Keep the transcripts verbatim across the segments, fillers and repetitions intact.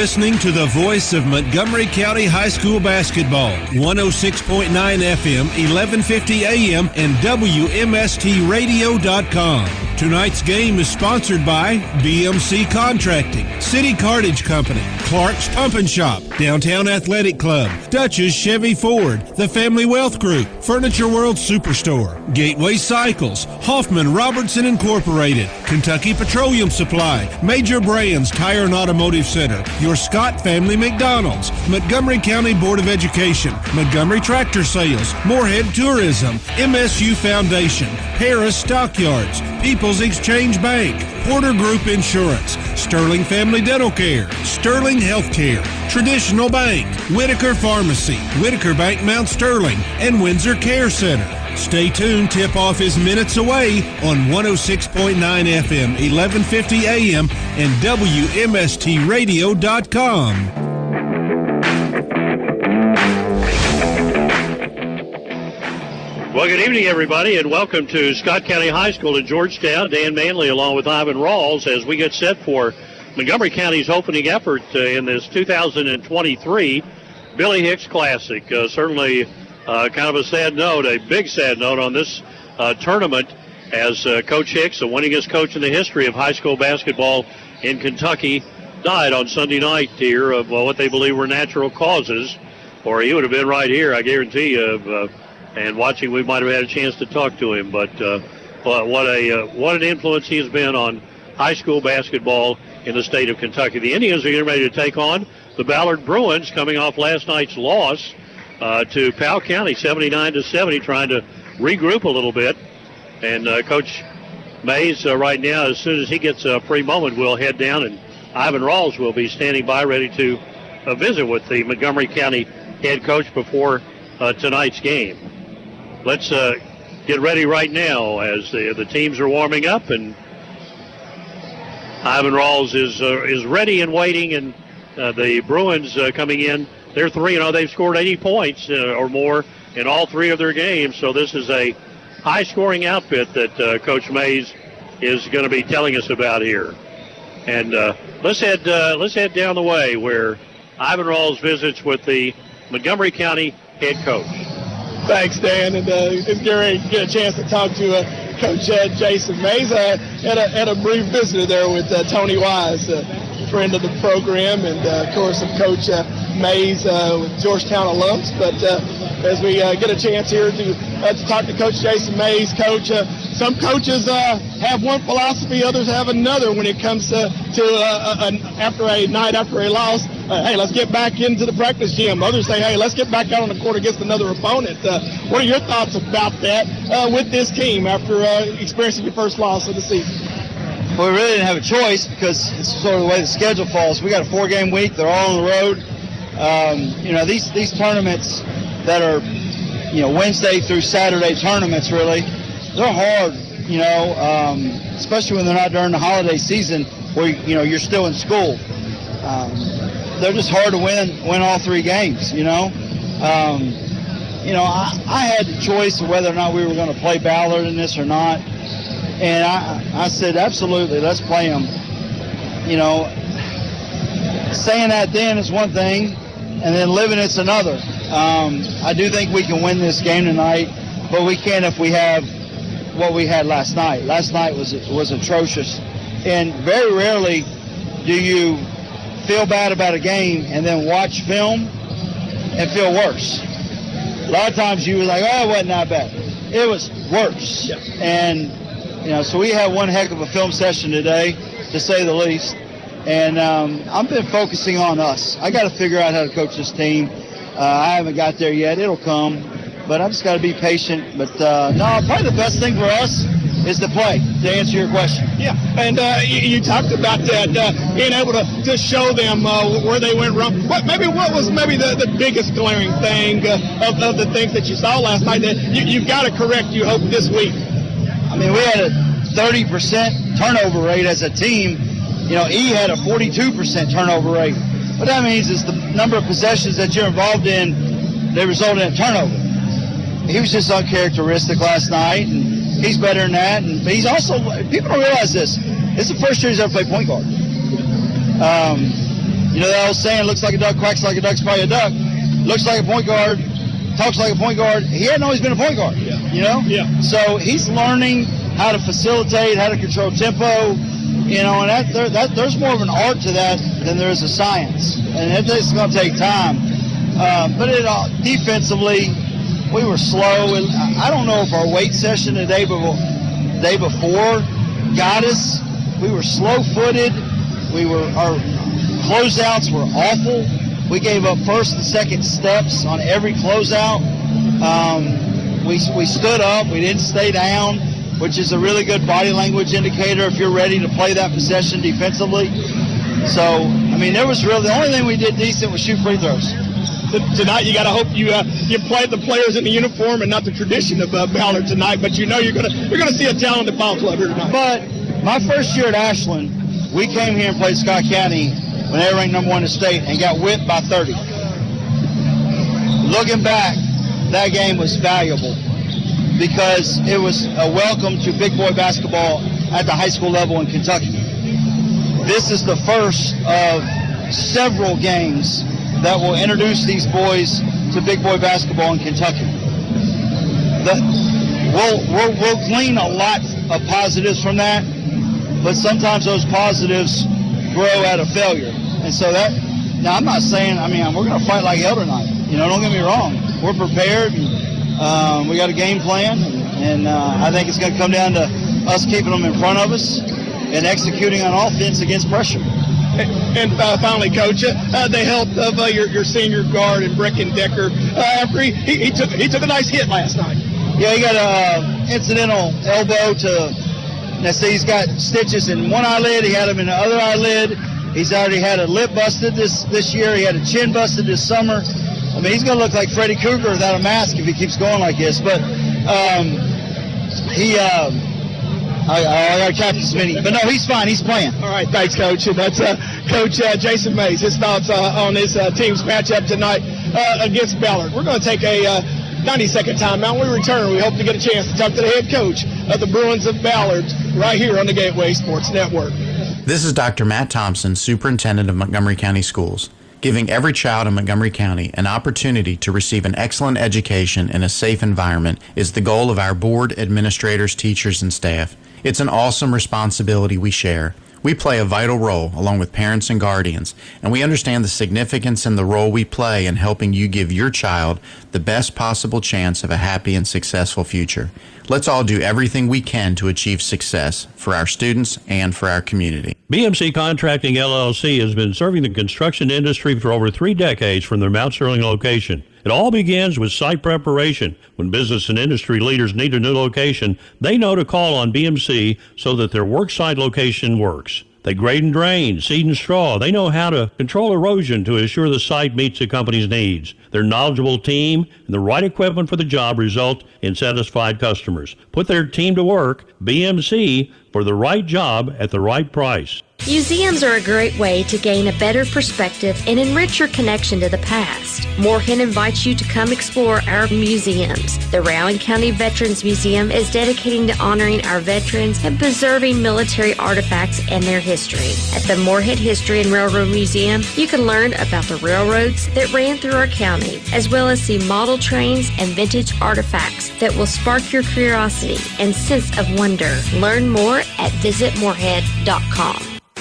listening to the voice of Montgomery County High School basketball, one oh six point nine F M, eleven fifty A M, and W M S T radio dot com. Tonight's game is sponsored by B M C Contracting, City Cartage Company, Clark's Pump and Shop, Downtown Athletic Club, Dutch's Chevy Ford, The Family Wealth Group, Furniture World Superstore, Gateway Cycles, Hoffman Robertson Incorporated, Kentucky Petroleum Supply, Major Brands Tire and Automotive Center, your Scott Family McDonald's, Montgomery County Board of Education, Montgomery Tractor Sales, Moorhead Tourism, M S U Foundation, Harris Stockyards, People's Exchange Bank, Porter Group Insurance, Sterling Family Dental Care, Sterling Healthcare, Traditional Bank, Whitaker Pharmacy, Whitaker Bank Mount Sterling, and Windsor Care Center. Stay tuned, tip-off is minutes away on one oh six point nine F M, eleven fifty A M, and W M S T radio dot com. Well, good evening, everybody, and welcome to Scott County High School in Georgetown. Dan Manley along with Ivan Rawls as we get set for Montgomery County's opening effort uh, in this two thousand twenty-three Billy Hicks Classic. Uh, certainly uh, kind of a sad note, a big sad note on this uh, tournament as uh, Coach Hicks, the winningest coach in the history of high school basketball in Kentucky, died on Sunday night here of uh, what they believe were natural causes, or he would have been right here, I guarantee you. Uh, And watching, we might have had a chance to talk to him. But uh, what a uh, what an influence he has been on high school basketball in the state of Kentucky. The Indians are getting ready to take on the Ballard Bruins, coming off last night's loss uh, to Powell County, seventy-nine to seventy, trying to regroup a little bit. And uh, Coach Mays, uh, right now, as soon as he gets a free moment, will head down, and Ivan Rawls will be standing by, ready to uh, visit with the Montgomery County head coach before uh, tonight's game. Let's uh, get ready right now as the, the teams are warming up, and Ivan Rawls is uh, is ready and waiting. And uh, the Bruins uh, coming in, they're three. You know, they've scored eighty points uh, or more in all three of their games. So this is a high-scoring outfit that uh, Coach Mays is going to be telling us about here. And uh, let's head uh, let's head down the way where Ivan Rawls visits with the Montgomery County head coach. Thanks, Dan, and uh, it's great to get a chance to talk to uh, Coach uh, Jason Mays. I had a, had a brief visit there with uh, Tony Wise, a friend of the program, and uh, of course of Coach uh, Mays uh, with Georgetown alums. But uh, as we uh, get a chance here to, uh, to talk to Coach Jason Mays, Coach, uh, some coaches uh, have one philosophy, others have another when it comes to, to uh, a, after a night after a loss. Uh, hey, let's get back into the practice gym. Others say, hey, let's get back out on the court against another opponent. Uh, what are your thoughts about that uh, with this team after uh, experiencing your first loss of the season? Well, we really didn't have a choice because it's sort of the way the schedule falls. We got a four-game week. They're all on the road. Um, you know, these these tournaments that are, you know, Wednesday through Saturday tournaments, really, they're hard, you know, um, especially when they're not during the holiday season where, you know, you're still in school. Um, they're just hard to win win all three games, you know. Um, you know, I, I had the choice of whether or not we were going to play Ballard in this or not. And I, I said, absolutely, let's play them. You know, saying that then is one thing, and then living it's another. Um, I do think we can win this game tonight, but we can't if we have what we had last night. Last night was was atrocious. And very rarely do you feel bad about a game and then watch film and feel worse. A lot of times you were like, oh, it wasn't that bad. It was worse. Yeah. And, you know, so we had one heck of a film session today, to say the least. And um, I've been focusing on us. I got to figure out how to coach this team. Uh, I haven't got there yet. It'll come. But I've just got to be patient. But, uh, no, probably the best thing for us is to play, to answer your question. Yeah, and uh, you, you talked about that, uh, being able to just show them uh, where they went wrong. What, maybe what was maybe the, the biggest glaring thing uh, of, of the things that you saw last night that you, you've got to correct, you hope, this week? I mean, we had a thirty percent turnover rate as a team. You know, E had a forty-two percent turnover rate. What that means is the number of possessions that you're involved in, they result in a turnover. He was just uncharacteristic last night, and he's better than that. And he's also, people don't realize this, it's the first year he's ever played point guard. Um, You know that old saying, looks like a duck, quacks like a duck's probably a duck. Looks like a point guard, talks like a point guard. He hadn't always been a point guard, Yeah. you know? Yeah. So he's learning how to facilitate, how to control tempo, you know, and that, there, that there's more of an art to that than there is a science. And it, it's going to take time. Uh, but it uh, defensively, we were slow. And I don't know if our weight session the day before, day before got us. We were slow-footed. We were our closeouts were awful. We gave up first and second steps on every closeout. Um, we we stood up. We didn't stay down, which is a really good body language indicator if you're ready to play that possession defensively. So, I mean, there was really the only thing we did decent was shoot free throws. Tonight, you got to hope you uh, you play the players in the uniform and not the tradition of uh, Ballard tonight. But you know you're gonna you're gonna see a talented ball club here tonight. But my first year at Ashland, we came here and played Scott County when they were ranked number one in the state and got whipped by thirty. Looking back, that game was valuable because it was a welcome to big boy basketball at the high school level in Kentucky. This is the first of several games that will introduce these boys to big boy basketball in Kentucky. The, we'll, we'll, we'll glean a lot of positives from that, but sometimes those positives grow out of failure. And so that, now I'm not saying, I mean, we're going to fight like hell tonight. You know, don't get me wrong. We're prepared. And, um, we got a game plan, and, and uh, I think it's going to come down to us keeping them in front of us and executing on offense against pressure. And uh, finally, Coach, uh, the help of uh, your, your senior guard and Brecken Decker. Uh, after he, he, he took he took a nice hit last night. Yeah, he got a incidental elbow to. Let's see, he's got stitches in one eyelid. He had them in the other eyelid. He's already had a lip busted this this year. He had a chin busted this summer. I mean, he's gonna look like Freddy Krueger without a mask if he keeps going like this. But um, he. Um, I, I got to catch this mini, but no, he's fine. He's playing. All right, thanks, Coach. And that's uh, Coach uh, Jason Mays. His thoughts uh, on his uh, team's matchup tonight uh, against Ballard. We're going to take a uh, ninety-second timeout. When we return, we hope to get a chance to talk to the head coach of the Bruins of Ballard right here on the Gateway Sports Network. This is Doctor Matt Thompson, Superintendent of Montgomery County Schools. Giving every child in Montgomery County an opportunity to receive an excellent education in a safe environment is the goal of our board, administrators, teachers, and staff. It's an awesome responsibility we share. We play a vital role along with parents and guardians, and we understand the significance in the role we play in helping you give your child the best possible chance of a happy and successful future. Let's all do everything we can to achieve success for our students and for our community. B M C Contracting L L C has been serving the construction industry for over three decades from their Mount Sterling location. It all begins with site preparation. When business and industry leaders need a new location, they know to call on B M C so that their worksite location works. They grade and drain, seed and straw. They know how to control erosion to ensure the site meets the company's needs. Their knowledgeable team and the right equipment for the job result in satisfied customers. Put their team to work, B M C, for the right job at the right price. Museums are a great way to gain a better perspective and enrich your connection to the past. Moorhead invites you to come explore our museums. The Rowan County Veterans Museum is dedicating to honoring our veterans and preserving military artifacts and their history. At the Moorhead History and Railroad Museum, you can learn about the railroads that ran through our county, as well as see model trains and vintage artifacts that will spark your curiosity and sense of wonder. Learn more at visit moorhead dot com.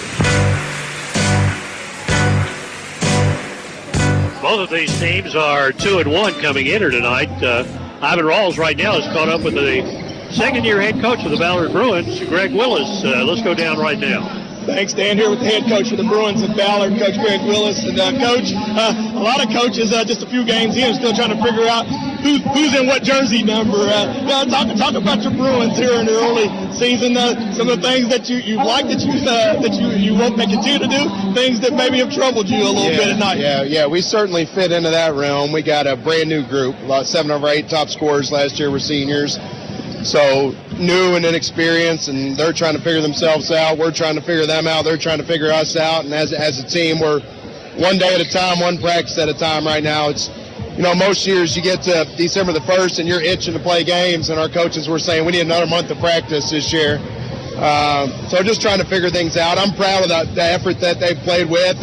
Both of these teams are two and one coming in here tonight. Uh, Ivan Rawls right now is caught up with the second-year head coach of the Ballard Bruins, Greg Willis. Uh, let's go down right now. Thanks, Dan. Here with the head coach of the Bruins of Ballard, Coach Greg Willis. And, uh, Coach, uh, a lot of coaches uh, just a few games in still trying to figure out who, who's in what jersey number. Uh, uh, talk, talk about your Bruins here in the early season. Uh, some of the things that you, you like that you uh, that you, you hope they continue to do, things that maybe have troubled you a little yeah, bit at night. Yeah, yeah, we certainly fit into that realm. We got a brand-new group. About seven of our eight top scorers last year were seniors. So new and inexperienced, and they're trying to figure themselves out. We're trying to figure them out. They're trying to figure us out. And as as a team, we're one day at a time, one practice at a time right now. It's, you know, most years you get to December the first and you're itching to play games, and our coaches were saying we need another month of practice this year. Uh, so just trying to figure things out. I'm proud of the, the effort that they've played with, and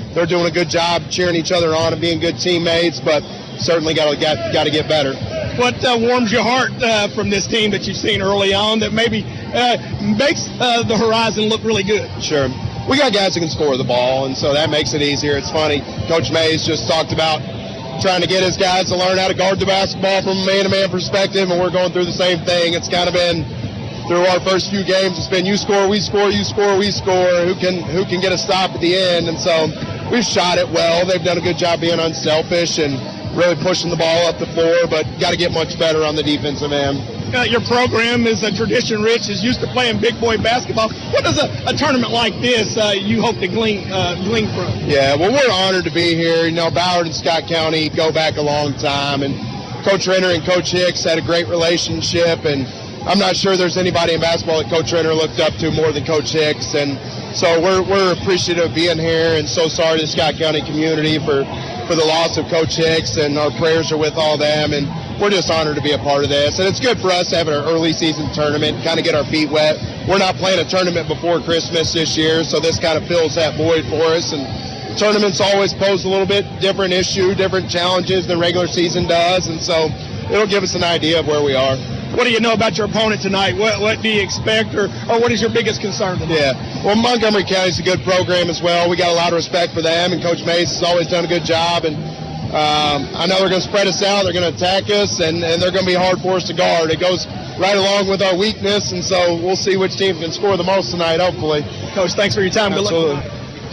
they're doing a good job cheering each other on and being good teammates, but certainly got to got, got to get better. What uh, warms your heart uh, from this team that you've seen early on that maybe uh, makes uh, the horizon look really good? Sure. We got guys who can score the ball, and so that makes it easier. It's funny, Coach Mays just talked about trying to get his guys to learn how to guard the basketball from a man-to-man perspective, and we're going through the same thing. It's kind of been through our first few games. It's been you score, we score, you score, we score. Who can who can get a stop at the end? And so we've shot it well. They've done a good job being unselfish and really pushing the ball up the floor, but got to get much better on the defensive end. Uh, your program is a tradition rich, is used to playing big boy basketball. What does a, a tournament like this uh, you hope to glean, uh, glean from? Yeah, well, we're honored to be here. You know, Ballard and Scott County go back a long time, and Coach Renner and Coach Hicks had a great relationship, and I'm not sure there's anybody in basketball that Coach Renner looked up to more than Coach Hicks, and so we're we're appreciative of being here, and so sorry to the Scott County community for, for the loss of Coach Hicks, and our prayers are with all them, and we're just honored to be a part of this. And it's good for us to have an early season tournament and kind of get our feet wet. We're not playing a tournament before Christmas this year, so this kind of fills that void for us. And tournaments always pose a little bit different issue, different challenges than regular season does, and so it'll give us an idea of where we are. What do you know about your opponent tonight? What what do you expect, or, or what is your biggest concern tonight? Yeah, well, Montgomery County's a good program as well. We got a lot of respect for them, and Coach Mace has always done a good job. And um, I know they're going to spread us out, they're going to attack us, and, and they're going to be hard for us to guard. It goes right along with our weakness, and so we'll see which team can score the most tonight, hopefully. Coach, thanks for your time. Absolutely. Good luck.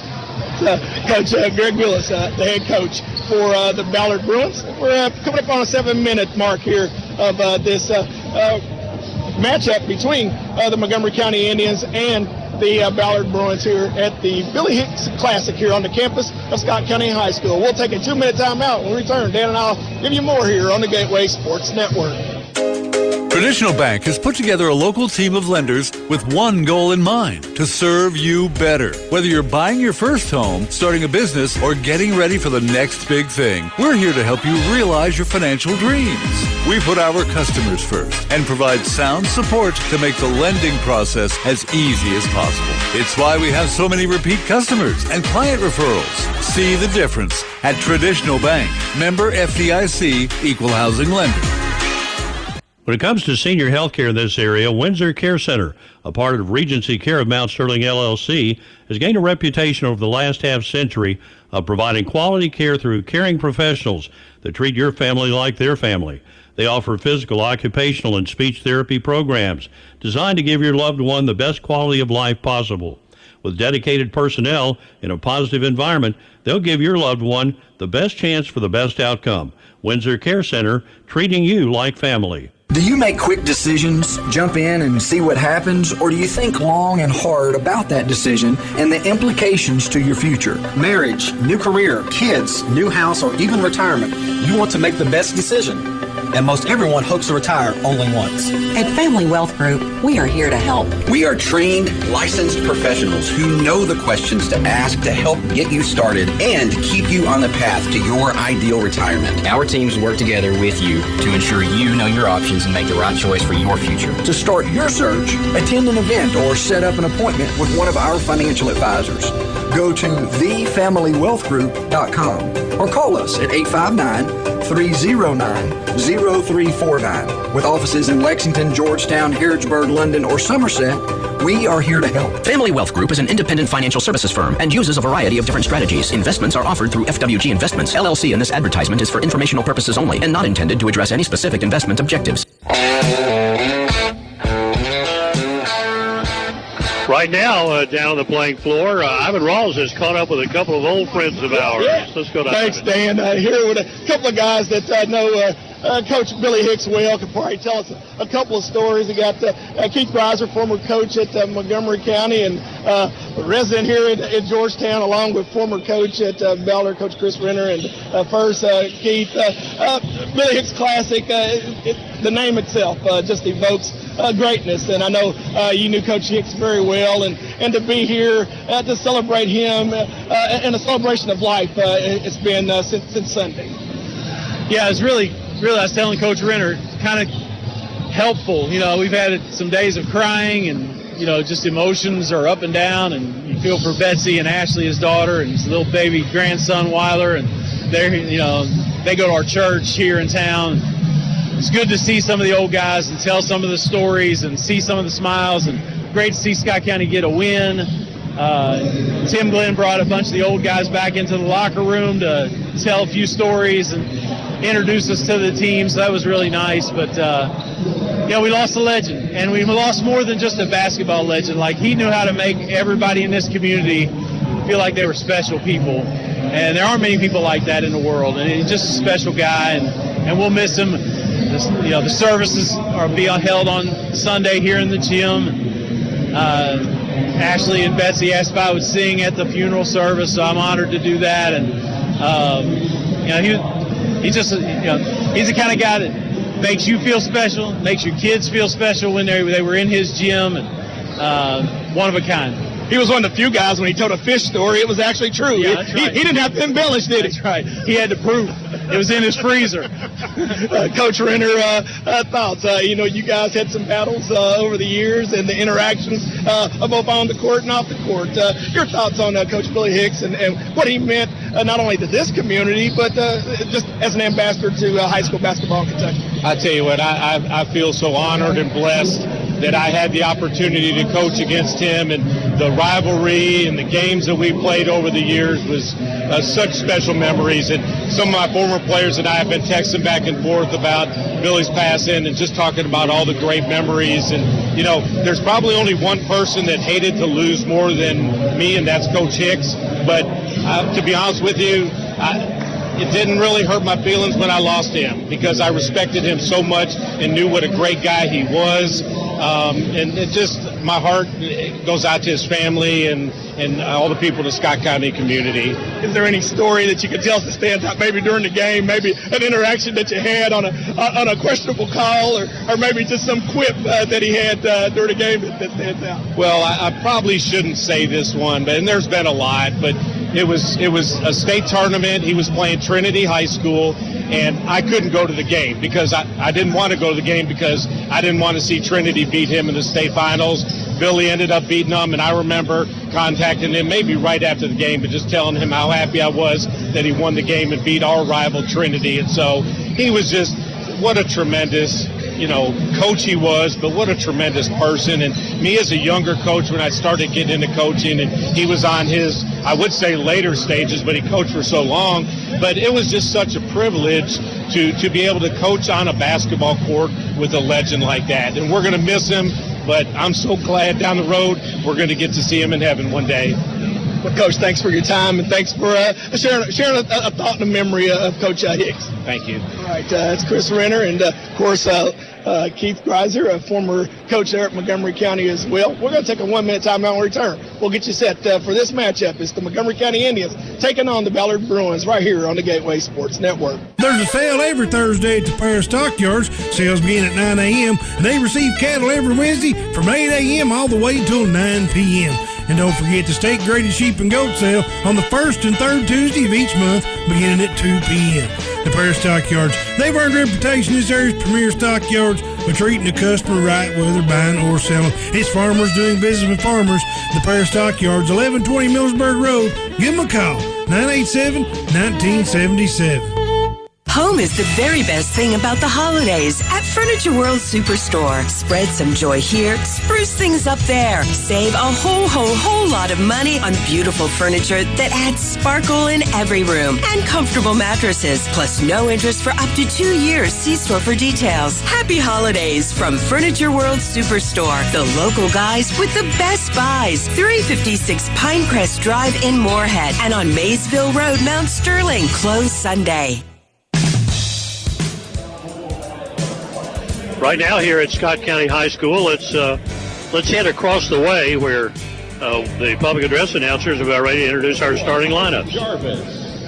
Uh, Coach uh, Greg Willis, uh, the head coach for uh, the Ballard Bruins. We're uh, coming up on a seven-minute mark here of uh, this uh, uh, matchup between uh, the Montgomery County Indians and the uh, Ballard Bruins here at the Billy Hicks Classic here on the campus of Scott County High School. We'll take a two-minute timeout. When we return, Dan and I'll give you more here on the Gateway Sports Network. Traditional Bank has put together a local team of lenders with one goal in mind, to serve you better. Whether you're buying your first home, starting a business, or getting ready for the next big thing, we're here to help you realize your financial dreams. We put our customers first and provide sound support to make the lending process as easy as possible. It's why we have so many repeat customers and client referrals. See the difference at Traditional Bank. Member F D I C, Equal Housing Lender. When it comes to senior health care in this area, Windsor Care Center, a part of Regency Care of Mount Sterling L L C, has gained a reputation over the last half century of providing quality care through caring professionals that treat your family like their family. They offer physical, occupational, and speech therapy programs designed to give your loved one the best quality of life possible. With dedicated personnel in a positive environment, they'll give your loved one the best chance for the best outcome. Windsor Care Center, treating you like family. Do you make quick decisions, jump in and see what happens, or do you think long and hard about that decision and the implications to your future? Marriage, new career, kids, new house, or even retirement. You want to make the best decision. And most everyone hopes to retire only once. At Family Wealth Group, we are here to help. We are trained, licensed professionals who know the questions to ask to help get you started and keep you on the path to your ideal retirement. Our teams work together with you to ensure you know your options and make the right choice for your future. To start your search, attend an event or set up an appointment with one of our financial advisors. Go to the family wealth group dot com or call us at eight five nine, three oh nine, oh three four nine. With offices in Lexington, Georgetown, Harrodsburg, London, or Somerset, we are here to help. Family Wealth Group is an independent financial services firm and uses a variety of different strategies. Investments are offered through F W G Investments, L L C, and this advertisement is for informational purposes only and not intended to address any specific investment objectives. Right now, uh, down on the playing floor, uh, Ivan Rawls has caught up with a couple of old friends of ours. Yeah. Let's go to Thanks, Ivan. Dan. Uh, here with a couple of guys that uh, know uh, uh, Coach Billy Hicks well. Could probably tell us a, a couple of stories. We got uh, uh, Keith Reiser, former coach at uh, Montgomery County and uh, a resident here in, in Georgetown, along with former coach at uh, Ballard, Coach Chris Renner. And uh, first, uh, Keith, uh, uh, Billy Hicks Classic, uh, it, it, the name itself uh, just evokes Uh, greatness, and I know uh, you knew Coach Hicks very well, and, and to be here uh, to celebrate him uh, uh, and a celebration of life, uh, it's been uh, since, since Sunday. Yeah, it's really, really, I was telling Coach Renner, kind of helpful. You know, we've had some days of crying and you know, just emotions are up and down, and you feel for Betsy and Ashley, his daughter, and his little baby grandson, Weiler, and they're, you know, they go to our church here in town. It's good to see some of the old guys and tell some of the stories and see some of the smiles, and great to see Scott County get a win. Uh, Tim Glenn brought a bunch of the old guys back into the locker room to tell a few stories and introduce us to the team, so that was really nice. But, uh, yeah, we lost a legend, and we lost more than just a basketball legend. Like, he knew how to make everybody in this community feel like they were special people, and there aren't many people like that in the world, and he's just a special guy, and, and we'll miss him. This, you know, the services are being held on Sunday here in the gym. Uh, Ashley and Betsy asked if I would sing at the funeral service, so I'm honored to do that. And um, you know, he he just you know he's the kind of guy that makes you feel special, makes your kids feel special when they they were in his gym, and uh, one of a kind. He was one of the few guys when he told a fish story, it was actually true. Yeah, he, that's right. he, he didn't have to embellish, did he? That's right. He had to prove it. It was in his freezer. uh, Coach Renner, uh, uh, thoughts? Uh, you know, you guys had some battles uh, over the years and the interactions uh, both on the court and off the court. Uh, your thoughts on uh, Coach Billy Hicks and, and what he meant uh, not only to this community, but uh, just as an ambassador to uh, high school basketball in Kentucky? I tell you what, I, I, I feel so honored and blessed that I had the opportunity to coach against him, and the rivalry and the games that we played over the years was uh, such special memories. And some of my former players and I have been texting back and forth about Billy's passing and just talking about all the great memories. And, you know, there's probably only one person that hated to lose more than me, and that's Coach Hicks. But uh, to be honest with you, I, it didn't really hurt my feelings when I lost him, because I respected him so much and knew what a great guy he was. Um, and it just, my heart goes out to his family and, and all the people in the Scott County community. Is there any story that you could tell us that stands out, maybe during the game, maybe an interaction that you had on a on a questionable call, or, or maybe just some quip uh, that he had uh, during the game that, that stands out? Well, I, I probably shouldn't say this one, but and there's been a lot, but it was it was a state tournament. He was playing Trinity High School, and I couldn't go to the game because I, I didn't want to go to the game because I didn't want to see Trinity beat him in the state finals. Billy ended up beating them, and I remember contacting him maybe right after the game, but just telling him how happy I was that he won the game and beat our rival Trinity. And so he was just, what a tremendous, you know, coach he was, but what a tremendous person. And me as a younger coach, when I started getting into coaching, and he was on his, I would say later stages, but he coached for so long. But it was just such a privilege to, to be able to coach on a basketball court with a legend like that. And we're going to miss him, but I'm so glad down the road we're going to get to see him in heaven one day. Well, Coach, thanks for your time, and thanks for uh, sharing, sharing a, a thought and a memory of Coach uh, Hicks. Thank you. All right, uh, it's Chris Renner, and uh, of course, uh, uh, Keith Greiser, a former coach there at Montgomery County as well. We're going to take a one-minute timeout and return. We'll get you set uh, for this matchup. It's the Montgomery County Indians taking on the Ballard Bruins right here on the Gateway Sports Network. There's a sale every Thursday at the Paris Stockyards. Sales begin at nine a.m. and they receive cattle every Wednesday from eight a.m. all the way until nine p.m. And don't forget the state-graded sheep and goat sale on the first and third Tuesday of each month, beginning at two p.m. The Paris Stockyards, they've earned a reputation as area's premier stockyards for treating the customer right, whether buying or selling. It's farmers doing business with farmers. The Paris Stockyards, eleven twenty Millsburg Road. Give them a call, nine eight seven, one nine seven seven. Home is the very best thing about the holidays at Furniture World Superstore. Spread some joy here, spruce things up there. Save a whole, whole, whole lot of money on beautiful furniture that adds sparkle in every room and comfortable mattresses, plus no interest for up to two years. See store for details. Happy holidays from Furniture World Superstore, the local guys with the best buys. three fifty-six Pinecrest Drive in Moorhead and on Maysville Road, Mount Sterling. Closed Sunday. Right now here at Scott County High School, let's uh, let's head across the way where uh, the public address announcers are about ready to introduce our starting lineups. Jarvis.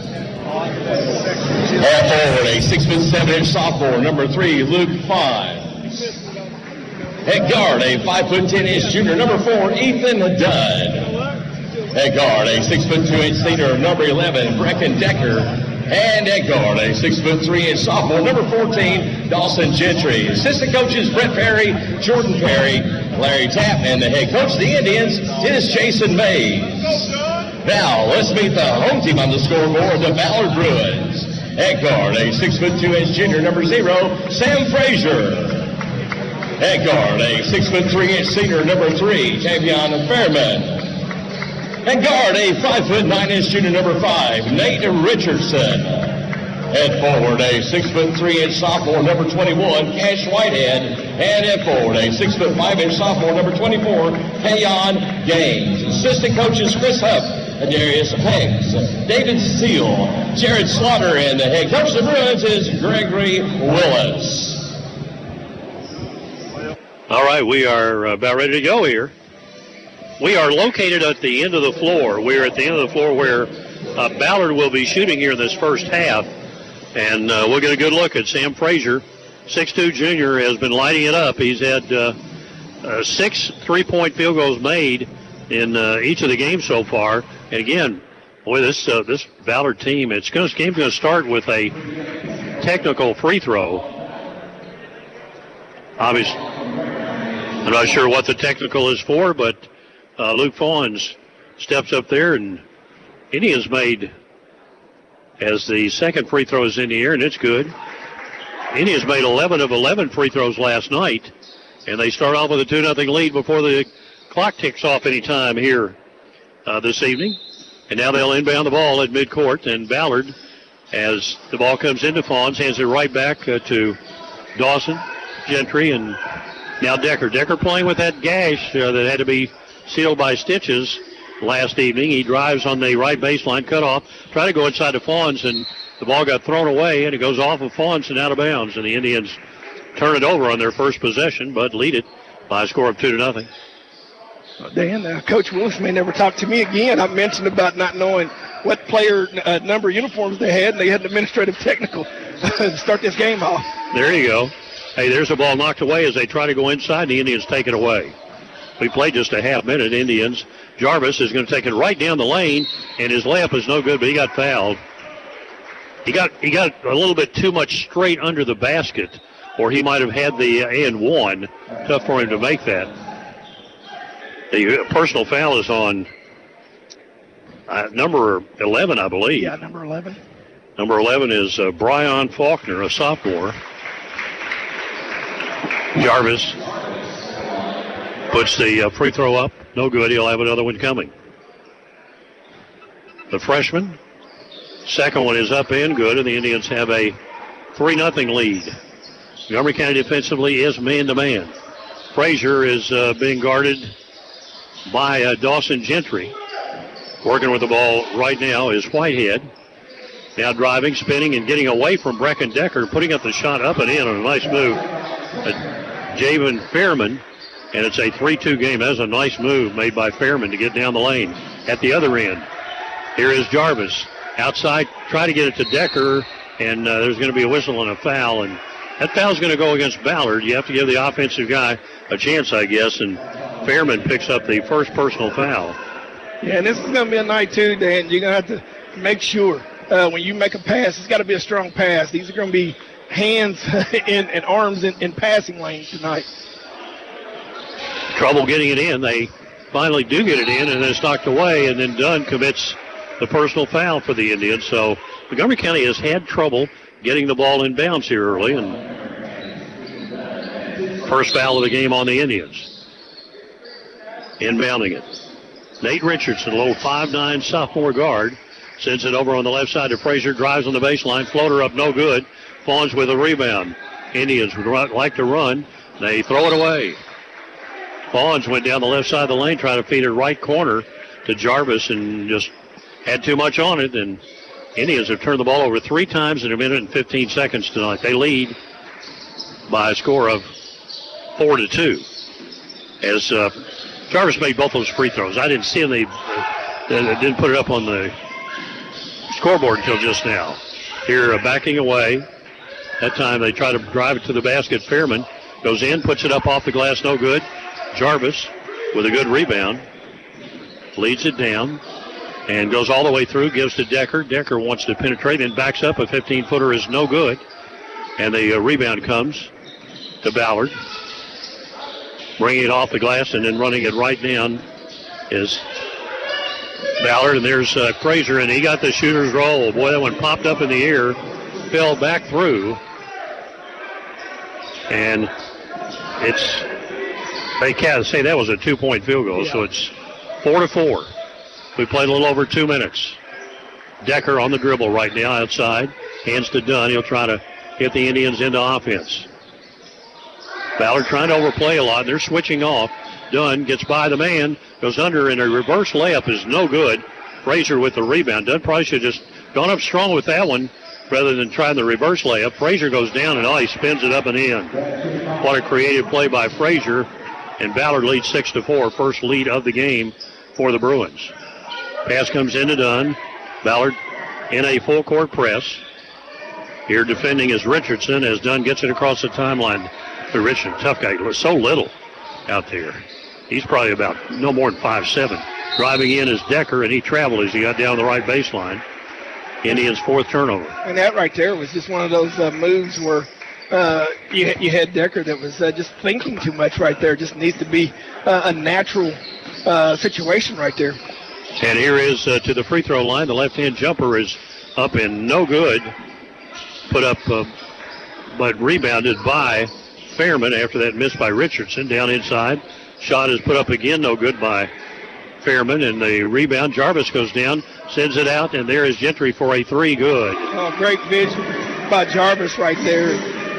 All forward, a six foot seven inch sophomore, number three, Luke Five. At guard, a five foot ten inch junior, number four, Ethan Dudd. At guard, a six foot two inch senior, number eleven, Brecken Decker. And at guard, a six foot three inch sophomore, number fourteen, Dawson Gentry. Assistant coaches Brett Perry, Jordan Perry, Larry Tapp, and the head coach of the Indians is Jason Mays. Now, let's meet the home team on the scoreboard, the Ballard Bruins. At guard, a six foot two inch junior, number zero, Sam Frazier. At guard, a six foot three inch senior, number three, Tavion Fairman. At guard, a five foot nine inch junior, number five, Nate Richardson. At forward, a six foot three inch sophomore, number twenty-one, Cash Whitehead. And at forward, a six foot five inch sophomore, number twenty-four, Tayon Gaines. Assistant coaches Chris Huff, Darius Hanks, David Steele, Jared Slaughter, and the head coach of the Bruins is Gregory Willis. All right, we are about ready to go here. We are located at the end of the floor. We're at the end of the floor where uh, Ballard will be shooting here in this first half. And uh, we'll get a good look at Sam Frazier. six two junior has been lighting it up. He's had uh, uh, six three-point field goals made in uh, each of the games so far. And again, boy, this uh, this Ballard team, it's gonna, this game's going to start with a technical free throw. Obviously, I'm not sure what the technical is for, but uh, Luke Fawns steps up there, and Indians made as the second free throw is in the air, and it's good. Indians made eleven of eleven free throws last night, and they start off with a two nothing lead before the clock ticks off any time here uh, this evening. And now they'll inbound the ball at midcourt, and Ballard, as the ball comes into Fawns, hands it right back uh, to Dawson, Gentry, and now Decker. Decker playing with that gash uh, that had to be sealed by stitches last evening. He drives on the right baseline, cut off, try to go inside to Fawns, and the ball got thrown away, and it goes off of Fawns and out of bounds. And the Indians turn it over on their first possession, but lead it by a score of two to nothing. Dan, uh, Coach Willis may never talk to me again. I mentioned about not knowing what player uh, number uniforms they had, and they had an administrative technical to start this game off. There you go. Hey, there's a ball knocked away as they try to go inside, and the Indians take it away. We played just a half minute. Indians. Jarvis is going to take it right down the lane, and his layup is no good, but he got fouled. He got he got a little bit too much straight under the basket, or he might have had the uh, and one. Tough for him to make that. The personal foul is on uh, number eleven, I believe. Yeah, number eleven. Number eleven is uh, Brian Faulkner, a sophomore. Jarvis puts the uh, free throw up. No good. He'll have another one coming. The freshman. Second one is up and good, and the Indians have a three nothing lead. Montgomery County defensively is man-to-man. Frazier is uh, being guarded by uh, Dawson Gentry. Working with the ball right now is Whitehead. Now driving, spinning, and getting away from Brecken Decker, putting up the shot up and in on a nice move. Uh, Javen Fairman, and it's a three two game. That's a nice move made by Fairman to get down the lane. At the other end, here is Jarvis. Outside, try to get it to Decker, and uh, there's going to be a whistle and a foul, and that foul's going to go against Ballard. You have to give the offensive guy a chance, I guess, and Fairman picks up the first personal foul. Yeah, and this is going to be a night, too, Dan. You're going to have to make sure uh, when you make a pass, it's got to be a strong pass. These are going to be hands and, and arms in, in passing lanes tonight. Trouble getting it in. They finally do get it in, and then it's knocked away, and then Dunn commits the personal foul for the Indians. So Montgomery County has had trouble getting the ball in bounds here early, and first foul of the game on the Indians. Inbounding it. Nate Richardson, a little five nine sophomore guard, sends it over on the left side to Frazier, drives on the baseline, floater up, no good. Fawns with a rebound. Indians would like to run. They throw it away. Fawns went down the left side of the lane, trying to feed it right corner to Jarvis, and just had too much on it, and Indians have turned the ball over three times in a minute and fifteen seconds tonight. They lead by a score of four to two. As uh, Jarvis made both those free throws. I didn't see them. They, they didn't put it up on the scoreboard until just now. Here, uh, backing away. That time they try to drive it to the basket. Fairman goes in, puts it up off the glass, no good. Jarvis with a good rebound. Leads it down. And goes all the way through, gives to Decker. Decker wants to penetrate and backs up. A fifteen-footer is no good. And the uh, rebound comes to Ballard. bringing it off the glass and then running it right down is Ballard. And there's uh, Frazier, and he got the shooter's roll. Boy, that one popped up in the air, fell back through. And it's, they can't say that was a two-point field goal, yeah. So it's four to four. We played a little over two minutes. Decker on the dribble right now outside. Hands to Dunn. He'll try to get the Indians into offense. Ballard trying to overplay a lot. They're switching off. Dunn gets by the man, goes under, and a reverse layup is no good. Frazier with the rebound. Dunn probably should have just gone up strong with that one rather than trying the reverse layup. Frazier goes down, and oh, he spins it up and in. What a creative play by Frazier. And Ballard leads six to four. First lead of the game for the Bruins. Pass comes into Dunn. Ballard in a full court press. Here defending is Richardson as Dunn gets it across the timeline to Richardson. Tough guy. So little out there. He's probably about no more than five seven. Driving in is Decker, and he traveled as he got down the right baseline. Indians' fourth turnover. And that right there was just one of those uh, moves where uh, you, you had Decker that was uh, just thinking too much right there. Just needs to be uh, a natural uh, situation right there. And here is uh, to the free throw line. The left-hand jumper is up and no good. Put up, uh, but rebounded by Fairman after that miss by Richardson. Down inside. Shot is put up again, no good by Fairman. And the rebound, Jarvis goes down, sends it out, and there is Gentry for a three. Good. Oh, great vision by Jarvis right there.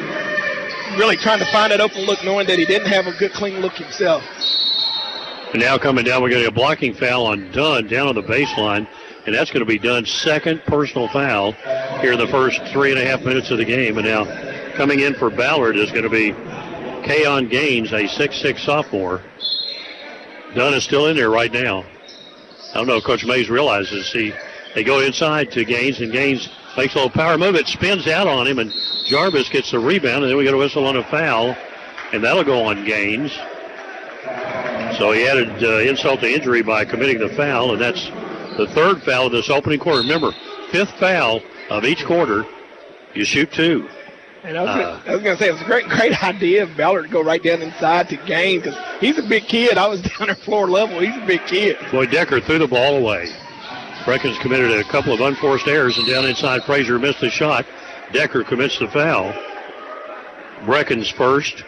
Really trying to find that open look, knowing that he didn't have a good, clean look himself. And now coming down, we're getting a blocking foul on Dunn down on the baseline. And that's going to be Dunn's second personal foul here in the first three and a half minutes of the game. And now coming in for Ballard is going to be Kayon Gaines, a six six sophomore. Dunn is still in there right now. I don't know if Coach Mays realizes he they go inside to Gaines, and Gaines makes a little power move. It spins out on him, and Jarvis gets the rebound, and then we get a whistle on a foul, and that'll go on Gaines. So he added uh, insult to injury by committing the foul, and that's the third foul of this opening quarter. Remember, fifth foul of each quarter, you shoot two. And I was uh, gonna, gonna say, it was a great, great idea of Ballard to go right down inside to Gaines, because he's a big kid. I was down at floor level. He's a big kid. Boy, Decker threw the ball away. Breckens committed a couple of unforced errors, and down inside, Frazier missed the shot. Decker commits the foul. Breckens first.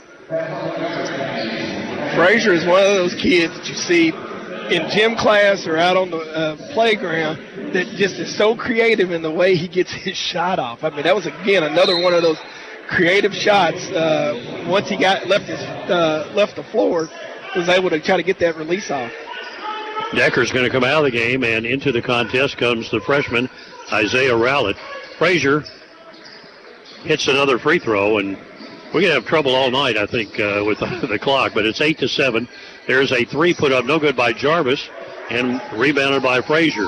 Frazier is one of those kids that you see in gym class or out on the uh, playground that just is so creative in the way he gets his shot off. I mean, that was, again, another one of those creative shots. Uh, once he got left his uh, left the floor, was able to try to get that release off. Decker's going to come out of the game, and into the contest comes the freshman, Isaiah Rowlett. Frazier hits another free throw, and we're going to have trouble all night, I think, uh, with the, the clock, but it's eight to seven. There's a three put up, no good by Jarvis, and rebounded by Frazier.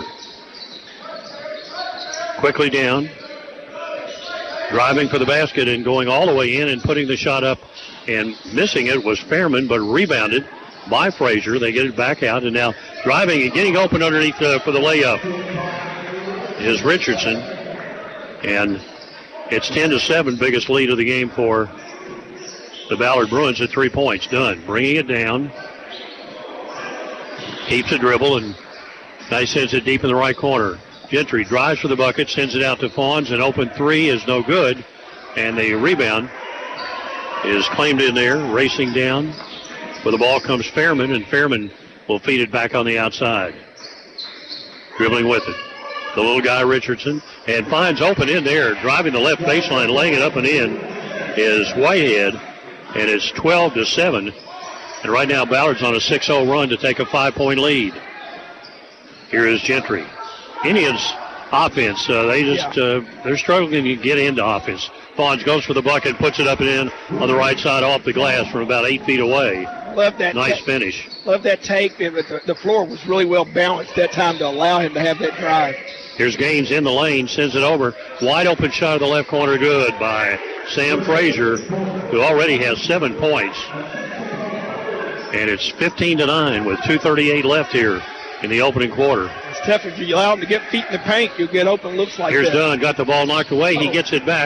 Quickly down. Driving for the basket and going all the way in and putting the shot up and missing it was Fairman, but rebounded by Frazier. They get it back out, and now driving and getting open underneath uh, for the layup is Richardson. And it's ten to seven, biggest lead of the game for the Ballard Bruins at three points. Dunn bringing it down. Keeps a dribble, and nice sends it deep in the right corner. Gentry drives for the bucket, sends it out to Fawns. An open three is no good, and the rebound is claimed in there. Racing down. Where the ball comes Fairman, and Fairman will feed it back on the outside. Dribbling with it. The little guy, Richardson, and finds open in there. Driving the left baseline, laying it up and in is Whitehead, and it's twelve to seven. And right now, Ballard's on a six oh run to take a five-point lead. Here is Gentry. Indians offense, uh, they just, uh, they're struggling to get into offense. Fawns goes for the bucket, puts it up and in on the right side off the glass from about eight feet away. Love that. Nice ta- finish. Love that take. The, the floor was really well balanced that time to allow him to have that drive. Here's Gaines in the lane, sends it over. Wide open shot of the left corner, good by Sam Frazier, who already has seven points. And it's fifteen to nine with two thirty-eight left here in the opening quarter. It's tough if you allow him to get feet in the paint. You'll get open looks like Here's that. Dunn, got the ball knocked away. He gets it back.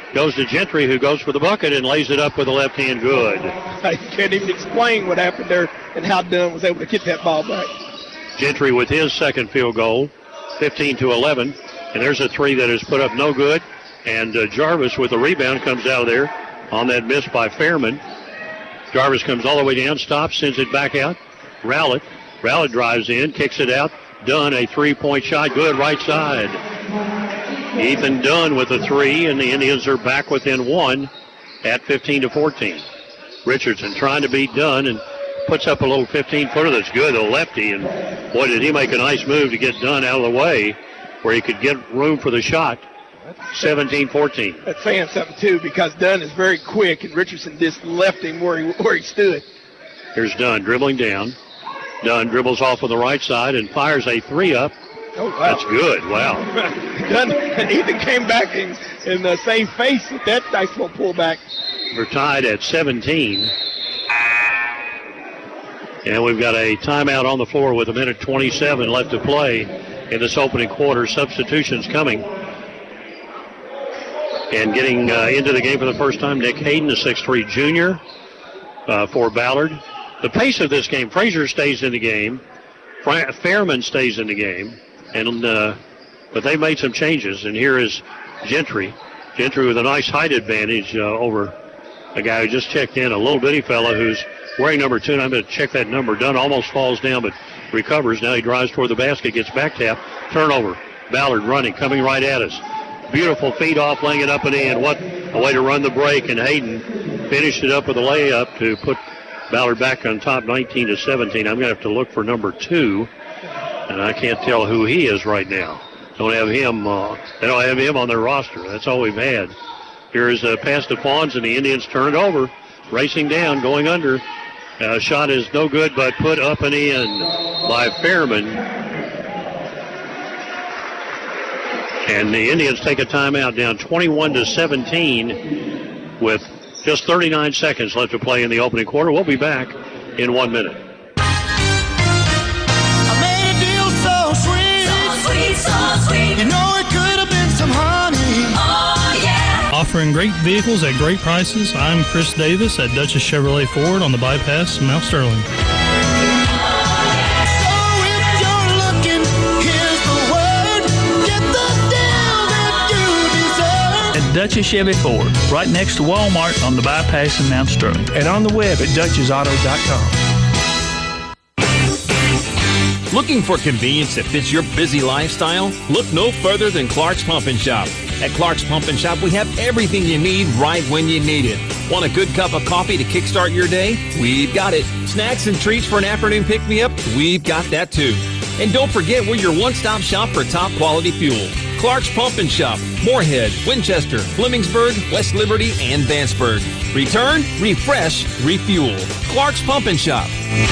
Goes to Gentry, who goes for the bucket and lays it up with the left hand good. I can't even explain what happened there and how Dunn was able to get that ball back. Gentry with his second field goal, fifteen to eleven. And there's a three that is put up no good. And uh, Jarvis with the rebound comes out of there on that miss by Fairman. Jarvis comes all the way down, stops, sends it back out. Rowlett. Rowlett drives in, kicks it out. Dunn, a three-point shot, good right side. Ethan Dunn with a three, and the Indians are back within one at fifteen to fourteen. Richardson trying to beat Dunn and puts up a little fifteen-footer that's good, a lefty, and boy, did he make a nice move to get Dunn out of the way where he could get room for the shot. seventeen fourteen. That's saying something, too, because Dunn is very quick, and Richardson just left him where he, where he stood. Here's Dunn dribbling down. Dunn dribbles off on the right side and fires a three up. Oh, wow. That's good. Wow. Dunn and Ethan came back in, in the same face with that nice little pullback. We're tied at seventeen. And we've got a timeout on the floor with a minute twenty-seven left to play in this opening quarter. Substitutions coming. And getting uh, into the game for the first time, Nick Hayden, a six three junior uh, for Ballard. The pace of this game, Frazier stays in the game. Fra- Fairman stays in the game. and uh, But they made some changes, and here is Gentry. Gentry with a nice height advantage uh, over a guy who just checked in, a little bitty fella who's wearing number two, and I'm going to check that number. Dunn almost falls down, but recovers. Now he drives toward the basket, gets back tap, turnover. Ballard running, coming right at us. Beautiful feed off, laying it up and in. What a way to run the break, and Hayden finished it up with a layup to put Ballard back on top, nineteen to seventeen. I'm going to have to look for number two, and I can't tell who he is right now. Don't have him. Uh, they don't have him on their roster. That's all we've had. Here's a pass to Fawns, and the Indians turn it over, racing down, going under. Uh, shot is no good, but put up and in by Fairman. And the Indians take a timeout, down twenty-one to seventeen with just thirty-nine seconds left to play in the opening quarter. We'll be back in one minute. I made a deal so sweet, so sweet, so sweet. You know it could have been some honey. Oh yeah. Offering great vehicles at great prices. I'm Chris Davis at Dutchess Chevrolet Ford on the bypass in Mount Sterling. Dutchess Chevy Ford, right next to Walmart on the bypass in Mount Sterling. And on the web at Dutchess Auto dot com. Looking for convenience that fits your busy lifestyle? Look no further than Clark's Pump and Shop. At Clark's Pump and Shop, we have everything you need right when you need it. Want a good cup of coffee to kickstart your day? We've got it. Snacks and treats for an afternoon pick-me-up? We've got that too. And don't forget, we're your one-stop shop for top-quality fuel. Clark's Pump and Shop, Moorhead, Winchester, Flemingsburg, West Liberty, and Vanceburg. Return, refresh, refuel. Clark's Pump and Shop.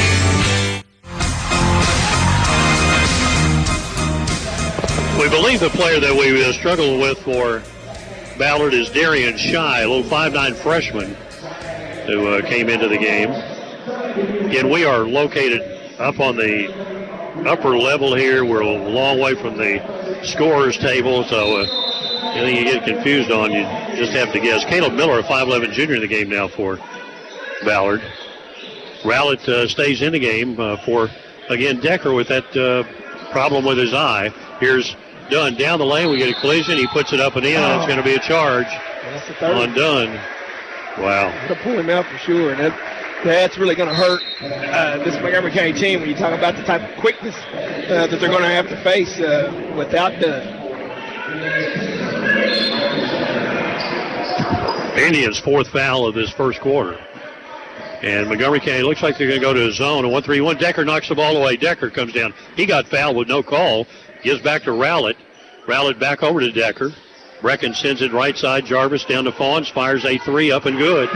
We believe the player that we uh, struggled with for Ballard is Darian Shy, a little five nine freshman who uh, came into the game. Again, we are located up on the upper level here. We're a long way from the scorer's table, so uh, anything you get confused on, you just have to guess. Caleb Miller, a five eleven junior in the game now for Ballard. Rowlett uh, stays in the game uh, for, again, Decker with that uh, problem with his eye. Here's Dunn down the lane. We get a collision. He puts it up and in, and it's going to be a charge on Dunn. Wow. Going to pull him out for sure, and that, that's really going to hurt uh, this Montgomery County team when you talk about the type of quickness uh, that they're going to have to face uh, without Dunn. Indians' fourth foul of this first quarter. And Montgomery County looks like they're going to go to a zone. A one three one. Decker knocks the ball away. Decker comes down. He got fouled with no call. Gives back to Rowlett. Rowlett back over to Decker. Brecken sends it right side. Jarvis down to Fawns. Fires a three up and good.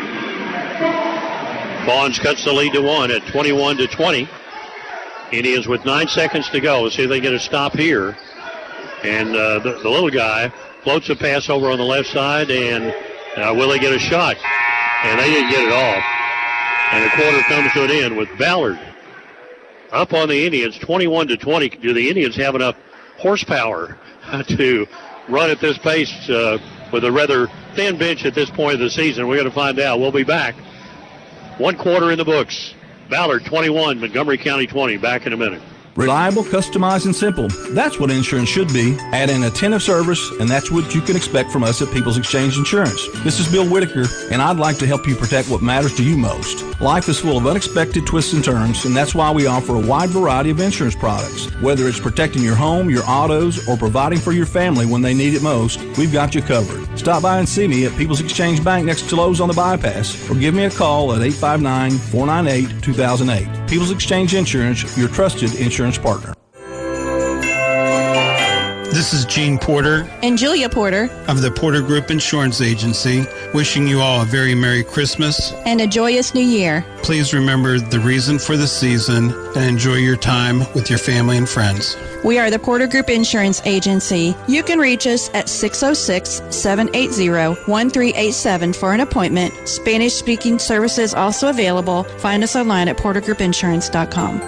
Fawns cuts the lead to one at twenty-one to twenty. Indians with nine seconds to go. Let's see if they get a stop here. And uh, the, the little guy floats a pass over on the left side. And uh, will they get a shot? And they didn't get it off. And the quarter comes to an end with Ballard up on the Indians, twenty-one to twenty. Do the Indians have enough horsepower to run at this pace uh, with a rather thin bench at this point of the season? We're going to find out. We'll be back. One quarter in the books. Ballard twenty-one, Montgomery County twenty. Back in a minute. Reliable, customized, and simple. That's what insurance should be. Add an attentive service, and that's what you can expect from us at People's Exchange Insurance. This is Bill Whitaker, and I'd like to help you protect what matters to you most. Life is full of unexpected twists and turns, and that's why we offer a wide variety of insurance products. Whether it's protecting your home, your autos, or providing for your family when they need it most, we've got you covered. Stop by and see me at People's Exchange Bank next to Lowe's on the Bypass, or give me a call at eight five nine, four nine eight, two thousand eight. People's Exchange Insurance, your trusted insurance partner. This is Gene Porter and Julia Porter of the Porter Group Insurance Agency, wishing you all a very Merry Christmas and a joyous New Year. Please remember the reason for the season and enjoy your time with your family and friends. We are the Porter Group Insurance Agency. You can reach us at six oh six, seven eight zero, one three eight seven for an appointment. Spanish-speaking services also available. Find us online at porter group insurance dot com.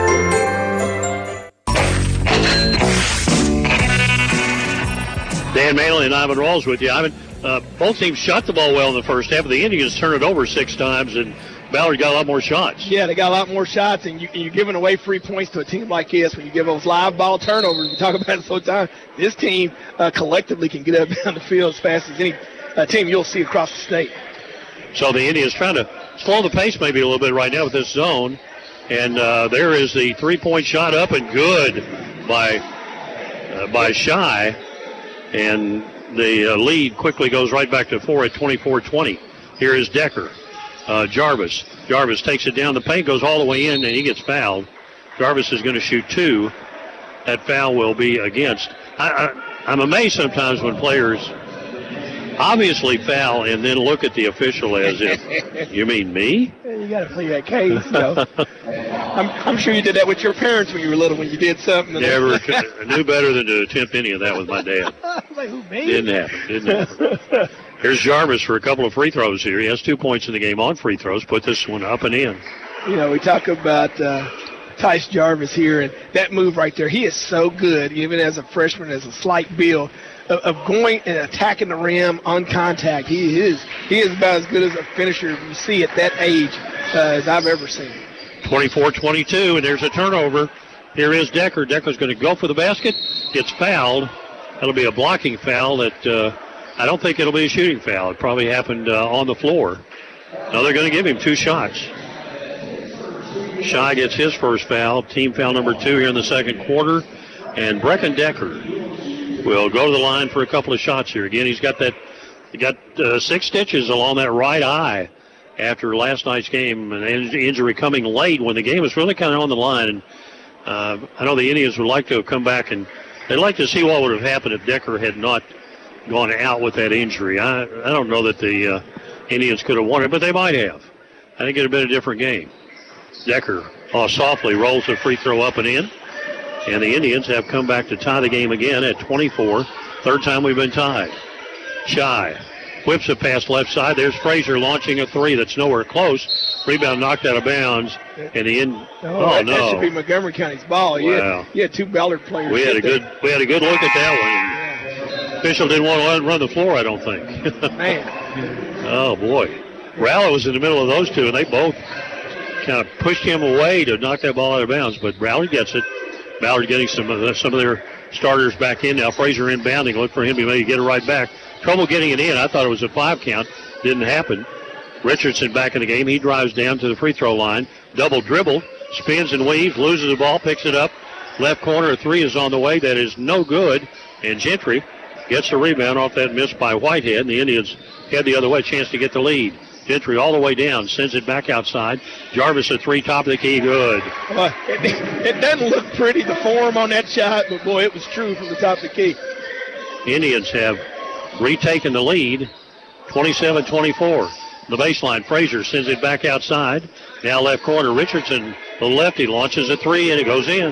Dan Manley and Ivan Rawls with you. Ivan, uh, both teams shot the ball well in the first half. The Indians turned it over six times, and Ballard got a lot more shots. Yeah, they got a lot more shots, and you, you're giving away free points to a team like this when you give those live ball turnovers. We talk about it so time. This team uh, collectively can get up down the field as fast as any uh, team you'll see across the state. So the Indians trying to slow the pace maybe a little bit right now with this zone. And uh, there is the three-point shot up and good by uh, by Shy. And the uh, lead quickly goes right back to four at twenty-four twenty. Here is Decker. Uh, Jarvis. Jarvis takes it down the paint, goes all the way in, and he gets fouled. Jarvis is going to shoot two. That foul will be against. I, I, I'm amazed sometimes when players obviously foul and then look at the official as if, you mean me? You got to play that case. You know. I'm, I'm sure you did that with your parents when you were little, when you did something. Never I knew better than to attempt any of that with my dad. Like, who, me? Didn't happen. Didn't happen. Here's Jarvis for a couple of free throws here. He has two points in the game on free throws. Put this one up and in. You know, we talk about uh, Tice Jarvis here, and that move right there, he is so good, even as a freshman, as a slight build, of, of going and attacking the rim on contact. He is he is about as good as a finisher you see at that age uh, as I've ever seen. twenty-four twenty-two, and there's a turnover. Here is Decker. Decker's going to go for the basket. Gets fouled. That'll be a blocking foul that uh, I don't think it'll be a shooting foul. It probably happened uh, on the floor. No, they're going to give him two shots. Shy gets his first foul, team foul number two here in the second quarter. And Brecken Decker will go to the line for a couple of shots here. Again, he's got that, he got uh, six stitches along that right eye after last night's game. An injury coming late when the game was really kind of on the line. And uh, I know the Indians would like to have come back, and they'd like to see what would have happened if Decker had not gone out with that injury. I, I don't know that the uh, Indians could have won it, but they might have. I think it would have been a different game. Decker uh, softly rolls the free throw up and in. And the Indians have come back to tie the game again at twenty-four. Third time we've been tied. Shy whips it past left side. There's Frazier launching a three that's nowhere close. Rebound knocked out of bounds. And the in. Oh, oh that, no! That should be Montgomery County's ball. You Wow. had, you had two Ballard players. We had a there. good. We had a good look at that one. Official didn't want to run the floor, I don't think. Man. Oh boy, Rowlett was in the middle of those two, and they both kind of pushed him away to knock that ball out of bounds. But Rowlett gets it. Ballard getting some of the, some of their starters back in now. Frazier inbounding. Look for him to maybe get it right back. Trouble getting it in. I thought it was a five count. Didn't happen. Richardson back in the game. He drives down to the free throw line. Double dribble. Spins and weaves. Loses the ball. Picks it up. Left corner. A three is on the way. That is no good. And Gentry gets the rebound off that miss by Whitehead. And the Indians head the other way. Chance to get the lead. Gentry all the way down. Sends it back outside. Jarvis at three. Top of the key. Good. Well, it, it doesn't look pretty, the form on that shot, but boy, it was true from the top of the key. Indians have retaken the lead. twenty-seven twenty-four. The baseline. Frazier sends it back outside. Now left corner. Richardson, the lefty, launches a three, and it goes in.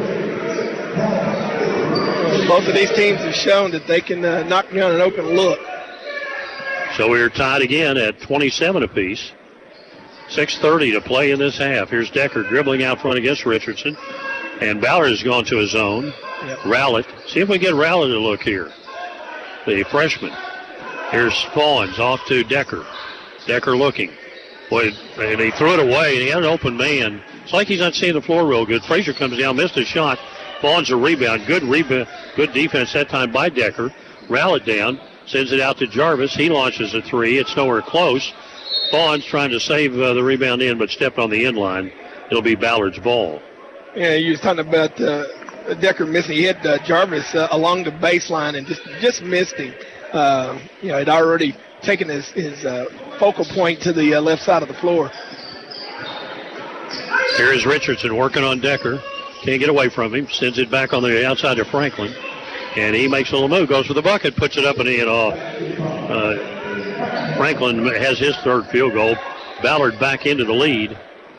Both of these teams have shown that they can uh, knock down an open look. So we're tied again at twenty-seven apiece. six thirty to play in this half. Here's Decker dribbling out front against Richardson. And Ballard has gone to his zone. Yep. Rowlett. See if we get Rowlett to look here. The freshman. Here's Fawns off to Decker. Decker looking. Boy, and he threw it away, and he had an open man. It's like he's not seeing the floor real good. Frazier comes down, missed a shot. Fawns a rebound. Good rebound, good defense that time by Decker. Rallied down, sends it out to Jarvis. He launches a three. It's nowhere close. Fawns trying to save uh, the rebound in, but stepped on the end line. It'll be Ballard's ball. Yeah, you was talking about uh, Decker missing. He hit uh, Jarvis uh, along the baseline and just just missed him. Uh, you know, he'd already taken his, his uh, focal point to the uh, left side of the floor. Here is Richardson working on Decker. Can't get away from him. Sends it back on the outside to Franklin. And he makes a little move, goes for the bucket, puts it up and in off. Uh, Franklin has his third field goal. Ballard back into the lead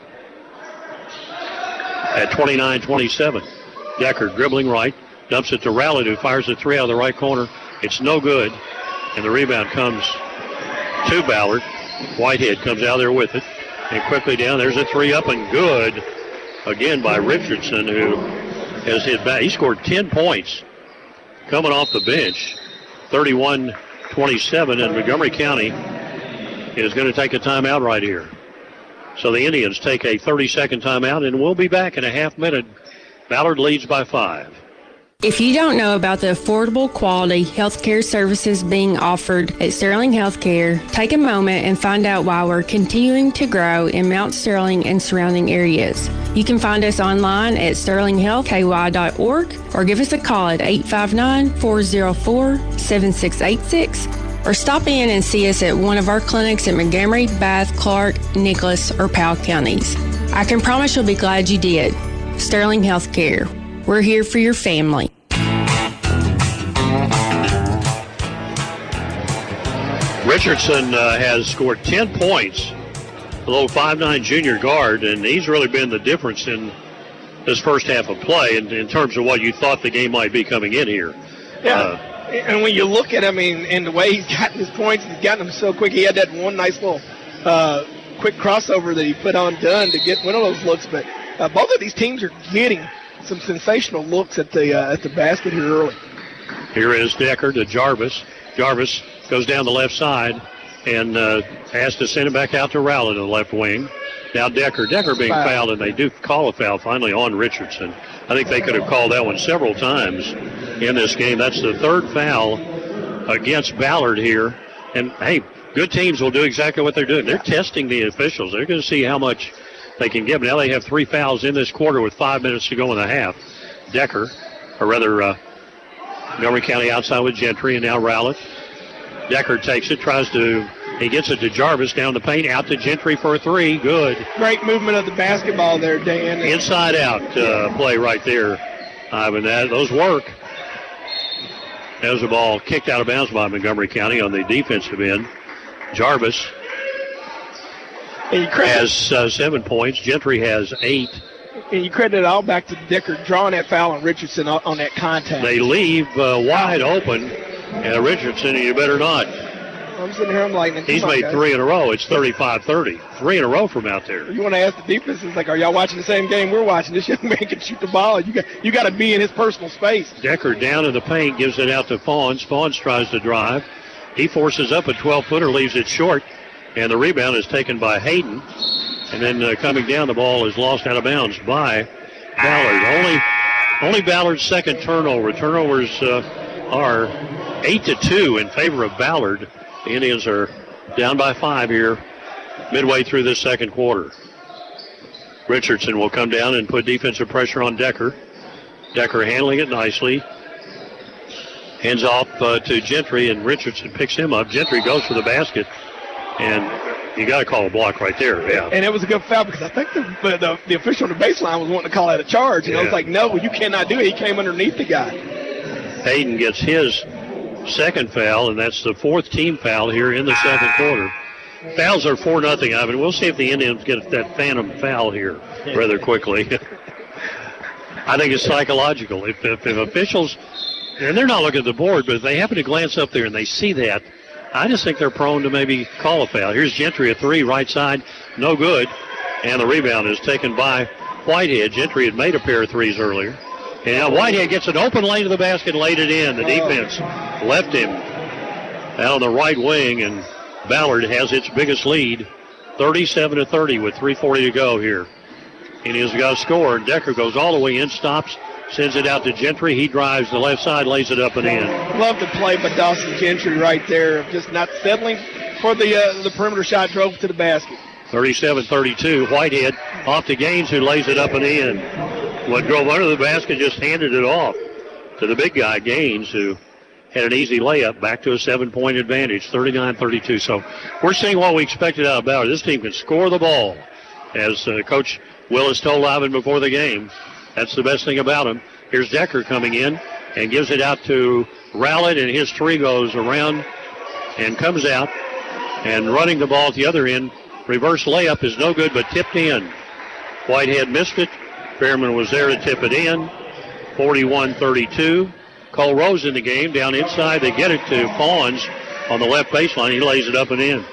at twenty-nine twenty-seven. Decker dribbling right, dumps it to Rowlett, who fires a three out of the right corner. It's no good, and the rebound comes to Ballard. Whitehead comes out there with it, and quickly down. There's a three up and good, again by Richardson, who has hit back. He scored ten points coming off the bench, thirty-one twenty-seven, and Montgomery County is going to take a timeout right here. So the Indians take a thirty-second timeout, and we'll be back in a half minute. Ballard leads by five. If you don't know about the affordable quality healthcare services being offered at Sterling Healthcare, take a moment and find out why we're continuing to grow in Mount Sterling and surrounding areas. You can find us online at sterling health k y dot org or give us a call at eight five nine, four oh four, seven six eight six or stop in and see us at one of our clinics in Montgomery, Bath, Clark, Nicholas, or Powell counties. I can promise you'll be glad you did. Sterling Healthcare. We're here for your family. Richardson uh, has scored ten points, a little five nine junior guard, and he's really been the difference in this first half of play in, in terms of what you thought the game might be coming in here. Yeah, uh, and when you look at him and, and the way he's gotten his points, he's gotten them so quick. He had that one nice little uh, quick crossover that he put on Dunn to get one of those looks, but uh, both of these teams are getting some sensational looks at the uh, at the basket here early. Here is Decker to Jarvis. Jarvis goes down the left side and uh, has to send it back out to Rowlett in the left wing. Now Decker. Decker being Foul. fouled, and they do call a foul finally on Richardson. I think they could have called that one several times in this game. That's the third foul against Ballard here. And, hey, good teams will do exactly what they're doing. They're testing the officials. They're going to see how much they can give. Now they have three fouls in this quarter with five minutes to go in the half. Decker, or rather uh, Montgomery County outside with Gentry, and now Rowlett. Decker takes it, tries to, he gets it to Jarvis down the paint, out to Gentry for a three. Good. Great movement of the basketball there, Dan. Inside out uh, play right there, Ivan. That, those work. There's a ball kicked out of bounds by Montgomery County on the defensive end. Jarvis has uh, seven points. Gentry has eight. And you credit it all back to Decker drawing that foul on Richardson on, on that contact. They leave uh, wide open, and Richardson, you better not. I'm sitting here, I'm like, He's on, made guys. three in a row. It's thirty-five thirty. Three in a row from out there. You want to ask the defenses, like, are y'all watching the same game we're watching? This young man can shoot the ball. You got you got to be in his personal space. Decker down in the paint, gives it out to Fawns. Fawns tries to drive. He forces up a twelve-footer, leaves it short, and the rebound is taken by Hayden. And then uh, coming down, the ball is lost out of bounds by Ballard. Only, only Ballard's second turnover. Turnovers uh, are eight to two in favor of Ballard. The Indians are down by five here midway through this second quarter. Richardson will come down and put defensive pressure on Decker. Decker handling it nicely. Hands off uh, to Gentry, and Richardson picks him up. Gentry goes for the basket, and you got to call a block right there. Yeah. And it was a good foul because I think the, the the official on the baseline was wanting to call that a charge. And Yeah. I was like, no, you cannot do it. He came underneath the guy. Hayden gets his second foul, and that's the fourth team foul here in the second quarter. Fouls are four nothing, Ivan. We'll see if the Indians get that phantom foul here rather quickly. I think it's psychological. If, if, if officials, and they're not looking at the board, but if they happen to glance up there and they see that, I just think they're prone to maybe call a foul. Here's Gentry, a three, right side, no good. And the rebound is taken by Whitehead. Gentry had made a pair of threes earlier. And now Whitehead gets an open lane to the basket, laid it in. The defense left him out on the right wing, and Ballard has its biggest lead, thirty-seven to thirty with three forty to go here. Indians got a score. Decker goes all the way in, stops, sends it out to Gentry. He drives the left side, lays it up and in. Love the play by Dawson Gentry right there, of just not settling for the uh, the perimeter shot, drove to the basket. thirty-seven thirty-two. Whitehead off to Gaines, who lays it up and in. What drove under the basket just handed it off to the big guy, Gaines, who had an easy layup back to a seven-point advantage, thirty-nine thirty-two. So we're seeing what we expected out of Ballard. This team can score the ball, as uh, Coach Willis told Ivan before the game. That's the best thing about him. Here's Decker coming in and gives it out to Rowlett, and his three goes around and comes out. And running the ball at the other end, reverse layup is no good, but tipped in. Whitehead missed it. Fairman was there to tip it in. forty-one thirty-two. Cole Rose in the game. Down inside, they get it to Fawns on the left baseline. He lays it up and in.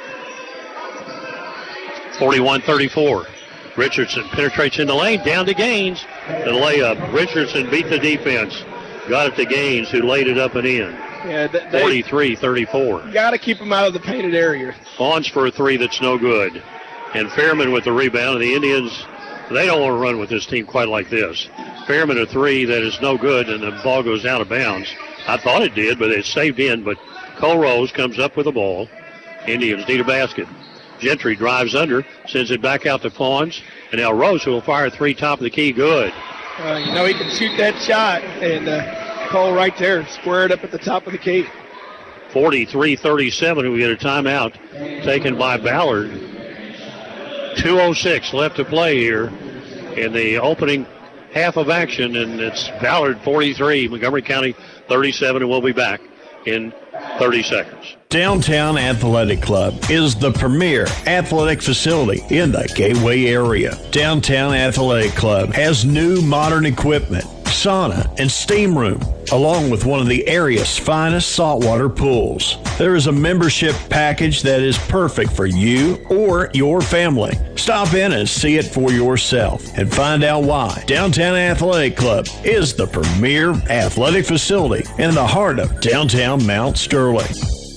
forty-one thirty-four. Richardson penetrates in the lane, down to Gaines. The layup. Richardson beat the defense. Got it to Gaines, who laid it up and in. Yeah, th- forty-three thirty-four. Got to keep him out of the painted area. Fawns for a three that's no good. And Fairman with the rebound. And the Indians, they don't want to run with this team quite like this. Fairman a three that is no good, and the ball goes out of bounds. I thought it did, but it saved in. But Cole Rose comes up with the ball. Indians need a basket. Gentry drives under, sends it back out to Fawns. And now Rose, who will fire a three top of the key, good. Uh, you know he can shoot that shot. And uh, Cole right there, squared up at the top of the key. forty-three thirty-seven, we get a timeout taken by Ballard. two oh six left to play here in the opening half of action, and it's Ballard forty-three, Montgomery County thirty-seven, and we'll be back in thirty seconds. Downtown Athletic Club is the premier athletic facility in the Gateway area. Downtown Athletic Club has new modern equipment, sauna, and steam room, along with one of the area's finest saltwater pools. There is a membership package that is perfect for you or your family. Stop in and see it for yourself and find out why Downtown Athletic Club is the premier athletic facility in the heart of downtown Mount Sterling.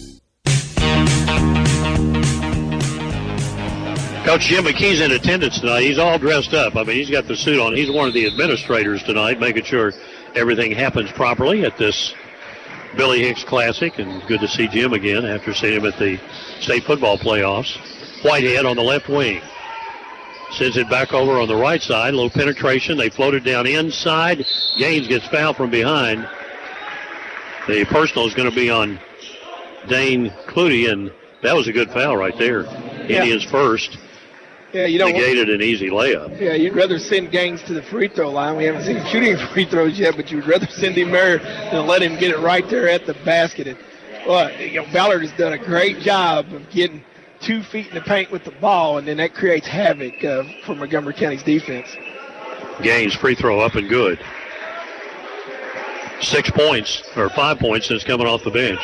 Coach Jim McKee's in attendance tonight. He's all dressed up. I mean, he's got the suit on. He's one of the administrators tonight, making sure everything happens properly at this Billy Hicks Classic. And good to see Jim again after seeing him at the state football playoffs. Whitehead on the left wing. Sends it back over on the right side. A little penetration. They float it down inside. Gaines gets fouled from behind. The personal is going to be on Dane Clutie, and that was a good foul right there. Yeah. Indians first. Yeah, you don't negated an easy layup. Yeah, you'd rather send Gaines to the free throw line. We haven't seen him shooting free throws yet, but you'd rather send him there than let him get it right there at the basket. And, well, you know, Ballard has done a great job of getting two feet in the paint with the ball, and then that creates havoc uh, for Montgomery County's defense. Gaines free throw up and good. Six points, or five points since coming off the bench.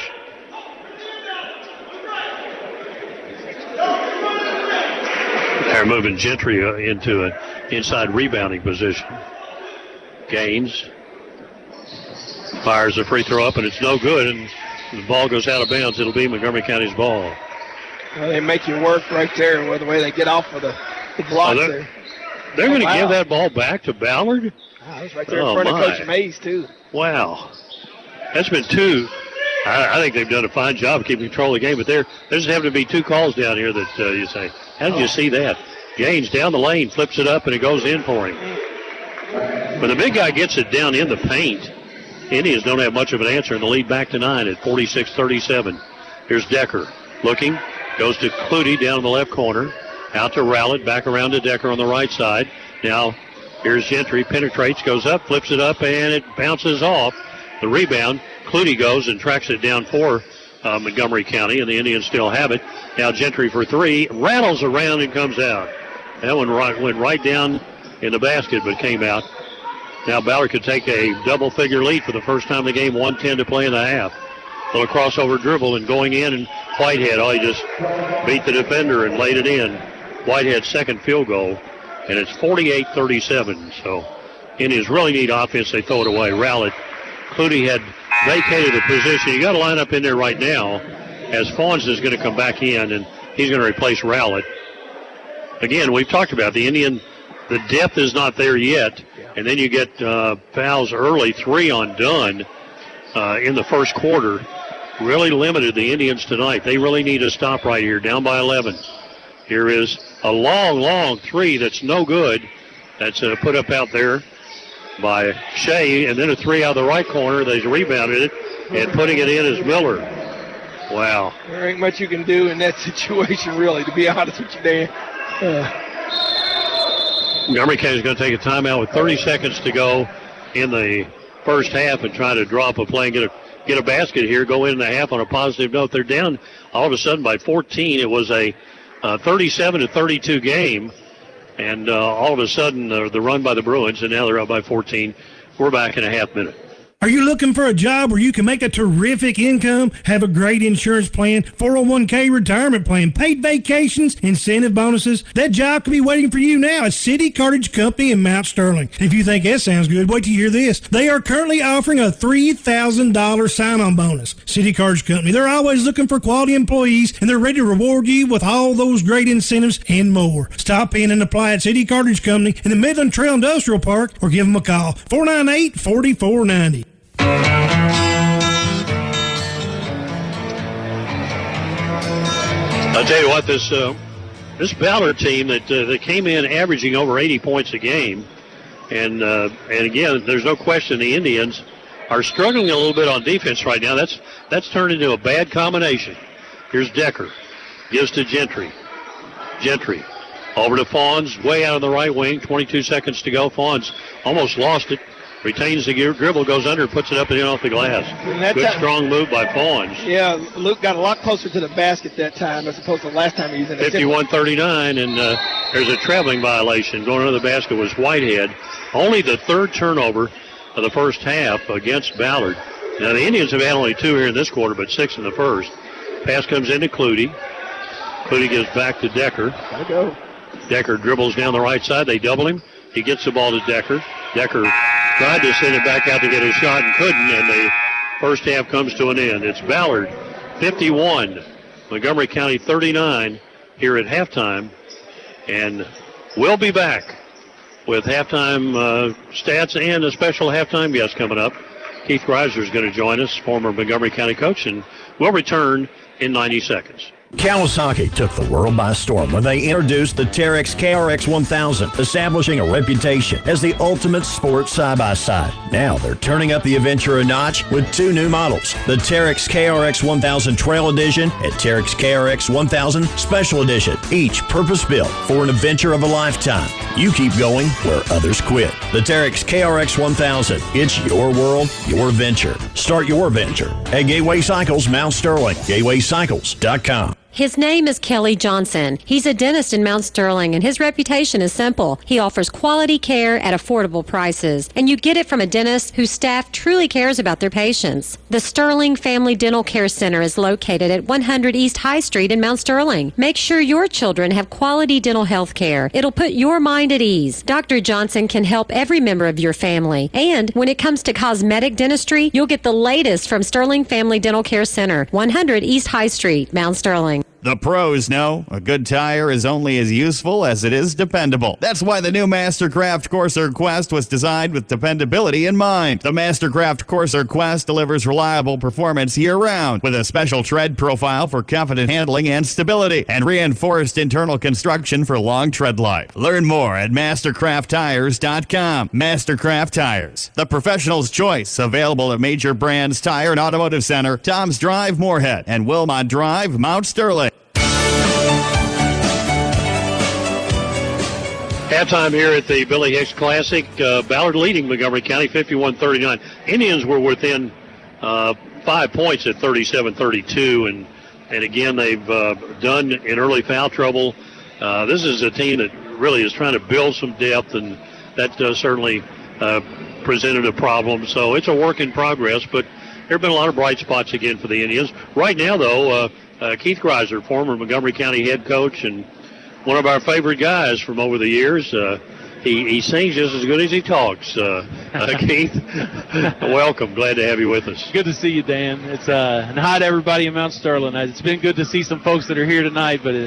They're moving Gentry uh, into an inside rebounding position. Gaines fires a free throw up, and it's no good, and the ball goes out of bounds. It'll be Montgomery County's ball. Well, they make you work right there with the way they get off of the, the blocks oh, they're, there. They're oh, going to wow. give that ball back to Ballard? Wow, that was right there oh, in front my. of Coach Mays, too. Wow. That's been two. I, I think they've done a fine job of keeping control of the game, but there there's having to be two calls down here that uh, you say, how did you see that? Gaines down the lane, flips it up, and it goes in for him. When the big guy gets it down in the paint, Indians don't have much of an answer, and the lead back to nine at forty-six thirty-seven. Here's Decker looking, goes to Clutie down in the left corner, out to Rowlett, back around to Decker on the right side. Now here's Gentry, penetrates, goes up, flips it up, and it bounces off. The rebound, Clutie goes and tracks it down for uh, Montgomery County, and the Indians still have it. Now Gentry for three, rattles around and comes out. That one right, went right down in the basket, but came out. Now Ballard could take a double-figure lead for the first time in the game, one ten to play in the half. A little crossover dribble and going in, and Whitehead, oh, he just beat the defender and laid it in. Whitehead's second field goal, and it's forty-eight thirty-seven. So Indians really need offense. They throw it away. Rowlett. Clutie had vacated the position. You got to line up in there right now as Fawns is going to come back in, and he's going to replace Rowlett. Again, we've talked about the Indian, the depth is not there yet, and then you get uh, fouls early, three on Dunn uh, in the first quarter. Really limited the Indians tonight. They really need a stop right here, down by eleven. Here is a long, long three that's no good. That's uh, put up out there by Shea, and then a three out of the right corner. They rebounded it, and putting it in is Miller. Wow. There ain't much you can do in that situation, really, to be honest with you, Dan. Uh. Montgomery County's going to take a timeout with thirty seconds to go in the first half and try to draw up a play and get a get a basket here, go in the half on a positive note. They're down all of a sudden by fourteen. It was a uh, thirty-seven to thirty-two game, and uh, all of a sudden uh, the run by the Bruins, and now they're up by fourteen. We're back in a half minute. Are you looking for a job where you can make a terrific income, have a great insurance plan, four oh one k retirement plan, paid vacations, incentive bonuses? That job could be waiting for you now at City Cartage Company in Mount Sterling. If you think that sounds good, wait till you hear this. They are currently offering a three thousand dollars sign-on bonus. City Cartage Company, they're always looking for quality employees, and they're ready to reward you with all those great incentives and more. Stop in and apply at City Cartage Company in the Midland Trail Industrial Park, or give them a call, four nine eight, four four nine zero. I'll tell you what, this uh, this Ballard team that uh, that came in averaging over eighty points a game, and uh, and again, there's no question the Indians are struggling a little bit on defense right now. That's that's turned into a bad combination. Here's Decker, gives to Gentry. Gentry over to Fawns, way out on the right wing. twenty-two seconds to go. Fawns almost lost it. Retains the dribble, goes under, puts it up and in off the glass. Good, time, strong move by Fawns. Yeah, Luke got a lot closer to the basket that time as opposed to the last time he was in it. fifty-one thirty-nine, and uh, there's a traveling violation. Going under the basket was Whitehead. Only the third turnover of the first half against Ballard. Now, the Indians have had only two here in this quarter, but six in the first. Pass comes into Clutie. Clutie gives back to Decker. Gotta go. Decker dribbles down the right side. They double him. He gets the ball to Decker. Decker tried to send it back out to get a shot and couldn't, and the first half comes to an end. It's Ballard fifty-one, Montgomery County thirty-nine here at halftime, and we'll be back with halftime uh, stats and a special halftime guest coming up. Keith Greiser is going to join us, former Montgomery County coach, and we'll return in ninety seconds. Kawasaki took the world by storm when they introduced the Terex K R X one thousand, establishing a reputation as the ultimate sports side-by-side. Now they're turning up the adventure a notch with two new models, the Terex K R X one thousand Trail Edition and Terex K R X one thousand Special Edition, each purpose-built for an adventure of a lifetime. You keep going where others quit. The Terex K R X one thousand, it's your world, your venture. Start your venture at Gateway Cycles, Mount Sterling, gateway cycles dot com. His name is Kelly Johnson. He's a dentist in Mount Sterling, and his reputation is simple. He offers quality care at affordable prices, and you get it from a dentist whose staff truly cares about their patients. The Sterling Family Dental Care Center is located at one hundred East High Street in Mount Sterling. Make sure your children have quality dental health care. It'll put your mind at ease. Doctor Johnson can help every member of your family. And when it comes to cosmetic dentistry, you'll get the latest from Sterling Family Dental Care Center, one hundred East High Street, Mount Sterling. The pros know a good tire is only as useful as it is dependable. That's why the new Mastercraft Corsair Quest was designed with dependability in mind. The Mastercraft Corsair Quest delivers reliable performance year-round with a special tread profile for confident handling and stability and reinforced internal construction for long tread life. Learn more at mastercraft tires dot com. Mastercraft Tires, the professional's choice, available at major brands Tire and Automotive Center, Tom's Drive, Moorhead, and Wilmot Drive, Mount Sterling. Halftime here at the Billy Hicks Classic. Uh, Ballard leading Montgomery County fifty-one thirty-nine. Indians were within uh, five points at thirty-seven thirty-two, and and again they've uh, done in early foul trouble. Uh, this is a team that really is trying to build some depth, and that uh, certainly uh, presented a problem. So it's a work in progress, but there have been a lot of bright spots again for the Indians. Right now, though, uh, uh, Keith Greiser, former Montgomery County head coach and one of our favorite guys from over the years. Uh, he, he sings just as good as he talks. Uh, uh, Keith, welcome. Glad to have you with us. Good to see you, Dan. It's uh, and hi to everybody in Mount Sterling. It's been good to see some folks that are here tonight, but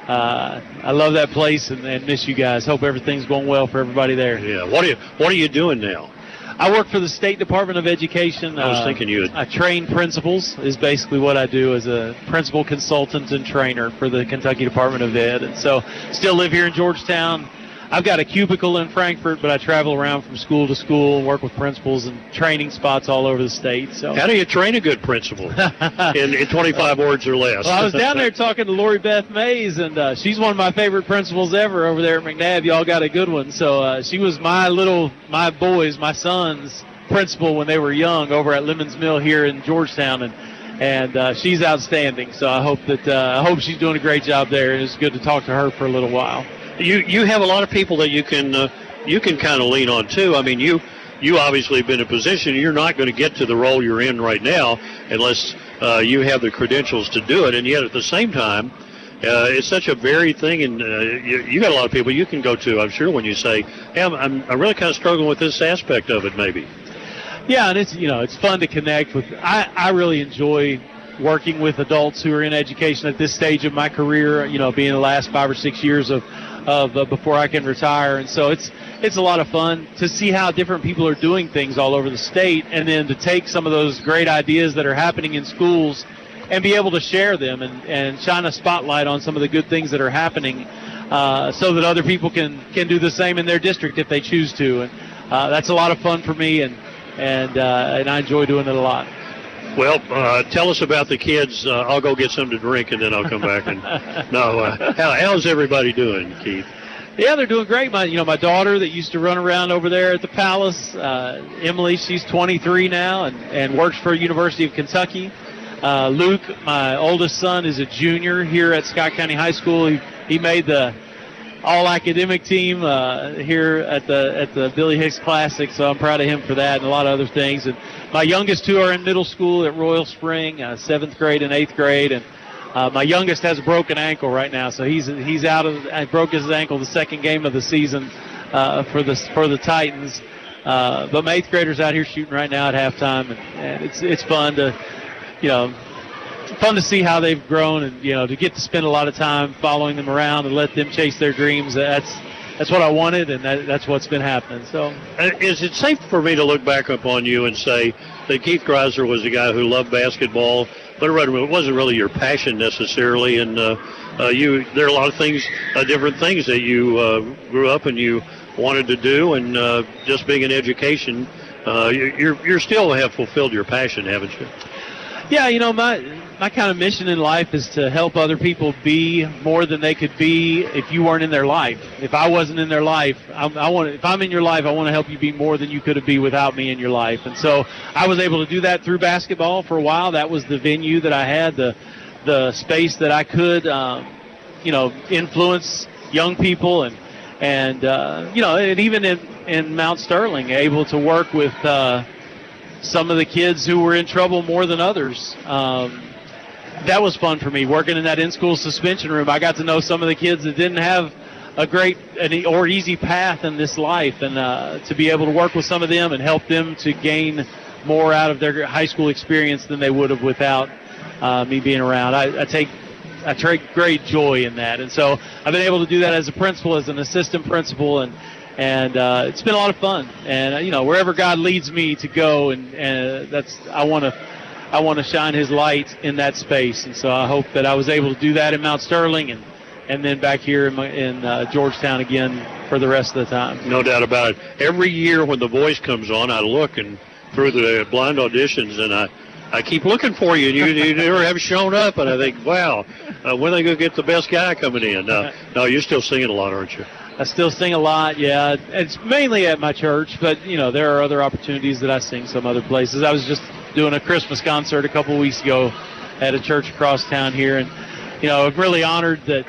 uh, I love that place and, and miss you guys. Hope everything's going well for everybody there. Yeah. What are you What are you doing now? I work for the State Department of Education. I was uh, thinking you had... I train principals is basically what I do as a principal consultant and trainer for the Kentucky Department of Ed. And so still live here in Georgetown. I've got a cubicle in Frankfort, but I travel around from school to school and work with principals and training spots all over the state. So how do you train a good principal in, in twenty-five words or less? Well, I was down there talking to Lori Beth Mays, and uh, she's one of my favorite principals ever over there at McNabb. Y'all got a good one. So uh, she was my little, my boys, my sons' principal when they were young over at Lemons Mill here in Georgetown, and and uh, she's outstanding. So I hope that uh, I hope she's doing a great job there, and it's good to talk to her for a little while. You you have a lot of people that you can uh, you can kind of lean on too. I mean, you you obviously have been in a position. You're not going to get to the role you're in right now unless uh, you have the credentials to do it. And yet at the same time, uh, it's such a varied thing. And uh, you, you got a lot of people you can go to, I'm sure, when you say, hey, I'm, I'm I'm really kind of struggling with this aspect of it, maybe. Yeah, and it's you know it's fun to connect with. I I really enjoy working with adults who are in education at this stage of my career. You know, being the last five or six years of. Of uh, before I can retire, and so it's it's a lot of fun to see how different people are doing things all over the state, and then to take some of those great ideas that are happening in schools and be able to share them and, and shine a spotlight on some of the good things that are happening, uh, so that other people can can do the same in their district if they choose to, and uh, that's a lot of fun for me, and and uh, and I enjoy doing it a lot. Well, uh, tell us about the kids. Uh, I'll go get something to drink, and then I'll come back. And no, uh, how, how's everybody doing, Keith? Yeah, they're doing great. My, you know, my daughter that used to run around over there at the Palace, uh, Emily, she's twenty-three now and, and works for University of Kentucky. Uh, Luke, my oldest son, is a junior here at Scott County High School. He, he made the all-academic team uh, here at the at the Billy Hicks Classic, so I'm proud of him for that and a lot of other things. And my youngest two are in middle school at Royal Spring, uh, seventh grade and eighth grade, and uh, my youngest has a broken ankle right now, so he's he's out of I broke his ankle the second game of the season uh, for the for the Titans. Uh, but my eighth grader's out here shooting right now at halftime, and, and it's it's fun to you know. fun to see how they've grown, and you know to get to spend a lot of time following them around and let them chase their dreams. That's that's what I wanted, and that, that's what's been happening. So, uh, is it safe for me to look back upon you and say that Keith Greiser was a guy who loved basketball, but it wasn't really your passion necessarily, and uh, uh, you there are a lot of things, uh, different things that you uh, grew up and you wanted to do, and uh, just being in education, uh, you're you're still have fulfilled your passion, haven't you? Yeah, you know my. My kind of mission in life is to help other people be more than they could be if you weren't in their life. If I wasn't in their life, I, I want. If I'm in your life, I want to help you be more than you could have been without me in your life. And so I was able to do that through basketball for a while. That was the venue that I had, the the space that I could, um, you know, influence young people and and uh, you know, and even in in Mount Sterling, able to work with uh, some of the kids who were in trouble more than others. Um, That was fun for me, working in that in-school suspension room. I got to know some of the kids that didn't have a great or easy path in this life, and uh, to be able to work with some of them and help them to gain more out of their high school experience than they would have without uh, me being around. I, I take I take great joy in that, and so I've been able to do that as a principal, as an assistant principal, and and uh, it's been a lot of fun. And uh, you know, wherever God leads me to go, and, and that's I want to. I want to shine his light in that space, and so I hope that I was able to do that in Mount Sterling and, and then back here in, my, in uh, Georgetown again for the rest of the time. No doubt about it. Every year when The Voice comes on, I look and through the blind auditions, and I, I keep looking for you, and you, you never have shown up, and I think, wow, uh, when are they going to get the best guy coming in? Uh, no, you're still singing a lot, aren't you? I still sing a lot, yeah. It's mainly at my church, but, you know, there are other opportunities that I sing some other places. I was just doing a Christmas concert a couple of weeks ago at a church across town here, and you know I'm really honored that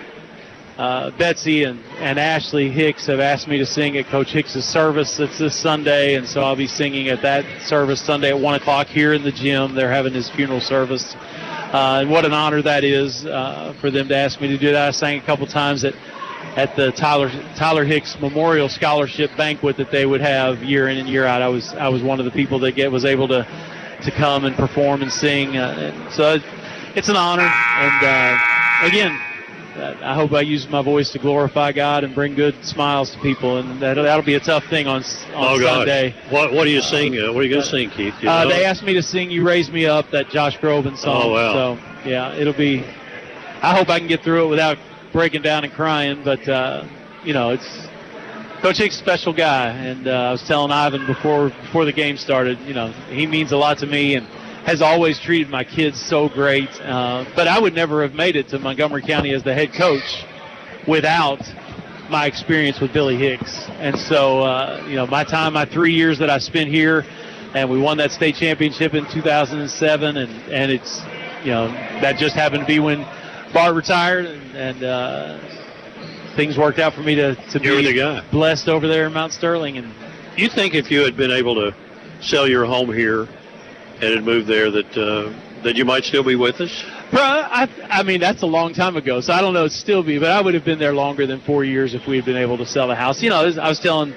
uh, Betsy and, and Ashley Hicks have asked me to sing at Coach Hicks's service. It's this Sunday, and so I'll be singing at that service Sunday at one o'clock here in the gym. They're having his funeral service, uh, and what an honor that is uh, for them to ask me to do that. I sang a couple times at at the Tyler Tyler Hicks Memorial Scholarship Banquet that they would have year in and year out. I was I was one of the people that get was able to to come and perform and sing. Uh, and so it's an honor. And uh, again, I hope I use my voice to glorify God and bring good smiles to people. And that, that'll be a tough thing on, on oh, Sunday. Gosh. What What do you sing? Uh, what are you going to sing, Keith? You uh, know? They asked me to sing "You Raise Me Up," that Josh Groban song. Oh, wow. So yeah, it'll be. I hope I can get through it without breaking down and crying. But uh, you know, it's Coach Hicks, special guy, and uh, I was telling Ivan before before the game started. You know, he means a lot to me and has always treated my kids so great. Uh, but I would never have made it to Montgomery County as the head coach without my experience with Billy Hicks. And so, uh, you know, my time, my three years that I spent here, and we won that state championship in two thousand seven, and, and it's, you know, that just happened to be when Bart retired, and, and uh, things worked out for me to, to You're be the guy. blessed over there in Mount Sterling. And you think if you had been able to sell your home here and had moved there that uh, that you might still be with us? Bro, I, I mean, that's a long time ago, so I don't know it'd still be, but I would have been there longer than four years if we had been able to sell the house. You know, I was telling,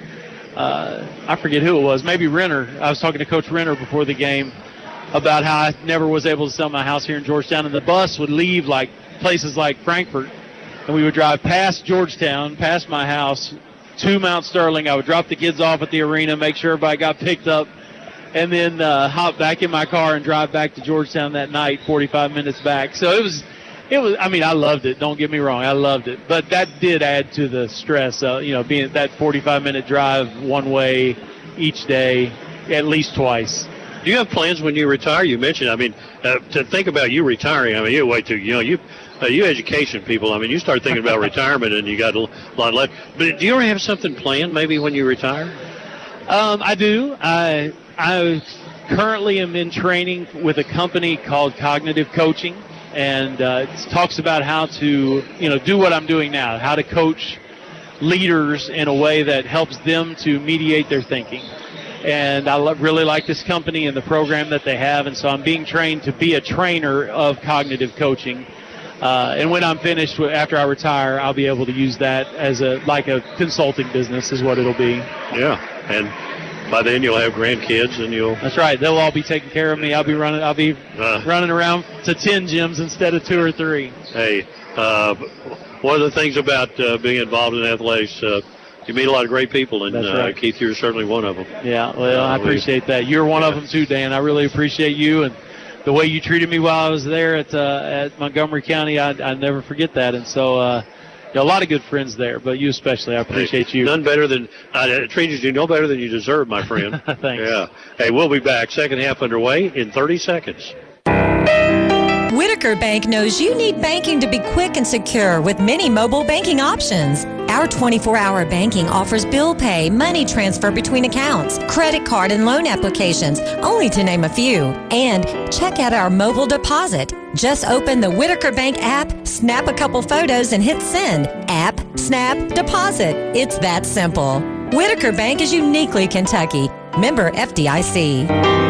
uh, I forget who it was, maybe Renner. I was talking to Coach Renner before the game about how I never was able to sell my house here in Georgetown, and the bus would leave like places like Frankfort, and we would drive past Georgetown, past my house, to Mount Sterling. I would drop the kids off at the arena, make sure everybody got picked up, and then uh, hop back in my car and drive back to Georgetown that night, forty-five minutes back. So it was, it was. I mean, I loved it. Don't get me wrong, I loved it. But that did add to the stress. Uh, you know, being that forty-five minute drive one way each day, at least twice. Do you have plans when you retire? You mentioned, I mean, uh, to think about you retiring. I mean, you're way too, you know, you, uh, you education people. I mean, you start thinking about retirement and you got a lot left. But do you ever have something planned maybe when you retire? Um, I do. I I currently am in training with a company called Cognitive Coaching, and uh, it talks about how to, you know, do what I'm doing now, how to coach leaders in a way that helps them to mediate their thinking. And I lo- really like this company and the program that they have, and so I'm being trained to be a trainer of cognitive coaching. Uh, and when I'm finished, after I retire, I'll be able to use that as a like a consulting business is what it'll be. Yeah, and by then you'll have grandkids, and you'll. That's right. They'll all be taking care of me. I'll be running. I'll be uh, running around to ten gyms instead of two or three. Hey, uh, one of the things about uh, being involved in athletics, uh, you meet a lot of great people, and That's uh, right. Keith, you're certainly one of them. Yeah, well, I Uh, we- appreciate that. You're one of them too, Dan. I really appreciate you and the way you treated me while I was there at uh, at Montgomery County. I I never forget that, and so. Uh, You know, a lot of good friends there, but you especially. I appreciate Hey, you. None better than uh, treated you no better than you deserve, my friend. Thanks. Yeah. Hey, we'll be back. Second half underway in thirty seconds. Whitaker Bank knows you need banking to be quick and secure with many mobile banking options. Our twenty-four hour banking offers bill pay, money transfer between accounts, credit card and loan applications, only to name a few. And check out our mobile deposit. Just open the Whitaker Bank app, snap a couple photos, and hit send. App, snap, deposit. It's that simple. Whitaker Bank is uniquely Kentucky. Member F D I C.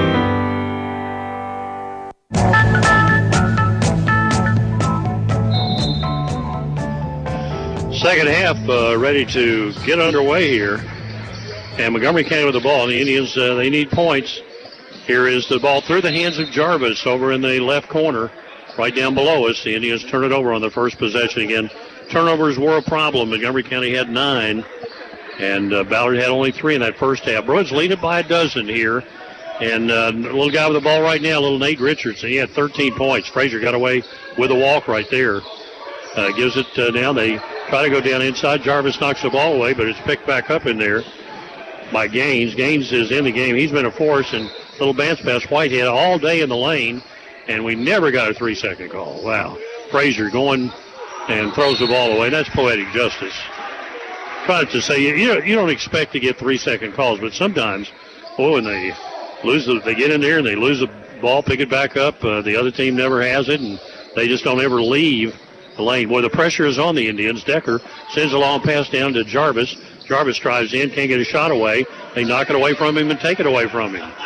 Second half uh, ready to get underway here. And Montgomery County with the ball. The Indians, uh, they need points. Here is the ball through the hands of Jarvis over in the left corner, right down below us. The Indians turn it over on their first possession again. Turnovers were a problem. Montgomery County had nine, and uh, Ballard had only three in that first half. Bruins lead it by a dozen here. And uh, the little guy with the ball right now, little Nate Richardson, he had thirteen points. Frazier got away with a walk right there. Uh, gives it uh, now. They try to go down inside. Jarvis knocks the ball away, but it's picked back up in there by Gaines. Gaines is in the game. He's been a force, and little bounce pass Whitehead all day in the lane, and we never got a three-second call. Wow. Frazier going and throws the ball away. That's poetic justice. Trying to say, you, you, don't, you don't expect to get three-second calls, but sometimes, boy, when they lose the, they get in there and they lose the ball, pick it back up. Uh, the other team never has it, and they just don't ever leave the lane. Boy, the pressure is on the Indians. Decker sends a long pass down to Jarvis. Jarvis drives in, can't get a shot away. They knock it away from him and take it away from him.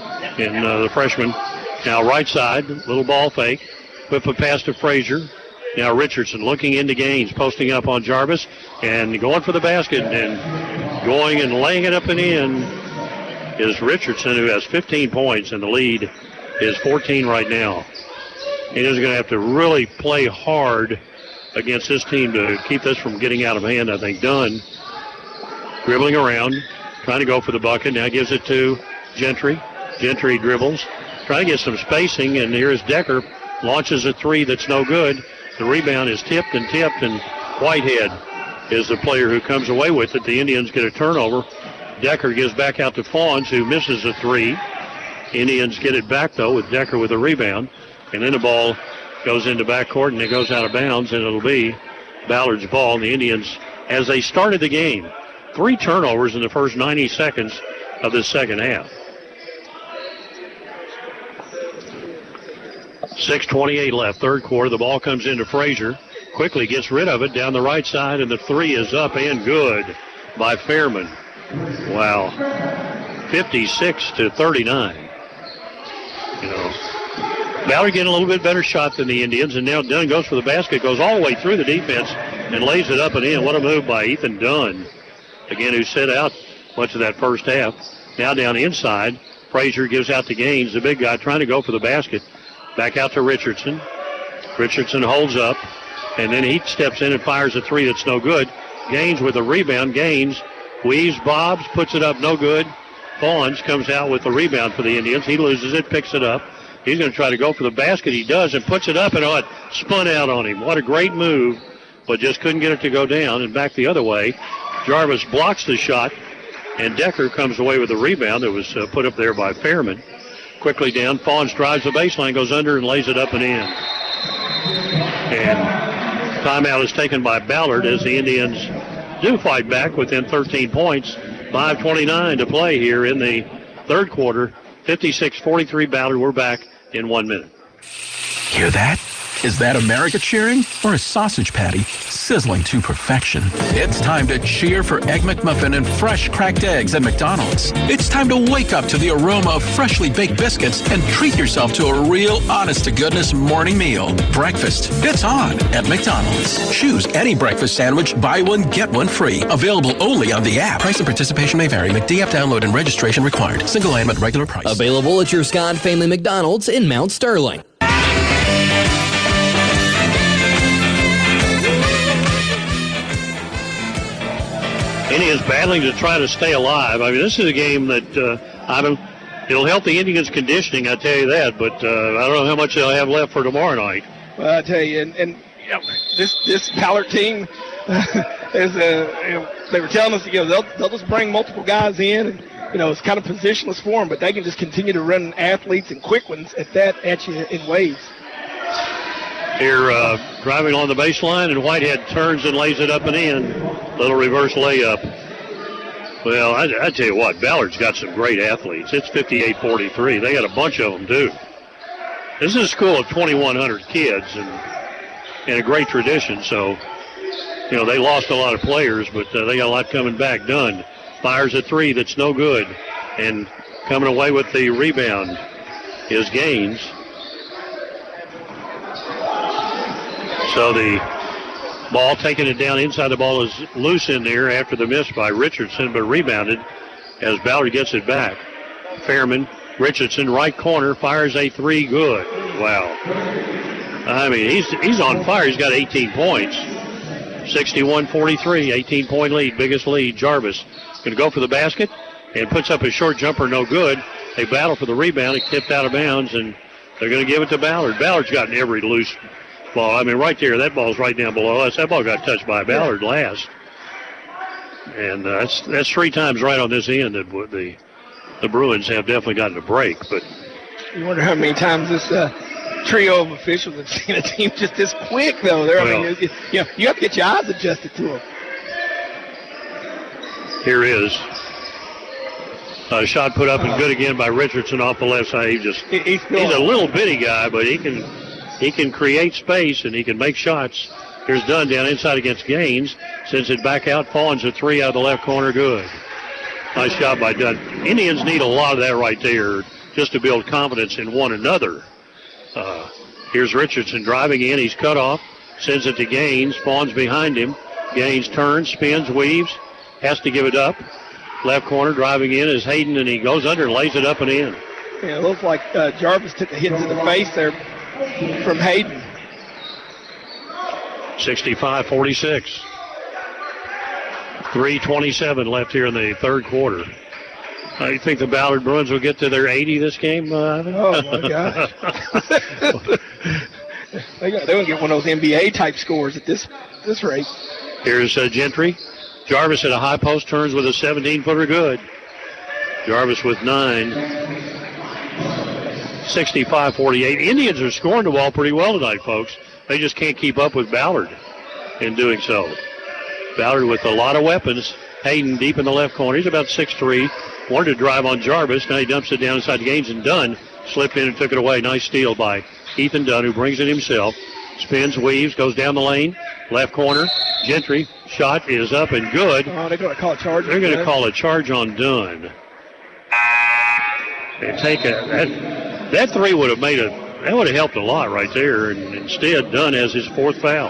And uh, the freshman now right side, little ball fake. Whip a pass to Frazier. Now Richardson looking into Gaines, posting up on Jarvis, and going for the basket, and going and laying it up and in is Richardson, who has fifteen points, and the lead is fourteen right now. He is going to have to really play hard against this team to keep this from getting out of hand, I think. Dunn dribbling around, trying to go for the bucket. Now gives it to Gentry. Gentry dribbles, trying to get some spacing, and here's Decker. Launches a three that's no good. The rebound is tipped and tipped, and Whitehead is the player who comes away with it. The Indians get a turnover. Decker gives back out to Fawns, who misses a three. Indians get it back, though, with Decker with a rebound. And then the ball goes into backcourt, and it goes out of bounds, and it'll be Ballard's ball. And the Indians, as they started the game, three turnovers in the first ninety seconds of the second half. six twenty-eight left, third quarter. The ball comes into Frazier. Quickly gets rid of it down the right side, and the three is up and good by Fairman. Wow. fifty-six to thirty-nine. You know, Ballard getting a little bit better shot than the Indians, and now Dunn goes for the basket, goes all the way through the defense, and lays it up and in. What a move by Ethan Dunn. Again, who set out much of that first half. Now down inside, Frazier gives out to Gaines, the big guy, trying to go for the basket. Back out to Richardson. Richardson holds up, and then he steps in and fires a three that's no good. Gaines with a rebound. Gaines weaves, bobs, puts it up, no good. Fawns comes out with the rebound for the Indians. He loses it, picks it up. He's going to try to go for the basket. He does, and puts it up, and oh, it spun out on him. What a great move, but just couldn't get it to go down. And back the other way, Jarvis blocks the shot, and Decker comes away with the rebound that was uh, put up there by Fairman. Quickly down, Fawns drives the baseline, goes under, and lays it up and in. And timeout is taken by Ballard as the Indians do fight back within thirteen points. five twenty-nine to play here in the third quarter. fifty-six forty-three Ballard. We're back in one minute. Hear that? Is that America cheering or a sausage patty sizzling to perfection? It's time to cheer for Egg McMuffin and fresh cracked eggs at McDonald's. It's time to wake up to the aroma of freshly baked biscuits and treat yourself to a real honest-to-goodness morning meal. Breakfast, it's on at McDonald's. Choose any breakfast sandwich, buy one, get one free. Available only on the app. Price and participation may vary. McD app download and registration required. Single item at regular price. Available at your Scott Family McDonald's in Mount Sterling. Indians battling to try to stay alive. I mean, this is a game that uh, I don't. It'll help the Indians' conditioning, I tell you that. But uh, I don't know how much they'll have left for tomorrow night. Well, I tell you, and, and you know, this this Ballard team is a. You know, they were telling us, you know, they'll they'll just bring multiple guys in, and you know, it's kind of positionless for them, but they can just continue to run athletes and quick ones at that at you in waves. Here, uh, driving on the baseline, and Whitehead turns and lays it up and in. Little reverse layup. Well, I, I tell you what, Ballard's got some great athletes. It's fifty-eight forty-three. They got a bunch of them, too. This is a school of twenty-one hundred kids and, and a great tradition. So, you know, they lost a lot of players, but uh, they got a lot coming back. Dunn fires a three that's no good. And coming away with the rebound is Gaines. So the ball taking it down inside the ball is loose in there after the miss by Richardson, but rebounded as Ballard gets it back. Fairman, Richardson, right corner, fires a three, good. Wow. I mean, he's he's on fire. He's got eighteen points. sixty-one forty-three, eighteen-point lead, biggest lead. Jarvis going to go for the basket and puts up a short jumper, no good. They battle for the rebound. It tipped out of bounds, and they're going to give it to Ballard. Ballard's gotten every loose ball. I mean, right there, that ball's right down below us. That ball got touched by Ballard last. And uh, that's that's three times right on this end that the the Bruins have definitely gotten a break. But you wonder how many times this uh, trio of officials have seen a team just this quick, though. They're, well, I mean, it, it, you know, you have to get your eyes adjusted to them. Here is a shot put up and good again by Richardson off the left side. He just he, he's, he's a little bitty guy, but he can he can create space and he can make shots. Here's Dunn down inside against Gaines. Sends it back out. Fawns a three out of the left corner. Good. Nice job by Dunn. Indians need a lot of that right there just to build confidence in one another. Uh, here's Richardson driving in. He's cut off. Sends it to Gaines. Fawns behind him. Gaines turns, spins, weaves, has to give it up. Left corner driving in is Hayden, and he goes under and lays it up and in. Yeah, it looks like uh, Jarvis took a hit to the face there from Hayden. sixty-five forty-six. three twenty-seven left here in the third quarter. Uh, you think the Ballard Bruins will get to their eighty this game, uh, Ivan? Oh, my gosh. they got, they're going to get one of those N B A-type scores at this this rate. Here's uh, Gentry. Jarvis at a high post turns with a seventeen-footer good. Jarvis with nine. sixty-five forty-eight. Indians are scoring the ball pretty well tonight, folks. They just can't keep up with Ballard in doing so. Ballard with a lot of weapons. Hayden deep in the left corner. He's about six three. Wanted to drive on Jarvis. Now he dumps it down inside Gaines, and Dunn slipped in and took it away. Nice steal by Ethan Dunn, who brings it himself. Spins, weaves, goes down the lane. Left corner. Gentry. Shot is up and good. Oh, they're going to call a charge. They're going to call a charge on Dunn. They take a that, that three would have made a that would have helped a lot right there, and instead Dunn has his fourth foul.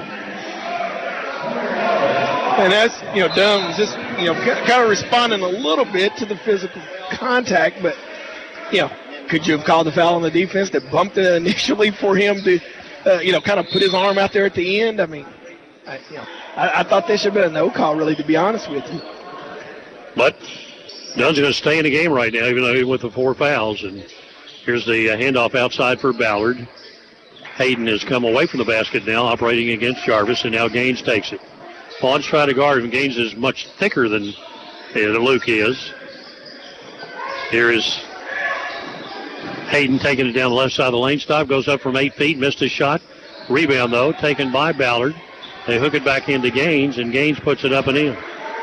And that's, you know, Dunn was just, you know, kind of responding a little bit to the physical contact, but, you know, could you have called the foul on the defense that bumped it initially for him to, uh, you know, kind of put his arm out there at the end? I mean, I, you know, I, I thought there should have been a no call, really, to be honest with you. But Dunn's going to stay in the game right now, even though with the four fouls. And here's the uh, handoff outside for Ballard. Hayden has come away from the basket now, operating against Jarvis, and now Gaines takes it. Fawns try to guard him. Gaines is much thicker than uh, Luke is. Here is Hayden taking it down the left side of the lane. Stop goes up from eight feet, missed his shot. Rebound, though, taken by Ballard. They hook it back into Gaines, and Gaines puts it up and in.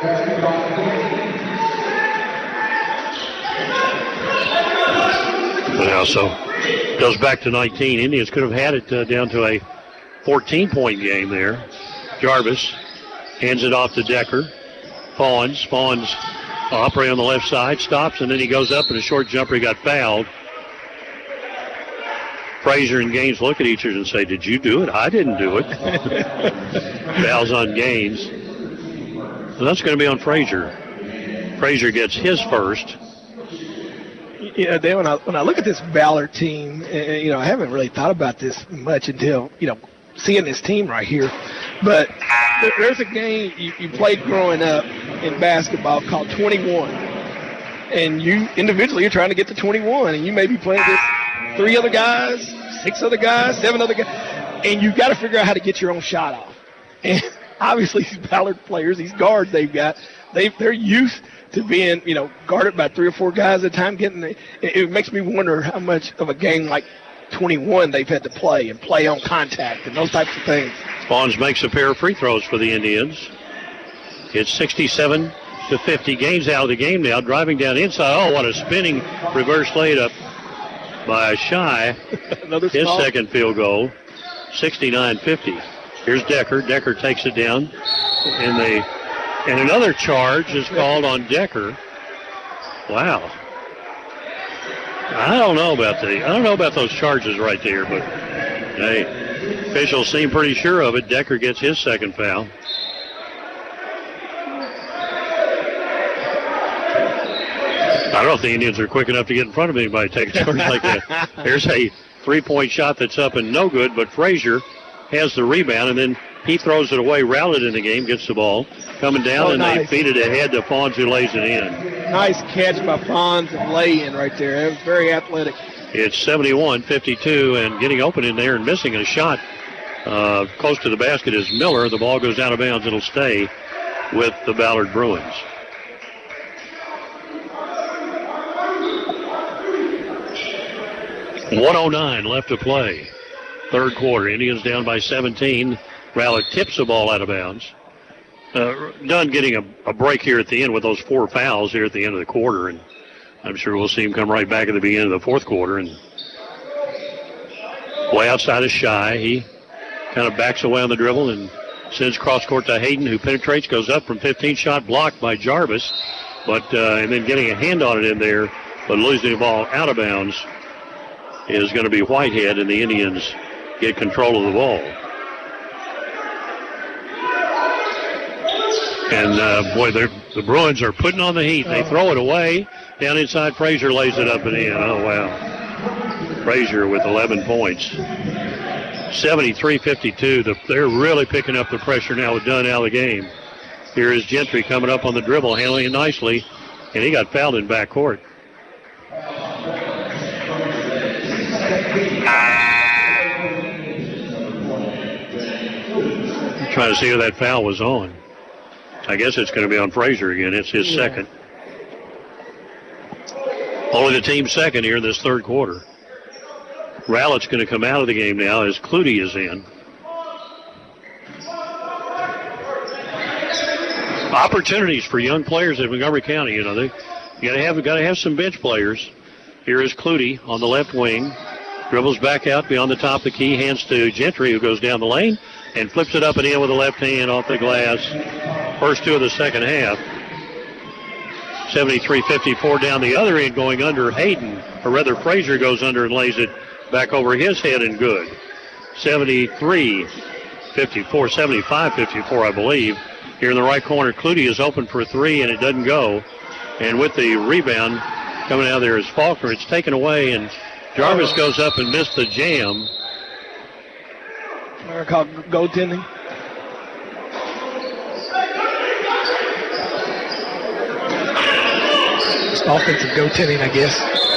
Now, so goes back to nineteen. Indians could have had it uh, down to a fourteen-point game there. Jarvis hands it off to Decker. Fawns. Fawns operating on the left side, stops, and then he goes up in a short jumper. He got fouled. Frazier and Gaines look at each other and say, "Did you do it?" "I didn't do it." Fouls on Gaines. So that's going to be on Frazier. Frazier gets his first. Yeah, then when I when I look at this Ballard team, uh, you know, I haven't really thought about this much until, you know, seeing this team right here. But there, there's a game you, you played growing up in basketball called twenty-one, and you individually you're trying to get to twenty-one, and you may be playing this three other guys, six other guys, seven other guys, and you got to figure out how to get your own shot off. And obviously, these Ballard players, these guards they've got, they they're used to being, you know, guarded by three or four guys at a time. Getting the, it, it makes me wonder how much of a game like twenty-one they've had to play and play on contact and those types of things. Fawns makes a pair of free throws for the Indians. It's sixty-seven to fifty. Gaines out of the game now, driving down inside. Oh, what a spinning reverse laid-up by Shy. Another his small. second field goal. sixty-nine fifty. Here's Decker. Decker takes it down in the. And another charge is called on Decker. Wow. I don't know about the I don't know about those charges right there, but hey, officials seem pretty sure of it. Decker gets his second foul. I don't know if the Indians are quick enough to get in front of anybody to take a charge like that. There's a three-point shot that's up and no good, but Frazier has the rebound, and then he throws it away, routed in the game, gets the ball. Coming down, Oh, and nice. they feed it ahead to Fawns, who lays it in. Nice catch by Fawns and lay-in right there. It was very athletic. It's seventy-one fifty-two, and getting open in there and missing a shot uh, close to the basket is Miller. The ball goes out of bounds. It'll stay with the Ballard Bruins. one oh nine left to play. Third quarter. Indians down by seventeen. Rowlett tips the ball out of bounds. Uh, Dunn getting a, a break here at the end with those four fouls here at the end of the quarter, and I'm sure we'll see him come right back at the beginning of the fourth quarter. And way outside is Shy. He kind of backs away on the dribble and sends cross court to Hayden, who penetrates, goes up from fifteen, shot blocked by Jarvis, but uh, and then getting a hand on it in there, but losing the ball out of bounds is going to be Whitehead, and the Indians get control of the ball. And, uh, boy, the Bruins are putting on the heat. They throw it away. Down inside, Frazier lays it up and in. Oh, wow. Frazier with eleven points. seventy-three fifty-two. The, they're really picking up the pressure now with Dunn out of the game. Here is Gentry coming up on the dribble, handling it nicely, and he got fouled in backcourt. Trying to see who that foul was on. I guess it's going to be on Frazier again. It's his yeah. second. Only the team's second here in this third quarter. Rowlett's going to come out of the game now as Clutie is in. Opportunities for young players at Montgomery County. You know, they you got to have got to have some bench players. Here is Clutie on the left wing, dribbles back out beyond the top of the key, hands to Gentry, who goes down the lane and flips it up and in with the left hand off the glass. First two of the second half. seventy-three fifty-four down the other end, going under Hayden, or rather Frazier goes under and lays it back over his head and good. seventy-three fifty-four, seventy-five fifty-four, I believe. Here in the right corner, Clutie is open for three, and it doesn't go. And with the rebound coming out there is Faulkner. It's taken away, and Jarvis goes up and missed the jam. They're called goaltending. Just offensive goaltending, I guess.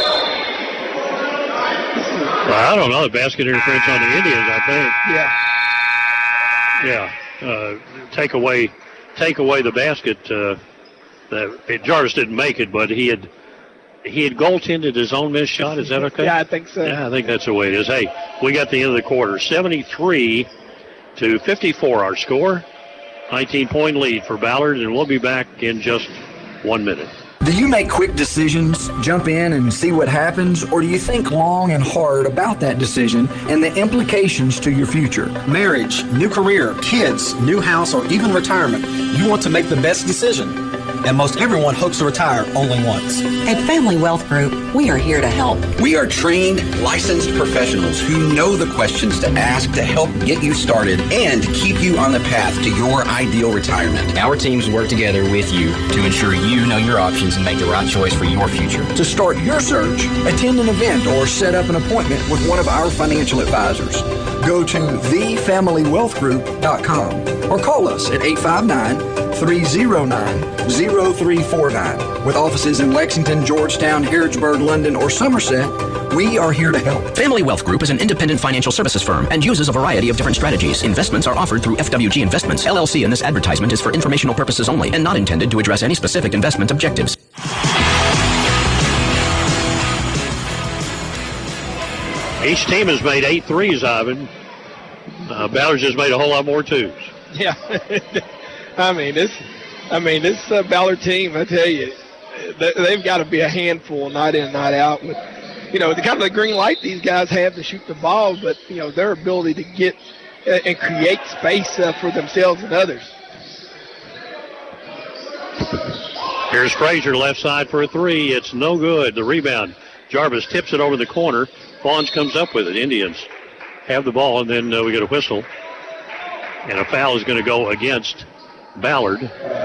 Well, I don't know. The basket interference on the Indians, I think. Yeah. Yeah. Uh, take away, take away the basket. Uh, that it, Jarvis didn't make it, but he had he had goaltended his own missed shot. Is that okay? Yeah, I think so. Yeah, I think that's the way it is. Hey, we got the end of the quarter. seventy-three to fifty-four, our score. nineteen-point lead for Ballard, and we'll be back in just one minute. Do you make quick decisions, jump in and see what happens, or do you think long and hard about that decision and the implications to your future? Marriage, new career, kids, new house, or even retirement. You want to make the best decision. And most everyone hopes to retire only once. At Family Wealth Group, we are here to help. We are trained, licensed professionals who know the questions to ask to help get you started and keep you on the path to your ideal retirement. Our teams work together with you to ensure you know your options and make the right choice for your future. To start your search, attend an event or set up an appointment with one of our financial advisors. Go to the family wealth group dot com or call us at eight five nine, three oh nine, oh three four nine. With offices in Lexington, Georgetown, Harrodsburg, London, or Somerset, we are here to help. Family Wealth Group is an independent financial services firm and uses a variety of different strategies. Investments are offered through F W G Investments, L L C, and this advertisement is for informational purposes only and not intended to address any specific investment objectives. Each team has made eight threes, Ivan. Uh, Ballard's just made a whole lot more twos. Yeah. I mean, this I mean, this uh, Ballard team, I tell you, they, they've got to be a handful night in and night out with, you know, the kind of the green light these guys have to shoot the ball, but, you know, their ability to get uh, and create space uh, for themselves and others. Here's Frazier left side for a three. It's no good. The rebound. Jarvis tips it over the corner. Fawns comes up with it. Indians have the ball, and then uh, we get a whistle. And a foul is going to go against Ballard.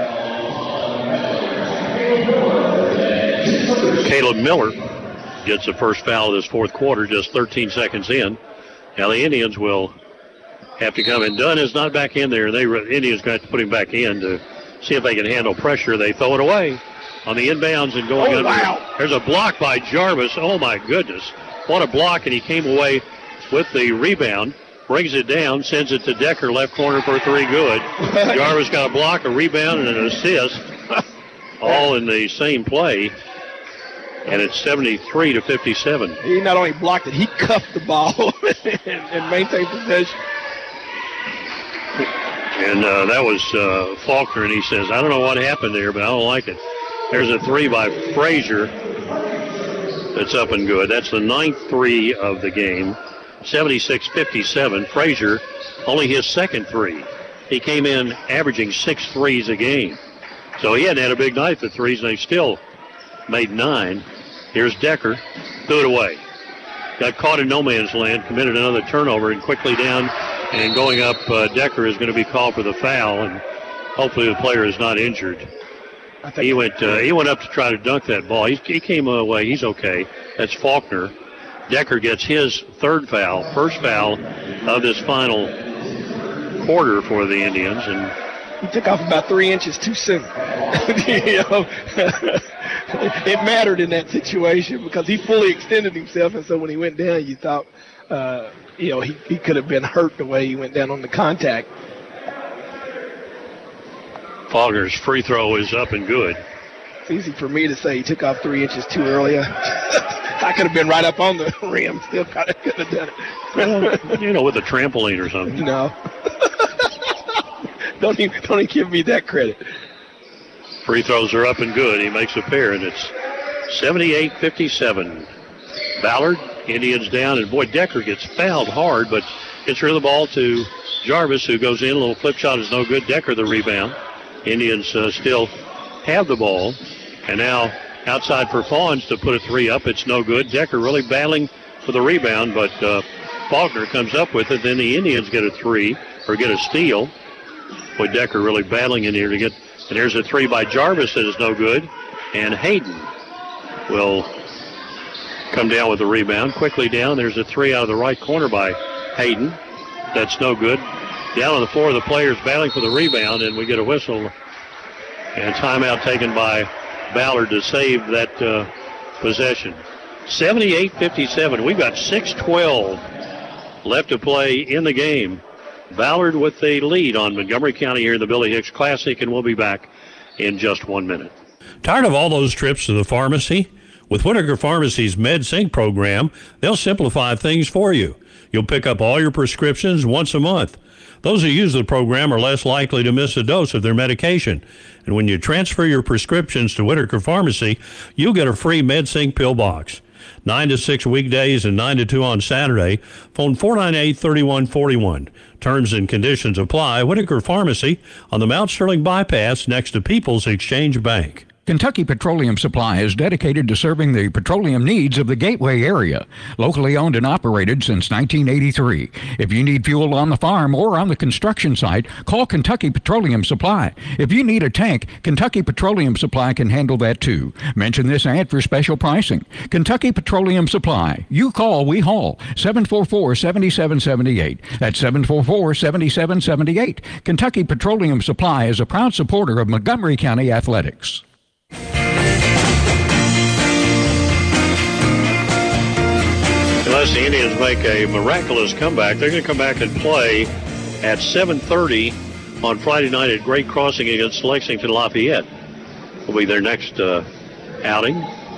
Caleb Miller gets the first foul of this fourth quarter, just thirteen seconds in. Now the Indians will have to come in. Dunn is not back in there. They Indians got to put him back in to see if they can handle pressure. They throw it away on the inbounds and going oh, under. Wow. There's a block by Jarvis. Oh, my goodness. What a block, and he came away with the rebound. Brings it down, sends it to Decker, left corner for three, good. Jarvis got a block, a rebound, and an assist, all in the same play. And it's seventy-three to fifty-seven. He not only blocked it, he cuffed the ball and, and maintained possession. And uh, that was uh, Faulkner, and he says, I don't know what happened there, but I don't like it. There's a three by Frazier that's up and good. That's the ninth three of the game. seventy-six fifty-seven. Frazier, only his second three. He came in averaging six threes a game. So he hadn't had a big night for threes, and they still made nine. Here's Decker. Threw it away. Got caught in no man's land, committed another turnover, and quickly down and going up, uh, Decker is going to be called for the foul. And hopefully the player is not injured. He went uh, he went up to try to dunk that ball. He, he came away. He's okay. That's Faulkner. Decker gets his third foul, first foul of this final quarter for the Indians. And he took off about three inches too soon. You know, it mattered in that situation because he fully extended himself, and so when he went down, you thought, uh, you know, he, he could have been hurt the way he went down on the contact. Faulkner's free throw is up and good. It's easy for me to say he took off three inches too early. I could have been right up on the rim, still kind of could have done it. Well, you know, with a trampoline or something. No. don't even don't even give me that credit. Free throws are up and good. He makes a pair, and it's seventy-eight fifty-seven. Ballard, Indians down, and boy, Decker gets fouled hard, but gets rid of the ball to Jarvis, who goes in. A little flip shot is no good. Decker the rebound. Indians uh, still have the ball, and now outside for Fawns to put a three up. It's no good. Decker really battling for the rebound, but uh, Faulkner comes up with it. Then the Indians get a three, or get a steal. Boy, Decker really battling in here to get, and there's a three by Jarvis that is no good, and Hayden will come down with the rebound. Quickly down, there's a three out of the right corner by Hayden. That's no good. Down on the floor, the players battling for the rebound, and we get a whistle and timeout taken by Ballard to save that uh, possession. seventy-eight fifty-seven. We've got six twelve left to play in the game. Ballard with the lead on Montgomery County here in the Billy Hicks Classic, and we'll be back in just one minute. Tired of all those trips to the pharmacy? With Whitaker Pharmacy's MedSync program, they'll simplify things for you. You'll pick up all your prescriptions once a month. Those who use the program are less likely to miss a dose of their medication. And when you transfer your prescriptions to Whitaker Pharmacy, you'll get a free MedSync pill box. nine to six weekdays and nine to two on Saturday. Phone four nine eight, three one four one. Terms and conditions apply. Whitaker Pharmacy on the Mount Sterling Bypass next to People's Exchange Bank. Kentucky Petroleum Supply is dedicated to serving the petroleum needs of the Gateway area. Locally owned and operated since nineteen eighty-three. If you need fuel on the farm or on the construction site, call Kentucky Petroleum Supply. If you need a tank, Kentucky Petroleum Supply can handle that too. Mention this ad for special pricing. Kentucky Petroleum Supply. You call, we haul. seven four four, seven seven seven eight. That's seven four four, seven seven seven eight. Kentucky Petroleum Supply is a proud supporter of Montgomery County Athletics. Unless the Indians make a miraculous comeback, they're going to come back and play at seven thirty on Friday night at Great Crossing against Lexington Lafayette. Will be their next uh, outing.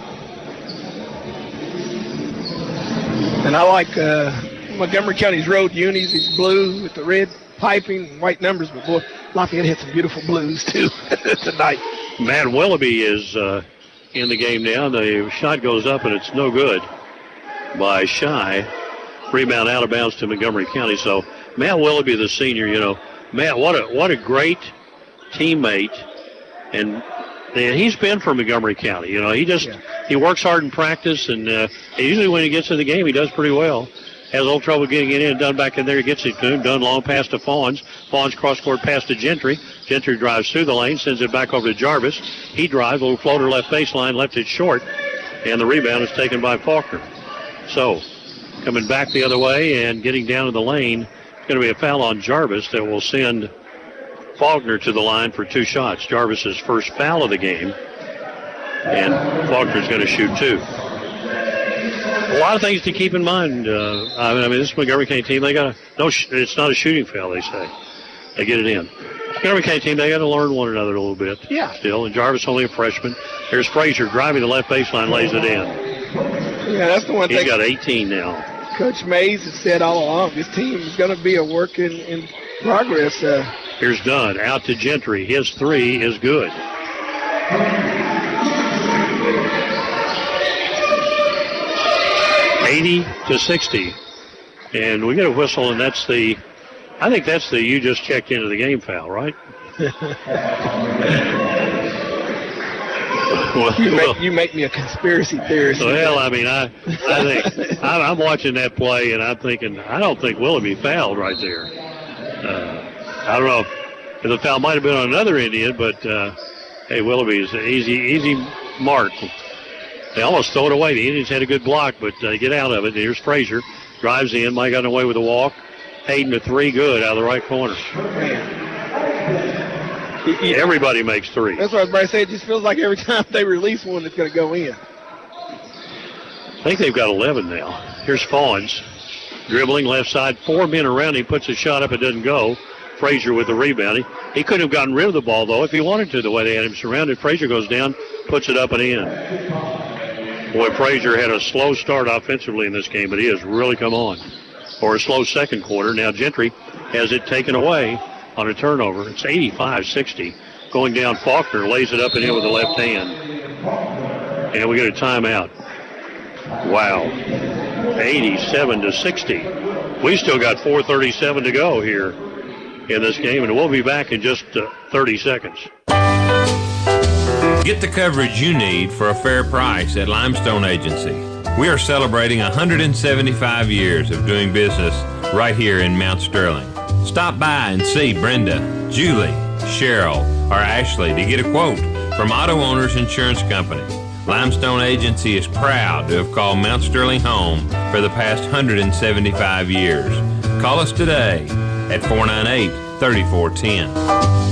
And I like uh, Montgomery County's road unis. It's blue with the red piping and white numbers, but boy, Lafayette had some beautiful blues too tonight. Matt Willoughby is uh, in the game now. The shot goes up and it's no good by Shy. Rebound out of bounds to Montgomery County. So Matt Willoughby, the senior, you know, Matt, what a what a great teammate, and and he's been for Montgomery County. You know, he just yeah. he works hard in practice, and uh, usually when he gets in the game, he does pretty well. Has a little trouble getting it in. Dunn back in there. He gets it to him. Dunn long pass to Fawns. Fawns cross-court pass to Gentry. Gentry drives through the lane, sends it back over to Jarvis. He drives. A little floater left baseline. Left it short. And the rebound is taken by Faulkner. So, coming back the other way and getting down to the lane, it's going to be a foul on Jarvis that will send Faulkner to the line for two shots. Jarvis's first foul of the game. And Faulkner's going to shoot two. A lot of things to keep in mind. Uh, I mean, this Montgomery County team, they got a, no, it's not a shooting foul, they say. They get it in. Montgomery County team, they got to learn one another a little bit. Yeah. Still, and Jarvis only a freshman. There's Frazier driving the left baseline, lays it in. Yeah, that's the one He's thing. He's got eighteen now. Coach Mays has said all along, this team is going to be a work in, in progress. Uh, Here's Dunn, out to Gentry. His three is good. eighty to sixty. And we get a whistle, and that's the, I think that's the you just checked into the game foul, right? well, you, make, you make me a conspiracy theorist. Well, I mean, I, I think, I'm, I'm watching that play, and I'm thinking, I don't think Willoughby fouled right there. Uh, I don't know if And the foul might have been on another Indian, but uh, hey, Willoughby's an easy, easy mark. They almost throw it away. The Indians had a good block, but uh, get out of it. And here's Frazier. Drives in. Mike got away with a walk. Hayden a three, good out of the right corner. Everybody makes three. That's what I was about to say. It just feels like every time they release one, it's going to go in. I think they've got eleven now. Here's Fawns. Dribbling left side. Four men around him. Puts a shot up. It doesn't go. Frazier with the rebound. He, he couldn't have gotten rid of the ball, though, if he wanted to, the way they had him surrounded. Frazier goes down, puts it up and in. Boy, Frazier had a slow start offensively in this game, but he has really come on. Or a slow second quarter. Now Gentry has it taken away on a turnover. It's eighty-five sixty. Going down, Faulkner lays it up and in with the left hand. And we get a timeout. Wow. eighty-seven to sixty. We still got four thirty-seven to go here in this game, and we'll be back in just uh, thirty seconds. Get the coverage you need for a fair price at Limestone Agency. We are celebrating one hundred seventy-five years of doing business right here in Mount Sterling. Stop by and see Brenda, Julie, Cheryl, or Ashley to get a quote from Auto Owners Insurance Company. Limestone Agency is proud to have called Mount Sterling home for the past one hundred seventy-five years. Call us today at four nine eight, three four one zero.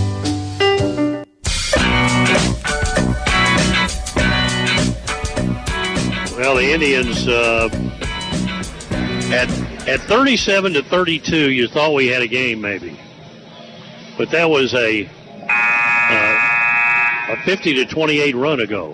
Well, the Indians uh, at at thirty-seven to thirty-two, you thought we had a game maybe, but that was a uh, a fifty to twenty-eight run ago.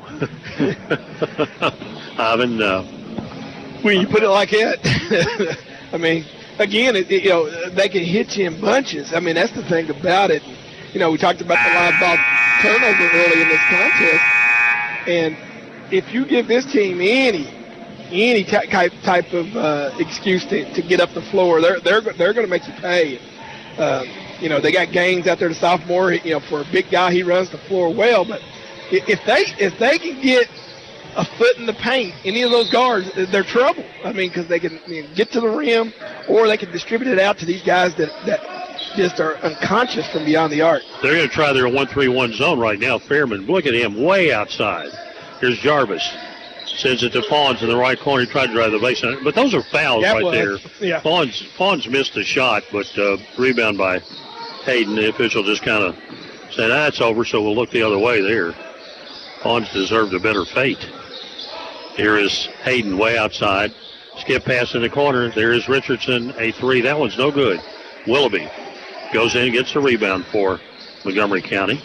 Ivan, uh, when you put it like that, I mean, again, it, it, you know, they can hit you in bunches. I mean, that's the thing about it. You know, we talked about the live ball turnover early in this contest, and if you give this team any any type type of uh, excuse to, to get up the floor, they're they're they're going to make you pay. Um, you know, they got Gaines out there, the sophomore. You know, for a big guy, he runs the floor well. But if they if they can get a foot in the paint, any of those guards, they're trouble. I mean, because they can you know, get to the rim, or they can distribute it out to these guys that that just are unconscious from beyond the arc. They're going to try their one three one zone right now. Fairman, look at him way outside. Here's Jarvis. Sends it to Fawns in the right corner. He tried to drive the baseline. But those are fouls that right was, there. Yeah. Fawns, Fawns missed the shot, but uh, rebound by Hayden. The official just kind of said, ah, it's over, so we'll look the other way there. Fawns deserved a better fate. Here is Hayden way outside. Skip pass in the corner. There is Richardson, a three. That one's no good. Willoughby goes in and gets the rebound for Montgomery County.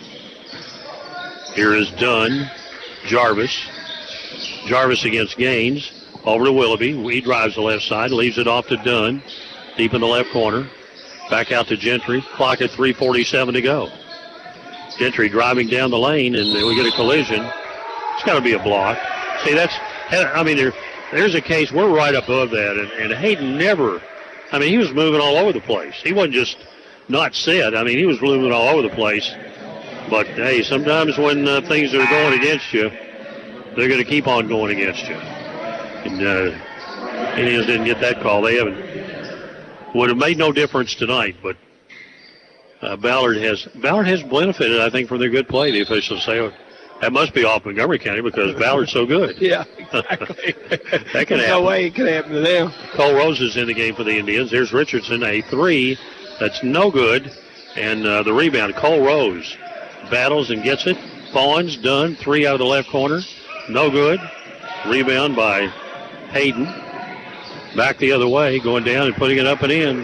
Here is Dunn. Jarvis. Jarvis against Gaines. Over to Willoughby. He drives the left side, leaves it off to Dunn. Deep in the left corner. Back out to Gentry. Clock at three forty-seven to go. Gentry driving down the lane, and we get a collision. It's got to be a block. See, that's, I mean, there, there's a case, we're right above that, and, and Hayden never, I mean, he was moving all over the place. He wasn't just not set. I mean, he was moving all over the place. But, hey, sometimes when uh, things are going against you, they're going to keep on going against you. And uh, Indians didn't get that call. They haven't. Would have made no difference tonight, but uh, Ballard has Ballard has benefited, I think, from their good play. The officials say, oh, that must be off Montgomery County because Ballard's so good. Yeah, exactly. That can There's happen. no way it could happen to them. Cole Rose is in the game for the Indians. There's Richardson, a three. That's no good. And uh, the rebound, Cole Rose battles and gets it. Fawns done. Three out of the left corner. No good. Rebound by Hayden. Back the other way, going down and putting it up and in.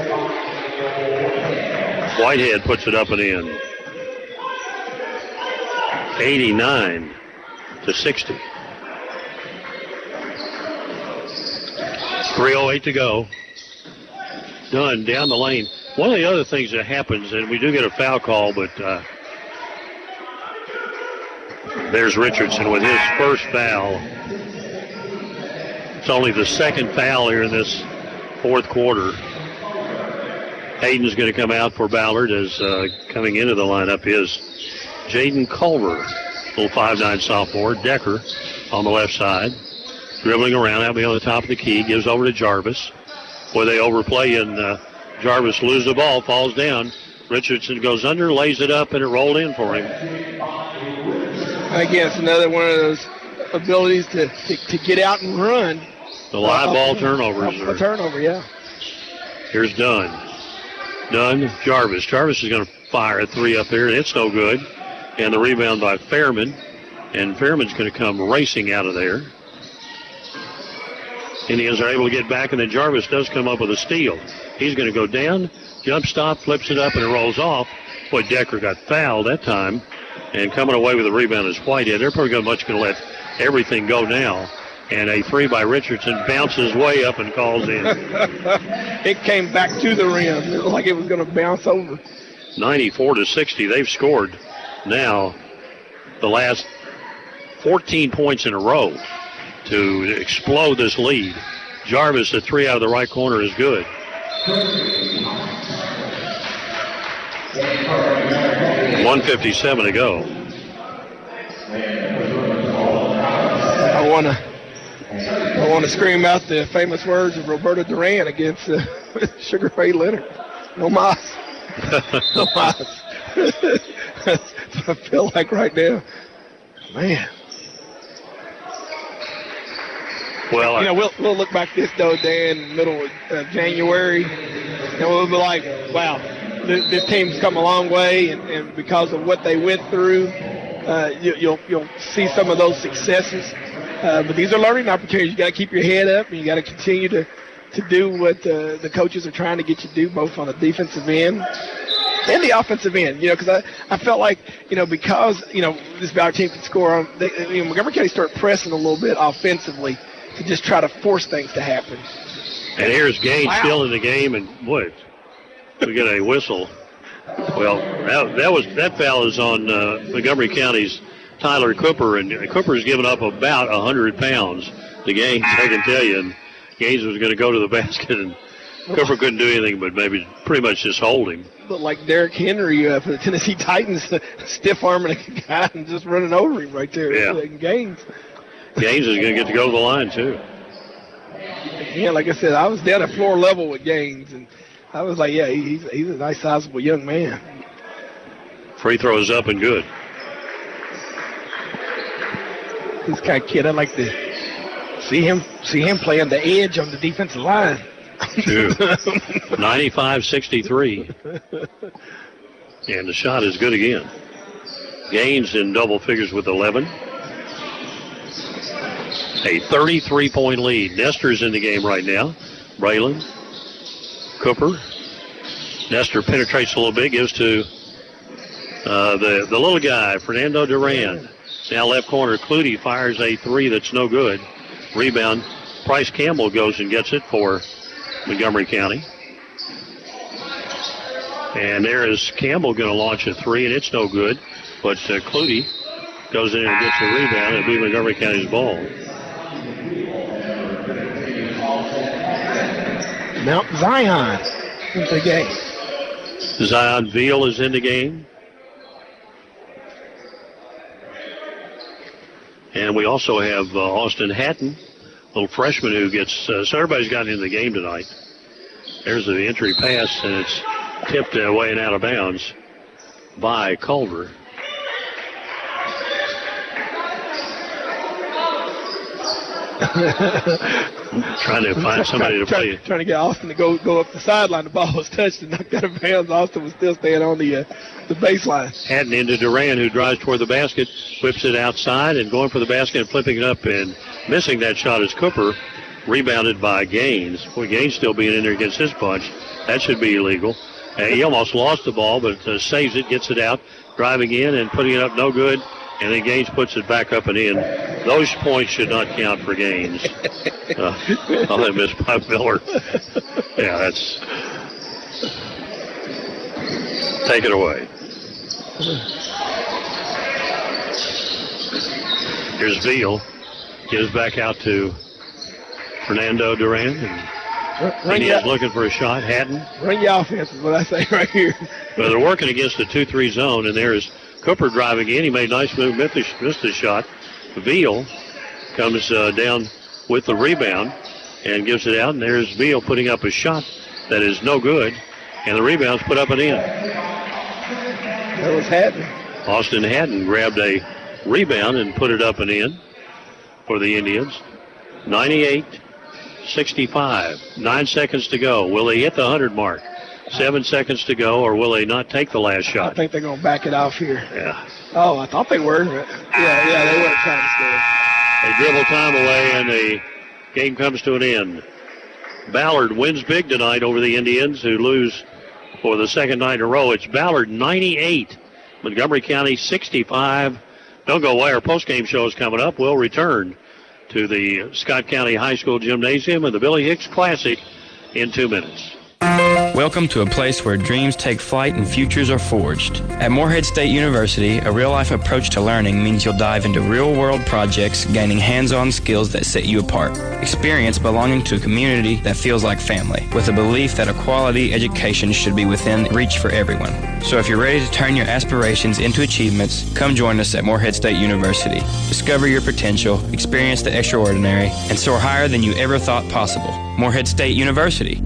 Whitehead puts it up and in. eighty-nine to sixty. three oh eight to go. Dunn down the lane. One of the other things that happens, and we do get a foul call, but uh, there's Richardson with his first foul. It's only the second foul here in this fourth quarter. Hayden's going to come out for Ballard as uh, coming into the lineup is Jaden Culver, little five nine sophomore. Decker on the left side. Dribbling around, out on the top of the key, gives over to Jarvis. Boy, they overplay, and uh, Jarvis loses the ball, falls down. Richardson goes under, lays it up, and it rolled in for him. Again, it's another one of those abilities to, to, to get out and run. The live ball turnovers. A turnover, yeah. Here's Dunn. Dunn, Jarvis. Jarvis is going to fire a three up there, and it's no good. And the rebound by Fairman. And Fairman's going to come racing out of there. Indians are able to get back, and then Jarvis does come up with a steal. He's going to go down, jump stop, flips it up, and it rolls off. Boy, Decker got fouled that time. And coming away with the rebound is Whitehead. They're pretty much going to let everything go now. And a three by Richardson bounces way up and calls in. It came back to the rim. It looked like it was going to bounce over. ninety-four to sixty. They've scored now the last fourteen points in a row to explode this lead. Jarvis, a three out of the right corner, is good. one fifty-seven to go. I want to I want to scream out the famous words of Roberto Duran against uh, Sugar Ray Leonard. No mas. No mas. That's what I feel like right now. Man. Well, you know, we'll, we'll look back this, though, Dan, in the middle of uh, January, and we'll be like, wow, this, this team's come a long way, and, and because of what they went through, uh, you, you'll you'll see some of those successes. Uh, but these are learning opportunities. You got to keep your head up, and you got to continue to, to do what uh, the coaches are trying to get you to do, both on the defensive end and the offensive end. You know, because I, I felt like, you know, because, you know, this Valor team could score on, they, you know, Montgomery County started pressing a little bit offensively to just try to force things to happen. And here's Gaines Wow. still in the game, and what? We get a whistle. Well, that, that was that foul is on uh, Montgomery County's Tyler Cooper, and Cooper's given up about one hundred pounds to Gaines, I can tell you. And Gaines was going to go to the basket, and Cooper couldn't do anything but maybe pretty much just hold him. Looked like Derrick Henry uh, for the Tennessee Titans, stiff arming a guy and just running over him right there. Yeah. And Gaines. Gaines is going to get to go to the line, too. Yeah, like I said, I was down at floor level with Gaines, and I was like, yeah, he, he's, he's a nice, sizable young man. Free throw is up and good. This kind of kid, I'd like to see him see him play on the edge on the defensive line. True. ninety-five sixty-three. And the shot is good again. Gaines in double figures with eleven. A thirty-three point lead. Nestor's in the game right now. Braylon. Cooper. Nestor penetrates a little bit, gives to uh, the, the little guy, Fernando Duran. Now left corner, Clutie fires a three that's no good. Rebound. Bryce Campbell goes and gets it for Montgomery County. And there is Campbell going to launch a three, and it's no good. But uh, Clutie goes in and gets a rebound. It'll be Montgomery County's ball. Mount Zion in the game. Zion Veal is in the game. And we also have uh, Austin Hatton, little freshman who gets, uh, so everybody's gotten in the game tonight. There's the entry pass, and it's tipped away and out of bounds by Culver. Trying to find somebody to play. Trying, trying to get Austin to go go up the sideline. The ball was touched and knocked out of bounds. Austin was still staying on the uh, the baseline. Hatton into Duran, who drives toward the basket, whips it outside, and going for the basket and flipping it up and missing that shot is Cooper. Rebounded by Gaines. Boy, Gaines still being in there against his bunch. That should be illegal. Uh, he almost lost the ball, but uh, saves it, gets it out, driving in and putting it up no good. And then Gaines puts it back up and in. Those points should not count for Gaines. Uh, oh, they missed by Miller. Yeah, that's... Take it away. Here's Veal. Gives back out to Fernando Duran. And Run he your, is looking for a shot. Hatton. run your offense is what I say right here. Well, they're working against the two three zone, and there's Cooper driving in. He made a nice move, missed the, missed the shot. Veal comes uh, down with the rebound and gives it out, and there's Veal putting up a shot that is no good, and the rebound's put up and in. That was Haddon. Austin Haddon grabbed a rebound and put it up and in for the Indians. ninety-eight sixty-five. Nine seconds to go. Will they hit the one hundred mark? Seven seconds to go, or will they not take the last shot? I think they're going to back it off here. Yeah. Oh, I thought they were. Yeah, yeah, they were trying to score. They dribble time away, and the game comes to an end. Ballard wins big tonight over the Indians, who lose for the second night in a row. It's Ballard ninety-eight, Montgomery County sixty-five. Don't go away. Our postgame show is coming up. We'll return to the Scott County High School Gymnasium and the Billy Hicks Classic in two minutes. Welcome to a place where dreams take flight and futures are forged. At Morehead State University, a real-life approach to learning means you'll dive into real-world projects, gaining hands-on skills that set you apart. Experience belonging to a community that feels like family, with a belief that a quality education should be within reach for everyone. So if you're ready to turn your aspirations into achievements, come join us at Morehead State University. Discover your potential, experience the extraordinary, and soar higher than you ever thought possible. Morehead State University.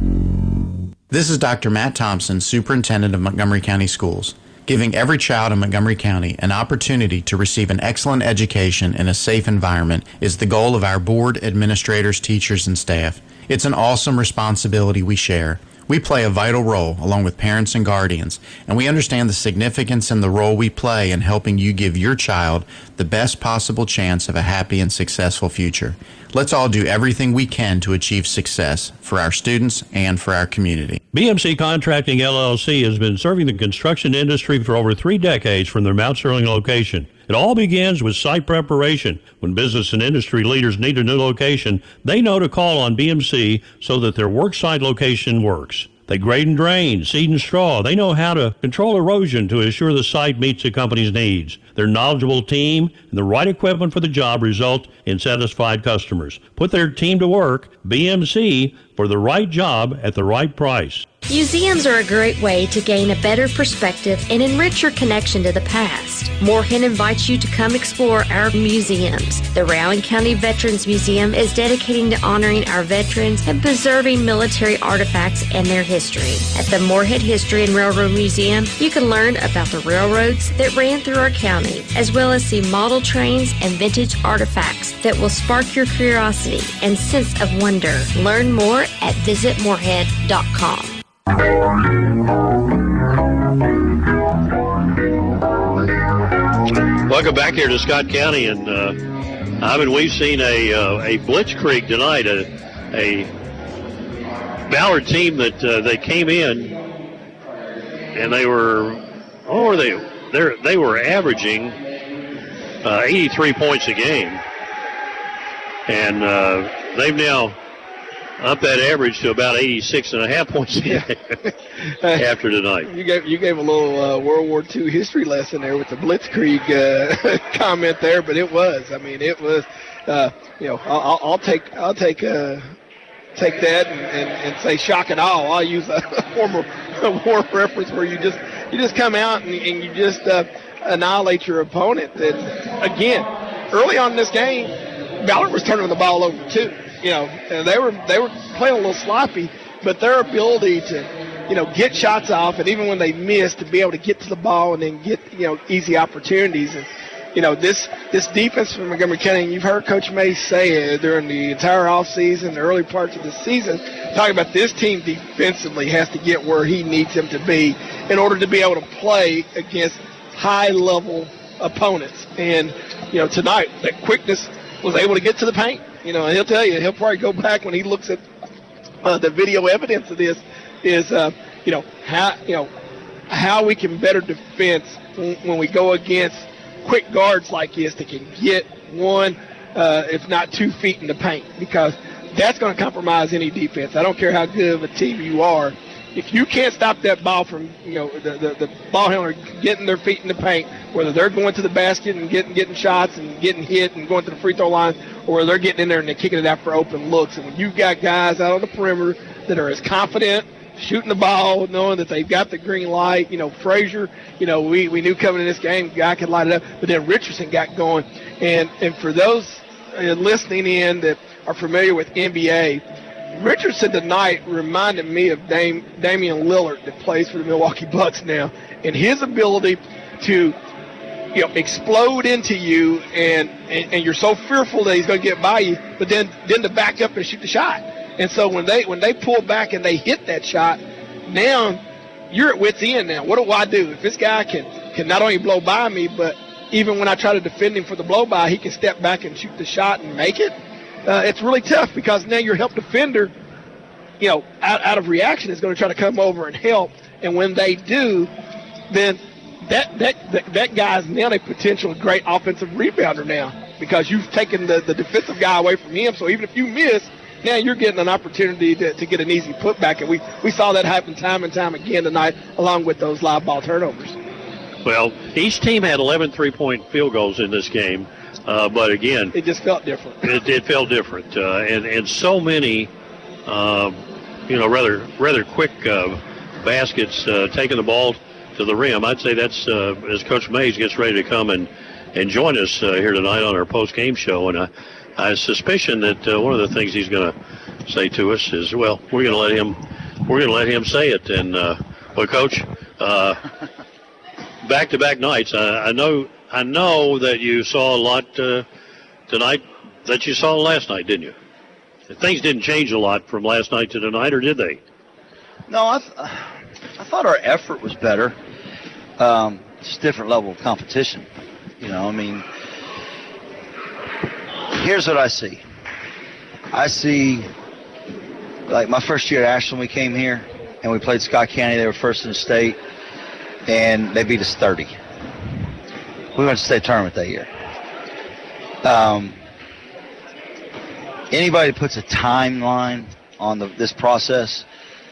This is Doctor Matt Thompson, Superintendent of Montgomery County Schools. Giving every child in Montgomery County an opportunity to receive an excellent education in a safe environment is the goal of our board, administrators, teachers, and staff. It's an awesome responsibility we share. We play a vital role along with parents and guardians, and we understand the significance and the role we play in helping you give your child the best possible chance of a happy and successful future. Let's all do everything we can to achieve success for our students and for our community. B M C Contracting L L C has been serving the construction industry for over three decades from their Mount Sterling location. It all begins with site preparation. When business and industry leaders need a new location, they know to call on B M C so that their work site location works. They grade and drain, seed and straw. They know how to control erosion to ensure the site meets the company's needs. Their knowledgeable team and the right equipment for the job result in satisfied customers. Put their team to work, B M C, for the right job at the right price. Museums are a great way to gain a better perspective and enrich your connection to the past. Morehead invites you to come explore our museums. The Rowan County Veterans Museum is dedicating to honoring our veterans and preserving military artifacts and their history. At the Morehead History and Railroad Museum, you can learn about the railroads that ran through our county, as well as see model trains and vintage artifacts that will spark your curiosity and sense of wonder. Learn more at visit morehead dot com. Welcome back here to Scott County, and uh, Ivan, we've seen a uh, a blitzkrieg tonight, a, a Ballard team that uh, they came in and they were, oh, were they they they were averaging uh, eighty-three points a game, and uh, they've now up that average to about eighty-six and a half points a game after tonight. You gave you gave a little uh, World War Two history lesson there with the blitzkrieg uh, comment there, but it was. I mean, it was. Uh, you know, I'll, I'll take I'll take uh, take that and, and, and say shock and awe. I'll use a former war reference where you just you just come out and, and you just uh, annihilate your opponent. And again, early on in this game, Ballard was turning the ball over too. You know, and they were they were playing a little sloppy, but their ability to, you know, get shots off, and even when they missed, to be able to get to the ball and then get, you know, easy opportunities. And, you know, this this defense from Montgomery County, and you've heard Coach May say it during the entire offseason, the early parts of the season, talking about this team defensively has to get where he needs them to be in order to be able to play against high-level opponents. And, you know, tonight, that quickness was able to get to the paint. You know, and he'll tell you, he'll probably go back when he looks at uh, the video evidence of this, is, uh, you know, how you know how we can better defense when, when we go against quick guards like this that can get one, uh, if not two feet in the paint, because that's going to compromise any defense. I don't care how good of a team you are. If you can't stop that ball from, you know, the, the, the ball handler getting their feet in the paint, whether they're going to the basket and getting getting shots and getting hit and going to the free throw line, or they're getting in there and they're kicking it out for open looks. And when you've got guys out on the perimeter that are as confident shooting the ball, knowing that they've got the green light, you know, Frazier, you know, we, we knew coming in this game, guy could light it up, but then Richardson got going. And, and for those uh, listening in that are familiar with N B A, Richardson tonight reminded me of Dame, Damian Lillard that plays for the Milwaukee Bucks now, and his ability to, you know, explode into you, and, and, and you're so fearful that he's going to get by you, but then, then to back up and shoot the shot. And so when they when they pull back and they hit that shot, now you're at wit's end now. What do I do? If this guy can, can not only blow by me, but even when I try to defend him for the blow by, he can step back and shoot the shot and make it. Uh, it's really tough because now your help defender, you know, out, out of reaction is going to try to come over and help. And when they do, then that that that, that guy's now a potential great offensive rebounder now because you've taken the, the defensive guy away from him. So even if you miss, now you're getting an opportunity to, to get an easy putback. And we, we saw that happen time and time again tonight along with those live ball turnovers. Well, each team had eleven three-point field goals in this game. Uh, but again, it just felt different. It, it felt different, uh, and and so many, uh, you know, rather rather quick uh, baskets uh, taking the ball to the rim. I'd say that's uh, as Coach Mays gets ready to come and and join us uh, here tonight on our post game show. And I, I suspicion that uh, one of the things he's going to say to us is, well, we're going to let him we're going to let him say it. And uh, well, Coach, uh, back-to-back nights. I, I know. I know that you saw a lot uh, tonight that you saw last night, didn't you? Things didn't change a lot from last night to tonight, or did they? No, I, th- I thought our effort was better. Um, just a different level of competition. You know, I mean, here's what I see. I see, like my first year at Ashland, we came here and we played Scott County. They were first in the state, and they beat us thirty. We went to state tournament that year. Um, anybody that puts a timeline on the, this process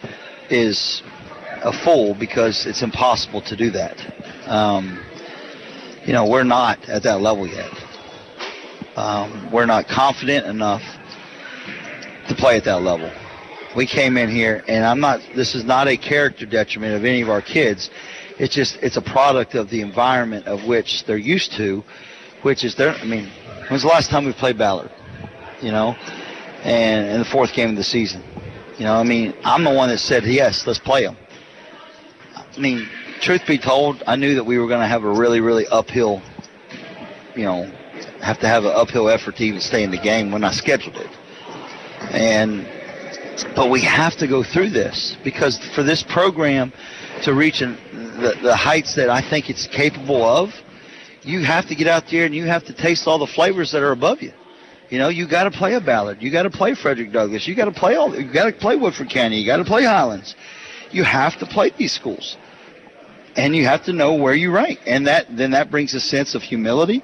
is a fool because it's impossible to do that. Um, you know, we're not at that level yet. Um, we're not confident enough to play at that level. We came in here, and I'm not. This is not a character detriment of any of our kids. It's just, it's a product of the environment of which they're used to, which is their, I mean, when's the last time we played Ballard? You know, and in the fourth game of the season. You know, I mean, I'm the one that said, yes, let's play them. I mean, truth be told, I knew that we were going to have a really, really uphill, you know, have to have an uphill effort to even stay in the game when I scheduled it. And, but we have to go through this because for this program to reach an, the, the heights that I think it's capable of, you have to get out there and you have to taste all the flavors that are above you. You know, you got to play a Ballard. You got to play Frederick Douglass. You got to play all. You got to play Woodford County. You got to play Highlands. You have to play these schools, and you have to know where you rank. And that then that brings a sense of humility,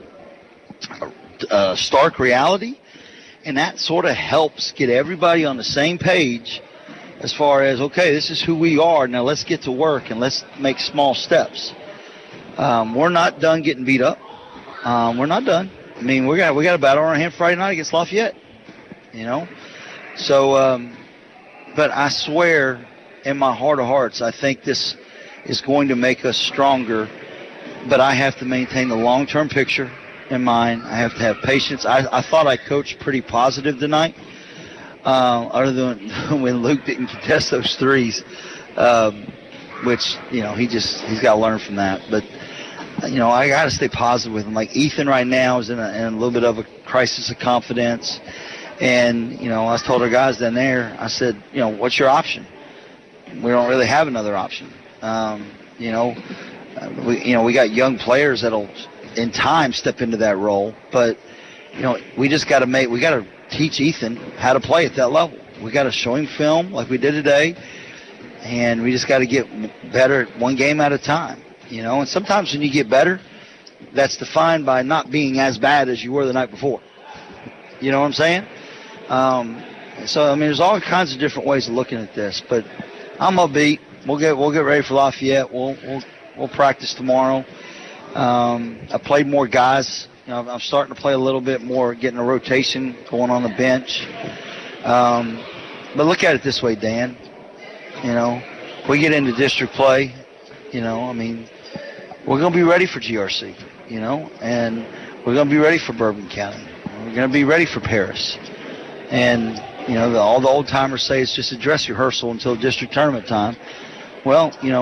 uh, stark reality, and that sort of helps get everybody on the same page. As far as, okay, this is who we are. Now let's get to work and let's make small steps. Um, we're not done getting beat up. Um, we're not done. I mean, we got we got a battle on our hand Friday night against Lafayette. You know, so. Um, but I swear, in my heart of hearts, I think this is going to make us stronger. But I have to maintain the long-term picture in mind. I have to have patience. I, I thought I coached pretty positive tonight. Uh, other than when Luke didn't contest those threes, um, which, you know, he just, he's got to learn from that. But, you know, I got to stay positive with him. Like Ethan right now is in a, in a little bit of a crisis of confidence. And, you know, I told our guys down there, I said, you know, what's your option? We don't really have another option. Um, you know, we, you know, we got young players that'll in time step into that role. But, you know, we just got to make, we got to teach Ethan how to play at that level. We got to show him film like we did today, and we just got to get better one game at a time, you know. And sometimes when you get better, that's defined by not being as bad as you were the night before. You know what I'm saying? Um, so I mean, there's all kinds of different ways of looking at this, but I'm upbeat. We'll get we'll get ready for Lafayette. We'll we'll we'll practice tomorrow. Um, I played more guys. You know, I'm starting to play a little bit more, getting a rotation going on the bench. Um, but look at it this way, Dan. You know, we get into district play. You know, I mean, we're going to be ready for G R C. You know, and we're going to be ready for Bourbon County. We're going to be ready for Paris. And you know, the, all the old timers say it's just a dress rehearsal until district tournament time. Well, you know,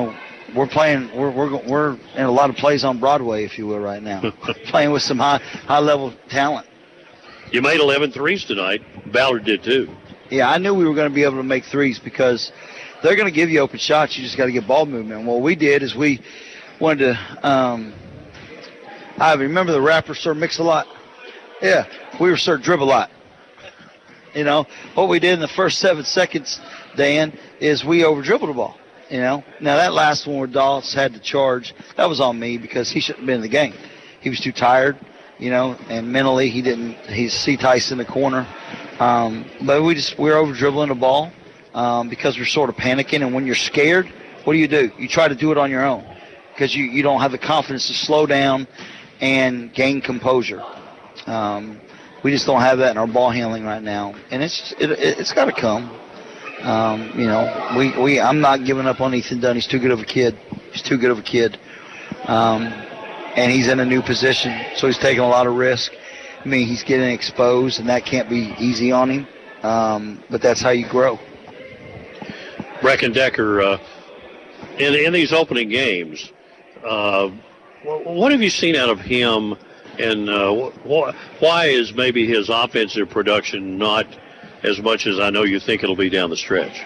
we're playing. We're we're we're in a lot of plays on Broadway, if you will, right now, playing with some high high level talent. You made eleven threes tonight. Ballard did too. Yeah, I knew we were going to be able to make threes because they're going to give you open shots. You just got to get ball movement. And what we did is we wanted to. Um, I remember the rapper Sir Mix-a-Lot. Yeah, we were Sir Dribble-a-Lot. You know, what we did in the first seven seconds, Dan, is we over-dribbled the ball. You know, now that last one where Dawes had to charge, that was on me because he shouldn't have been in the game. He was too tired, you know, and mentally he didn't. He's C Tice in the corner, um, but we just we were over-dribbling the ball um, because we're sort of panicking. And when you're scared, what do you do? You try to do it on your own because you you don't have the confidence to slow down and gain composure. Um, we just don't have that in our ball handling right now, and it's it, it's got to come. Um, you know, we, we I'm not giving up on Ethan Dunn. He's too good of a kid. He's too good of a kid. Um, and he's in a new position, so he's taking a lot of risk. I mean, he's getting exposed, and that can't be easy on him. Um, but that's how you grow. Brecken Decker, uh, in, in these opening games, uh, what have you seen out of him, and uh, wh- why is maybe his offensive production not as much as I know you think it'll be down the stretch?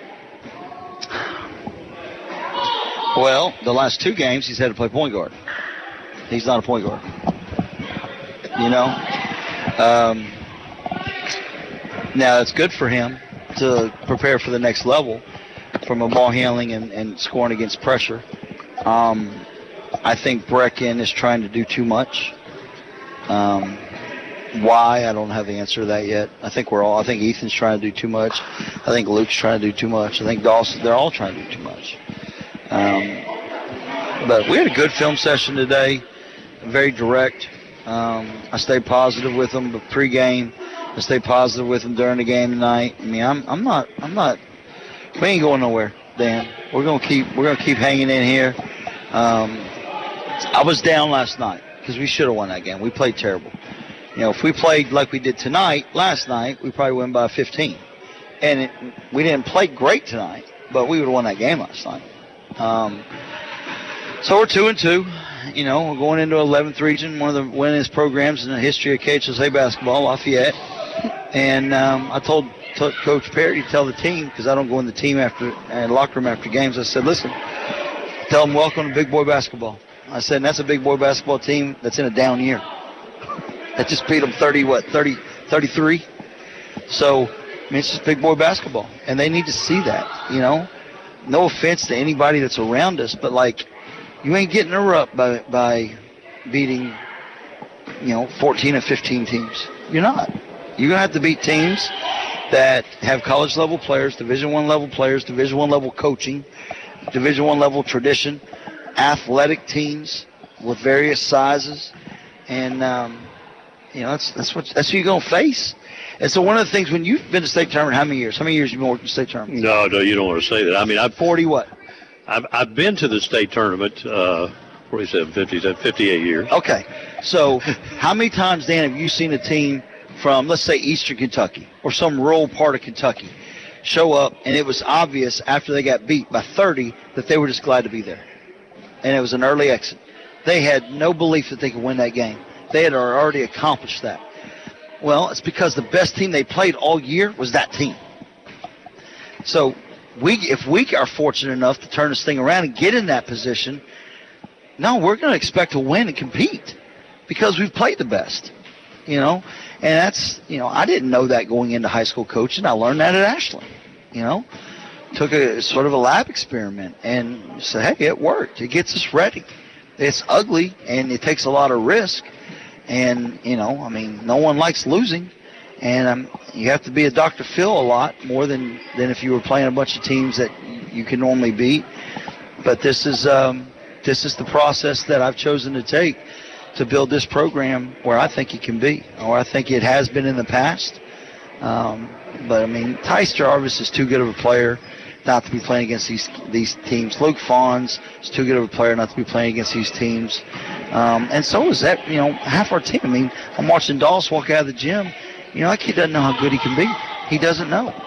Well, the last two games he's had to play point guard. He's not a point guard. You know? Um, now, it's good for him to prepare for the next level from a ball handling and, and scoring against pressure. Um, I think Brecken is trying to do too much. Um, Why? I don't have the answer to that yet. I think we're all. I think Ethan's trying to do too much. I think Luke's trying to do too much. I think Dawson. They're all trying to do too much. Um, but we had a good film session today. Very direct. Um, I stayed positive with them pre-game. I stayed positive with them during the game tonight. I mean, I'm. I'm not. I'm not. We ain't going nowhere, Dan. We're gonna keep. We're gonna keep hanging in here. Um, I was down last night because we should have won that game. We played terrible. You know, if we played like we did tonight, last night, we probably win by fifteen. And it, we didn't play great tonight, but we would have won that game last night. Um, so we're two and two. You know, we're going into eleventh region, one of the winningest programs in the history of K H S A basketball, Lafayette. And um, I told, told Coach Perry to tell the team, because I don't go in the team after, uh, locker room after games. I said, listen, tell them welcome to big boy basketball. I said, and that's a big boy basketball team that's in a down year. That just beat them thirty, what, thirty, thirty-three? So, I mean, it's just big boy basketball. And they need to see that, you know. No offense to anybody that's around us, but, like, you ain't getting her up by, by beating, you know, fourteen or fifteen teams. You're not. You're going to have to beat teams that have college-level players, Division I level players, Division I level coaching, Division I level tradition, athletic teams with various sizes. And, um, you know, that's that's what that's who you're gonna face. And so one of the things when you've been to state tournament, how many years? How many years have you been working state tournament? No, no, you don't want to say that. I mean, I've forty what? I've I've been to the state tournament. Uh, forty-seven, fifty, fifty-eight years. Okay, so how many times, Dan, have you seen a team from, let's say, Eastern Kentucky or some rural part of Kentucky show up, and it was obvious after they got beat by thirty that they were just glad to be there, and it was an early exit. They had no belief that they could win that game. They had already accomplished that. Well, it's because the best team they played all year was that team. So we, if we are fortunate enough to turn this thing around and get in that position, no, we're going to expect to win and compete because we've played the best, you know. And that's, you know, I didn't know that going into high school coaching. I learned that at Ashland, you know. Took a sort of a lab experiment and said, hey, it worked. It gets us ready. It's ugly and it takes a lot of risk. And, you know, I mean, no one likes losing. And um, you have to be a Doctor Phil a lot more than, than if you were playing a bunch of teams that you can normally beat. But this is um, this is the process that I've chosen to take to build this program where I think it can be, or I think it has been in the past. Um, but, I mean, Tice Jarvis is too good of a player not to be playing against these these teams. Luke Fawns is too good of a player not to be playing against these teams. Um, and so is that, you know, half our team. I mean, I'm watching Dawes walk out of the gym. You know, that kid doesn't know how good he can be. He doesn't know.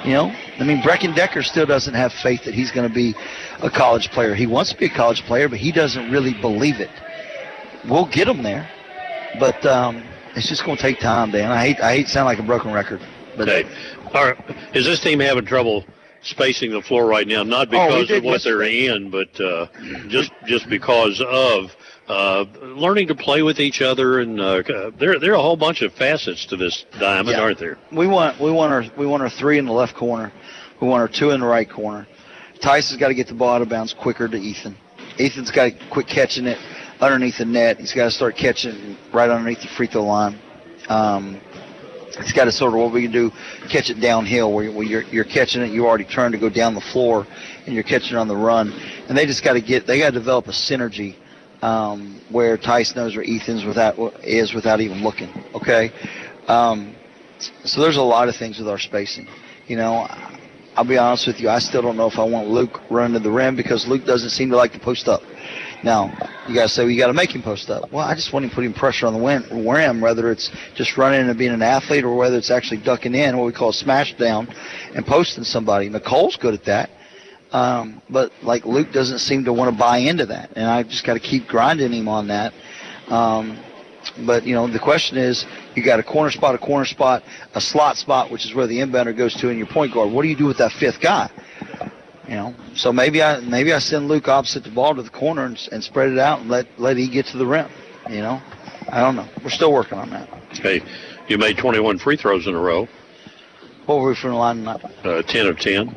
You know, I mean, Brecken Decker still doesn't have faith that he's going to be a college player. He wants to be a college player, but he doesn't really believe it. We'll get him there, but um, it's just going to take time, Dan. I hate I hate to sound like a broken record. But okay. All right. Is this team having trouble spacing the floor right now? Not because oh, of what they're in, but uh, just just because of uh, learning to play with each other, and uh, there there are a whole bunch of facets to this diamond, yeah. aren't there? We want we want our we want our three in the left corner, we want our two in the right corner. Tyson's got to get the ball out of bounds quicker to Ethan. Ethan's got to quit catching it underneath the net. He's got to start catching it right underneath the free throw line. Um, he's got to sort of what we can do, catch it downhill where, where you're you're catching it, you already turned to go down the floor, and you're catching it on the run. And they just got to get they got to develop a synergy. Um, where Tyson knows where Ethan's without is without even looking. Okay, um, so there's a lot of things with our spacing. You know, I'll be honest with you. I still don't know if I want Luke running to the rim because Luke doesn't seem to like to post up. Now, you guys say well, you got to make him post up. Well, I just want him putting pressure on the rim, whether it's just running and being an athlete or whether it's actually ducking in, what we call a smash down, and posting somebody. Nicole's good at that. Um, but like Luke doesn't seem to want to buy into that, and I just got to keep grinding him on that. Um, but you know, the question is, you got a corner spot, a corner spot, a slot spot, which is where the inbounder goes to, and your point guard. What do you do with that fifth guy? You know, so maybe I maybe I send Luke opposite the ball to the corner and, and spread it out and let let he get to the rim. You know, I don't know. We're still working on that. Okay, you made twenty-one free throws in a row. What were we from the line tonight? Uh, ten of ten.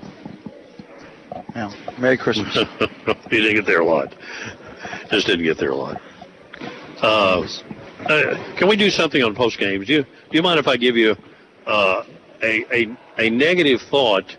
Yeah. Merry Christmas. You didn't get there a lot. Just didn't get there a lot. Uh, uh, can we do something on post games? Do you do you mind if I give you uh, a, a a negative thought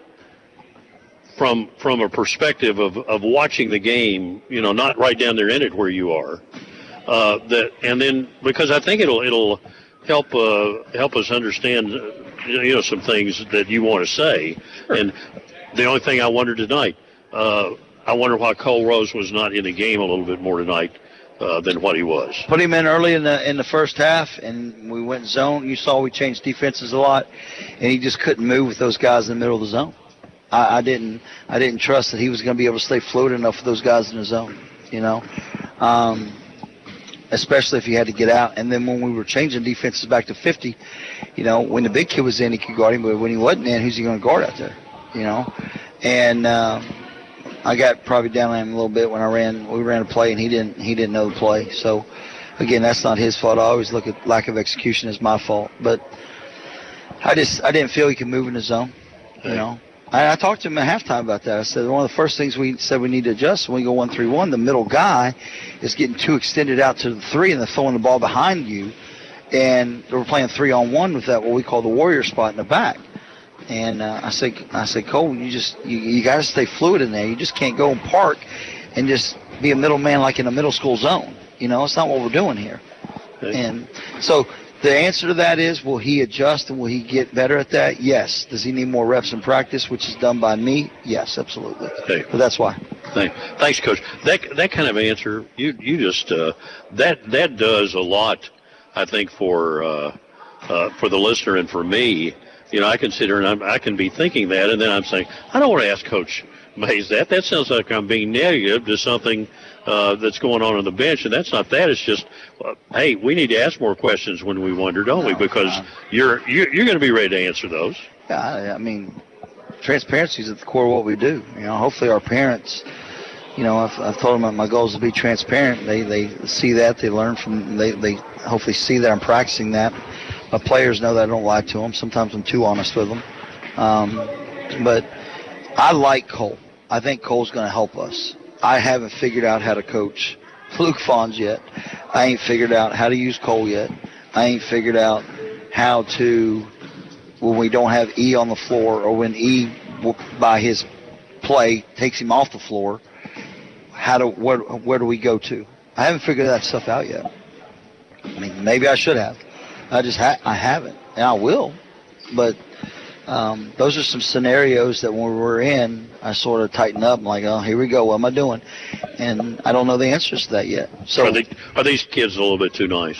from from a perspective of, of watching the game? You know, not right down there in it where you are. Uh, that and then because I think it'll it'll help uh, help us understand uh, you know some things that you want to say. Sure. And the only thing I wondered tonight. Uh, I wonder why Cole Rose was not in the game a little bit more tonight uh, than what he was. Put him in early in the in the first half, and we went zone. You saw we changed defenses a lot, and he just couldn't move with those guys in the middle of the zone. I, I didn't I didn't trust that he was going to be able to stay fluid enough for those guys in the zone. You know, um, especially if he had to get out. And then when we were changing defenses back to fifty, you know, when the big kid was in, he could guard him, but when he wasn't in, who's he going to guard out there? You know, and. Uh, I got probably down on him a little bit when I ran. We ran a play and he didn't. He didn't know the play. So, again, that's not his fault. I always look at lack of execution as my fault. But I just I didn't feel he could move in the zone. You know, I, I talked to him at halftime about that. I said one of the first things we said we need to adjust when we go one three one. The middle guy is getting too extended out to the three and they're throwing the ball behind you, and we're playing three on one with that what we call the warrior spot in the back. And uh, I said, I said, Cole, you just you, you got to stay fluid in there. You just can't go and park and just be a middleman like in a middle school zone. You know, it's not what we're doing here. Okay. And so the answer to that is, will he adjust and will he get better at that? Yes. Does he need more reps in practice, which is done by me? Yes, absolutely. Okay. But that's why. Thanks, Thanks, Coach. That that kind of answer, you you just uh, that that does a lot, I think, for uh, uh, for the listener and for me. You know, I consider, and I'm, I can be thinking that, and then I'm saying, I don't want to ask Coach Mays that. That sounds like I'm being negative to something uh, that's going on on the bench, and that's not that. It's just, uh, hey, we need to ask more questions when we wonder, don't no, we? Because no. you're you're, you're going to be ready to answer those. Yeah, I, I mean, transparency is at the core of what we do. You know, hopefully our parents, you know, I've, I've told them that my goal is to be transparent. They they see that, they learn from, they they hopefully see that I'm practicing that. My players know that I don't lie to them. Sometimes I'm too honest with them. Um, but I like Cole. I think Cole's going to help us. I haven't figured out how to coach Luke Fons yet. I ain't figured out how to use Cole yet. I ain't figured out how to, when we don't have E on the floor or when E, by his play, takes him off the floor, how do where, where do we go to? I haven't figured that stuff out yet. I mean, maybe I should have. I just ha- I haven't, and I will. But um, those are some scenarios that when we're in, I sort of tighten up. I'm like, oh, here we go. What am I doing? And I don't know the answers to that yet. So are, they, are these kids a little bit too nice?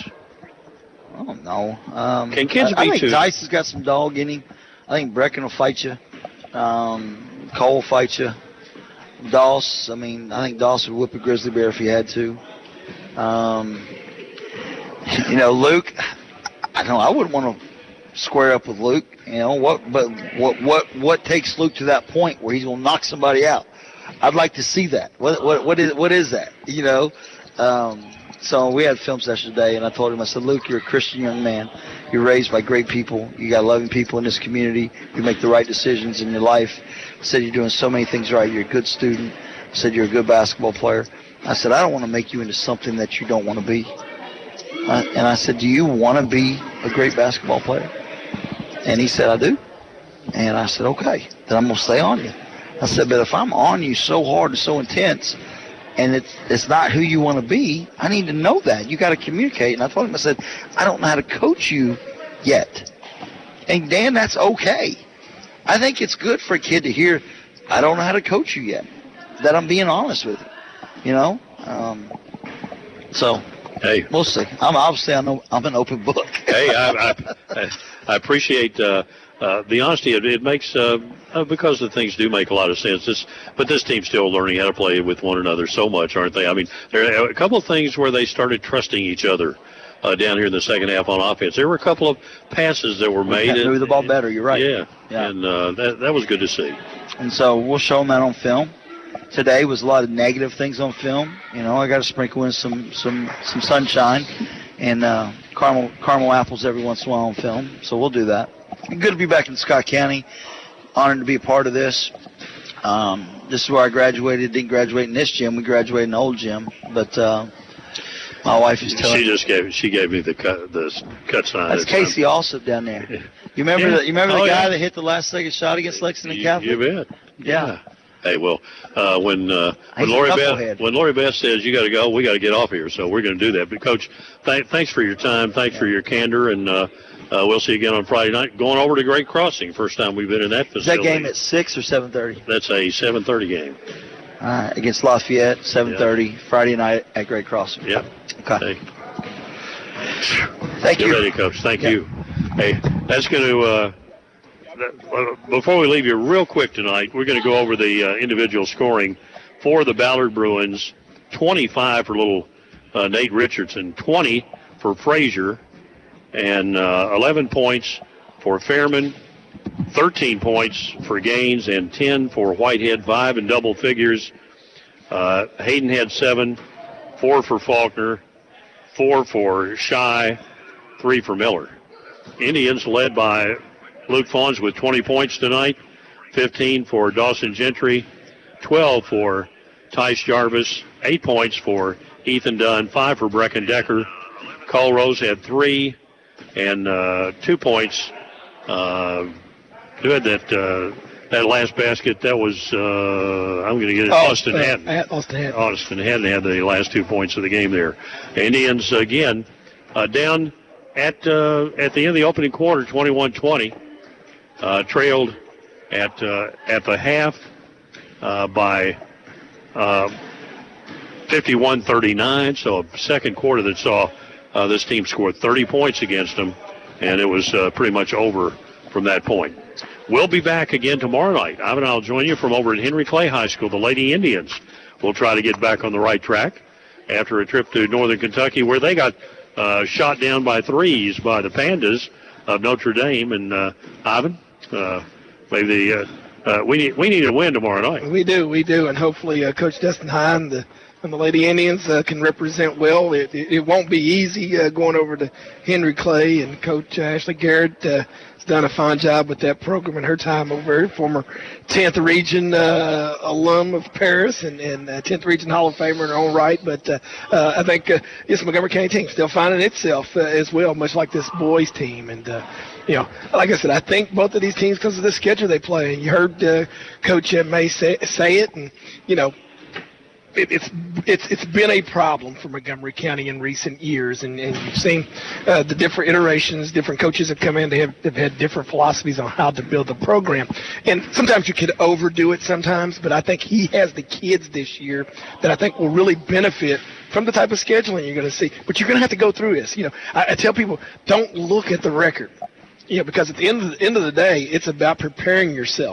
I don't know. Um, Can kids I, be I think too? Dice has got some dog in him. I think Brecken will fight you. Um, Cole fight you. Doss, I mean, I think Doss would whip a grizzly bear if he had to. Um, you know, Luke, I don't know, I wouldn't want to square up with Luke. You know what? But what what what takes Luke to that point where he's gonna knock somebody out? I'd like to see that. What what what is what is that? You know. Um, so we had film session today, and I told him, I said, Luke, you're a Christian young man. You're raised by great people. You got loving people in this community. You make the right decisions in your life. I said you're doing so many things right. You're a good student. I said you're a good basketball player. I said I don't want to make you into something that you don't want to be. Uh, and I said, do you want to be a great basketball player? And he said, I do. And I said, okay, then I'm going to stay on you. I said, but if I'm on you so hard and so intense, and it's it's not who you want to be, I need to know that. You got to communicate. And I told him, I said, I don't know how to coach you yet. And Dan, that's okay. I think it's good for a kid to hear, I don't know how to coach you yet. That I'm being honest with you. You know? Um, so, hey, we'll see. I'm obviously I'm, I'm an open book. hey, I, I, I appreciate uh, uh, the honesty. It, it makes uh, uh, because the things do make a lot of sense. This, but this team's still learning how to play with one another so much, aren't they? I mean, there are a couple of things where they started trusting each other uh, down here in the second half on offense. There were a couple of passes that were made. We moved the ball better. You're right. Yeah, yeah. and uh, that that was good to see. And so we'll show them that on film. Today was a lot of negative things on film. You know, I got to sprinkle in some some some sunshine and uh, caramel caramel apples every once in a while on film. So we'll do that. Good to be back in Scott County. Honored to be a part of this. Um, this is where I graduated. Didn't graduate in this gym. We graduated in the old gym. But uh, my wife is telling. She just gave she gave me the cut the cut sign. That's Casey Alsop down there. You remember Yeah. the you remember Oh, the guy yeah. that hit the last second shot against Lexington You, Catholic? you bet. Yeah. Hey, well, uh, when uh, when He's a Lori Beth knucklehead. when Lori Beth says you got to go, we got to get off here. So we're going to do that. But Coach, th- thanks for your time. Thanks for your candor, and uh, uh, we'll see you again on Friday night. Going over to Great Crossing, first time we've been in that Is that facility. game at six or seven thirty? That's a seven thirty game. All right, against Lafayette, seven thirty Friday night at Great Crossing. Yeah. Okay. Hey. Thank Get you. ready, Coach. Thank Yeah. you. Hey, that's going to. Uh, that- before we leave you, real quick tonight, we're going to go over the uh, individual scoring for the Ballard Bruins. twenty-five for little uh, Nate Richardson, twenty for Frazier, and uh, eleven points for Fairman, thirteen points for Gaines, and ten for Whitehead, five in double figures. Uh, Hayden had seven, four for Faulkner, four for Shy, three for Miller. Indians led by Luke Fawns with twenty points tonight, fifteen for Dawson Gentry, twelve for Tice Jarvis, eight points for Ethan Dunn, five for Brecken Decker. Cole Rose had three and uh, two points. Uh, who had that uh, that last basket? That was uh, I'm going to get it. Oh, Austin uh, Haddon. at Austin Haddon. Austin Haddon had the last two points of the game there. Indians again uh, down at uh, at the end of the opening quarter, twenty-one twenty. Uh, trailed at uh, at the half uh, by uh, fifty-one thirty-nine. So a second quarter that saw uh, this team score thirty points against them, and it was uh, pretty much over from that point. We'll be back again tomorrow night. Ivan and I'll join you from over at Henry Clay High School. The Lady Indians will try to get back on the right track after a trip to Northern Kentucky, where they got uh, shot down by threes by the Pandas of Notre Dame. And uh, Ivan, uh, maybe uh, uh, we need we need a win tomorrow night. We do, we do, and hopefully uh, Coach Dustin Hine the, and the Lady Indians uh, can represent well. It, it, it won't be easy uh, going over to Henry Clay, and Coach Ashley Garrett uh, has done a fine job with that program in her time over there. Former tenth Region uh, alum of Paris and, and uh, tenth Region Hall of Famer in her own right. But uh, uh, I think uh, this Montgomery County team still finding itself uh, as well, much like this boys team. And uh, you know, like I said, I think both of these teams, because of the schedule they play, and you heard uh, Coach uh, May say, say it, and you know. It, it's it's it's been a problem for Montgomery County in recent years, and, and you've seen uh, the different iterations. Different coaches have come in; they have they've had different philosophies on how to build the program. And sometimes you could overdo it, sometimes. But I think he has the kids this year that I think will really benefit from the type of scheduling you're going to see. But you're going to have to go through this. You know, I, I tell people, don't look at the record. You know, because at the end of the end of the day, it's about preparing yourself.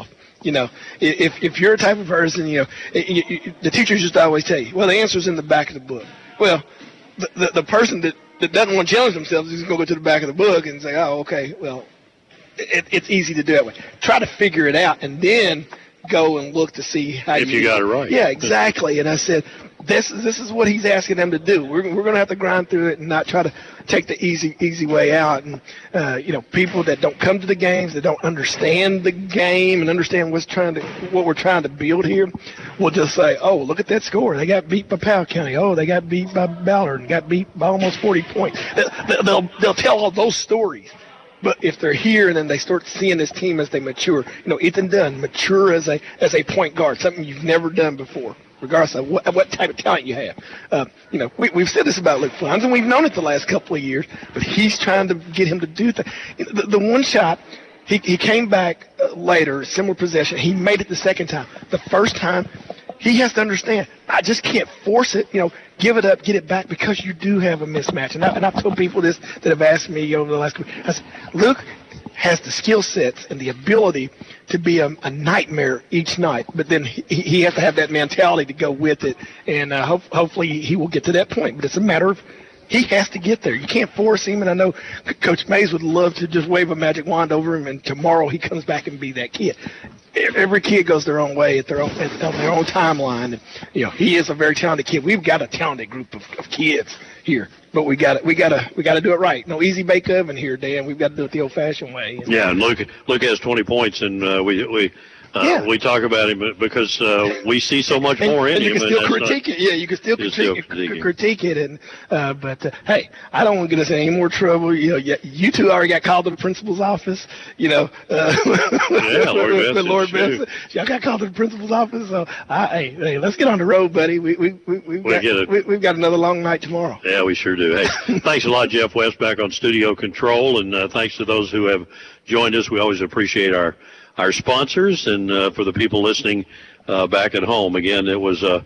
You know, if if you're a type of person, you know, it, it, the teachers just always tell you, well, the answer's in the back of the book. Well, the the, the person that, that doesn't want to challenge themselves is going to go to the back of the book and say, oh, okay, well, it, it's easy to do that way. Try to figure it out and then go and look to see how if you, you got it right. Yeah, exactly. And I said, this is this is what he's asking them to do. We're we're going to have to grind through it and not try to take the easy easy way out. And uh, you know, people that don't come to the games, that don't understand the game and understand what's trying to what we're trying to build here, will just say, oh, look at that score. They got beat by Powell County. Oh, they got beat by Ballard and got beat by almost forty points. They'll they'll, they'll tell all those stories. But if they're here and then they start seeing this team as they mature, you know, Ethan Dunn, mature as a as a point guard, something you've never done before, regardless of what, what type of talent you have. Uh, you know, we, we've said this about Luke Flines, and we've known it the last couple of years, but he's trying to get him to do things. The, the one shot, he, he came back later, similar possession. He made it the second time. The first time, he has to understand, I just can't force it, you know, give it up, get it back, because you do have a mismatch. And, I, and I've told people this that have asked me over the last week. I said, Luke has the skill sets and the ability to be a, a nightmare each night, but then he, he has to have that mentality to go with it, and uh, hope, hopefully he will get to that point. But it's a matter of he has to get there. You can't force him, and I know Coach Mays would love to just wave a magic wand over him, and tomorrow he comes back and be that kid. Every kid goes their own way at their own at their own timeline. And, you know, he is a very talented kid. We've got a talented group of, of kids here, but we got we got to we got to do it right. No easy bake oven here, Dan. We've got to do it the old-fashioned way. And, yeah, and Luke Luke has twenty points, and uh, we we. Uh, yeah. We talk about him because uh, we see so much and, more in and him. You can still and critique not, it. Yeah, you can still, critique, still critique, critique, critique it. And uh, but uh, hey, I don't want to get us in any more trouble. You know, you, you two already got called to the principal's office. You know, uh, yeah, Lord with, with Lord Benson. Benson. Y'all got called to the principal's office. So, I, hey, hey, let's get on the road, buddy. We we we we've, we'll got, get it. we, we've got another long night tomorrow. Yeah, we sure do. Hey, thanks a lot, Jeff West, back on Studio Control, and uh, thanks to those who have joined us. We always appreciate our our sponsors, and uh, for the people listening uh, back at home. Again, it was uh,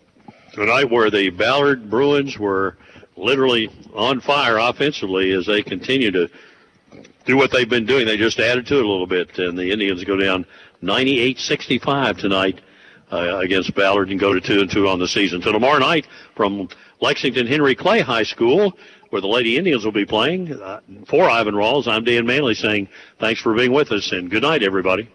a night where the Ballard Bruins were literally on fire offensively as they continue to do what they've been doing. They just added to it a little bit, and the Indians go down ninety-eight sixty-five tonight uh, against Ballard and go to two and two on the season. So tomorrow night from Lexington Henry Clay High School, where the Lady Indians will be playing. Uh, for Ivan Rawls, I'm Dan Manley saying thanks for being with us, and good night, everybody.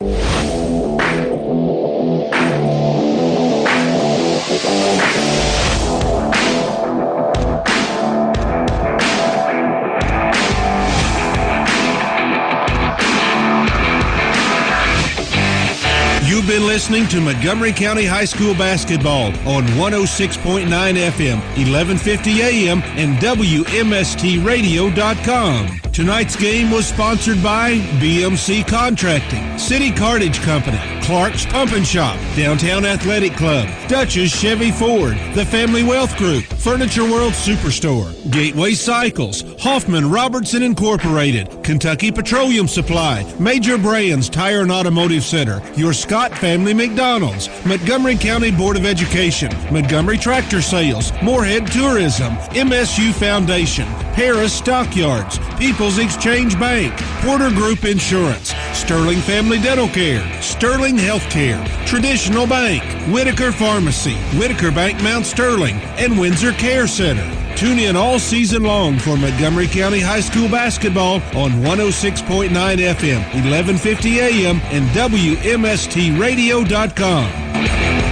You've been listening to Montgomery County High School basketball on one oh six point nine F M, eleven fifty A M, and W M S T radio dot com. Tonight's game was sponsored by B M C Contracting, City Cartage Company, Clark's Pump and Shop, Downtown Athletic Club, Dutch's Chevy Ford, The Family Wealth Group, Furniture World Superstore, Gateway Cycles, Hoffman Robertson Incorporated, Kentucky Petroleum Supply, Major Brands Tire and Automotive Center, Your Scott Family McDonald's, Montgomery County Board of Education, Montgomery Tractor Sales, Moorhead Tourism, M S U Foundation, Harris Stockyards, People's Exchange Bank, Porter Group Insurance, Sterling Family Dental Care, Sterling Healthcare, Traditional Bank, Whitaker Pharmacy, Whitaker Bank Mount Sterling, and Windsor Care Center. Tune in all season long for Montgomery County High School basketball on one oh six point nine F M, eleven fifty A M, and W M S T radio dot com.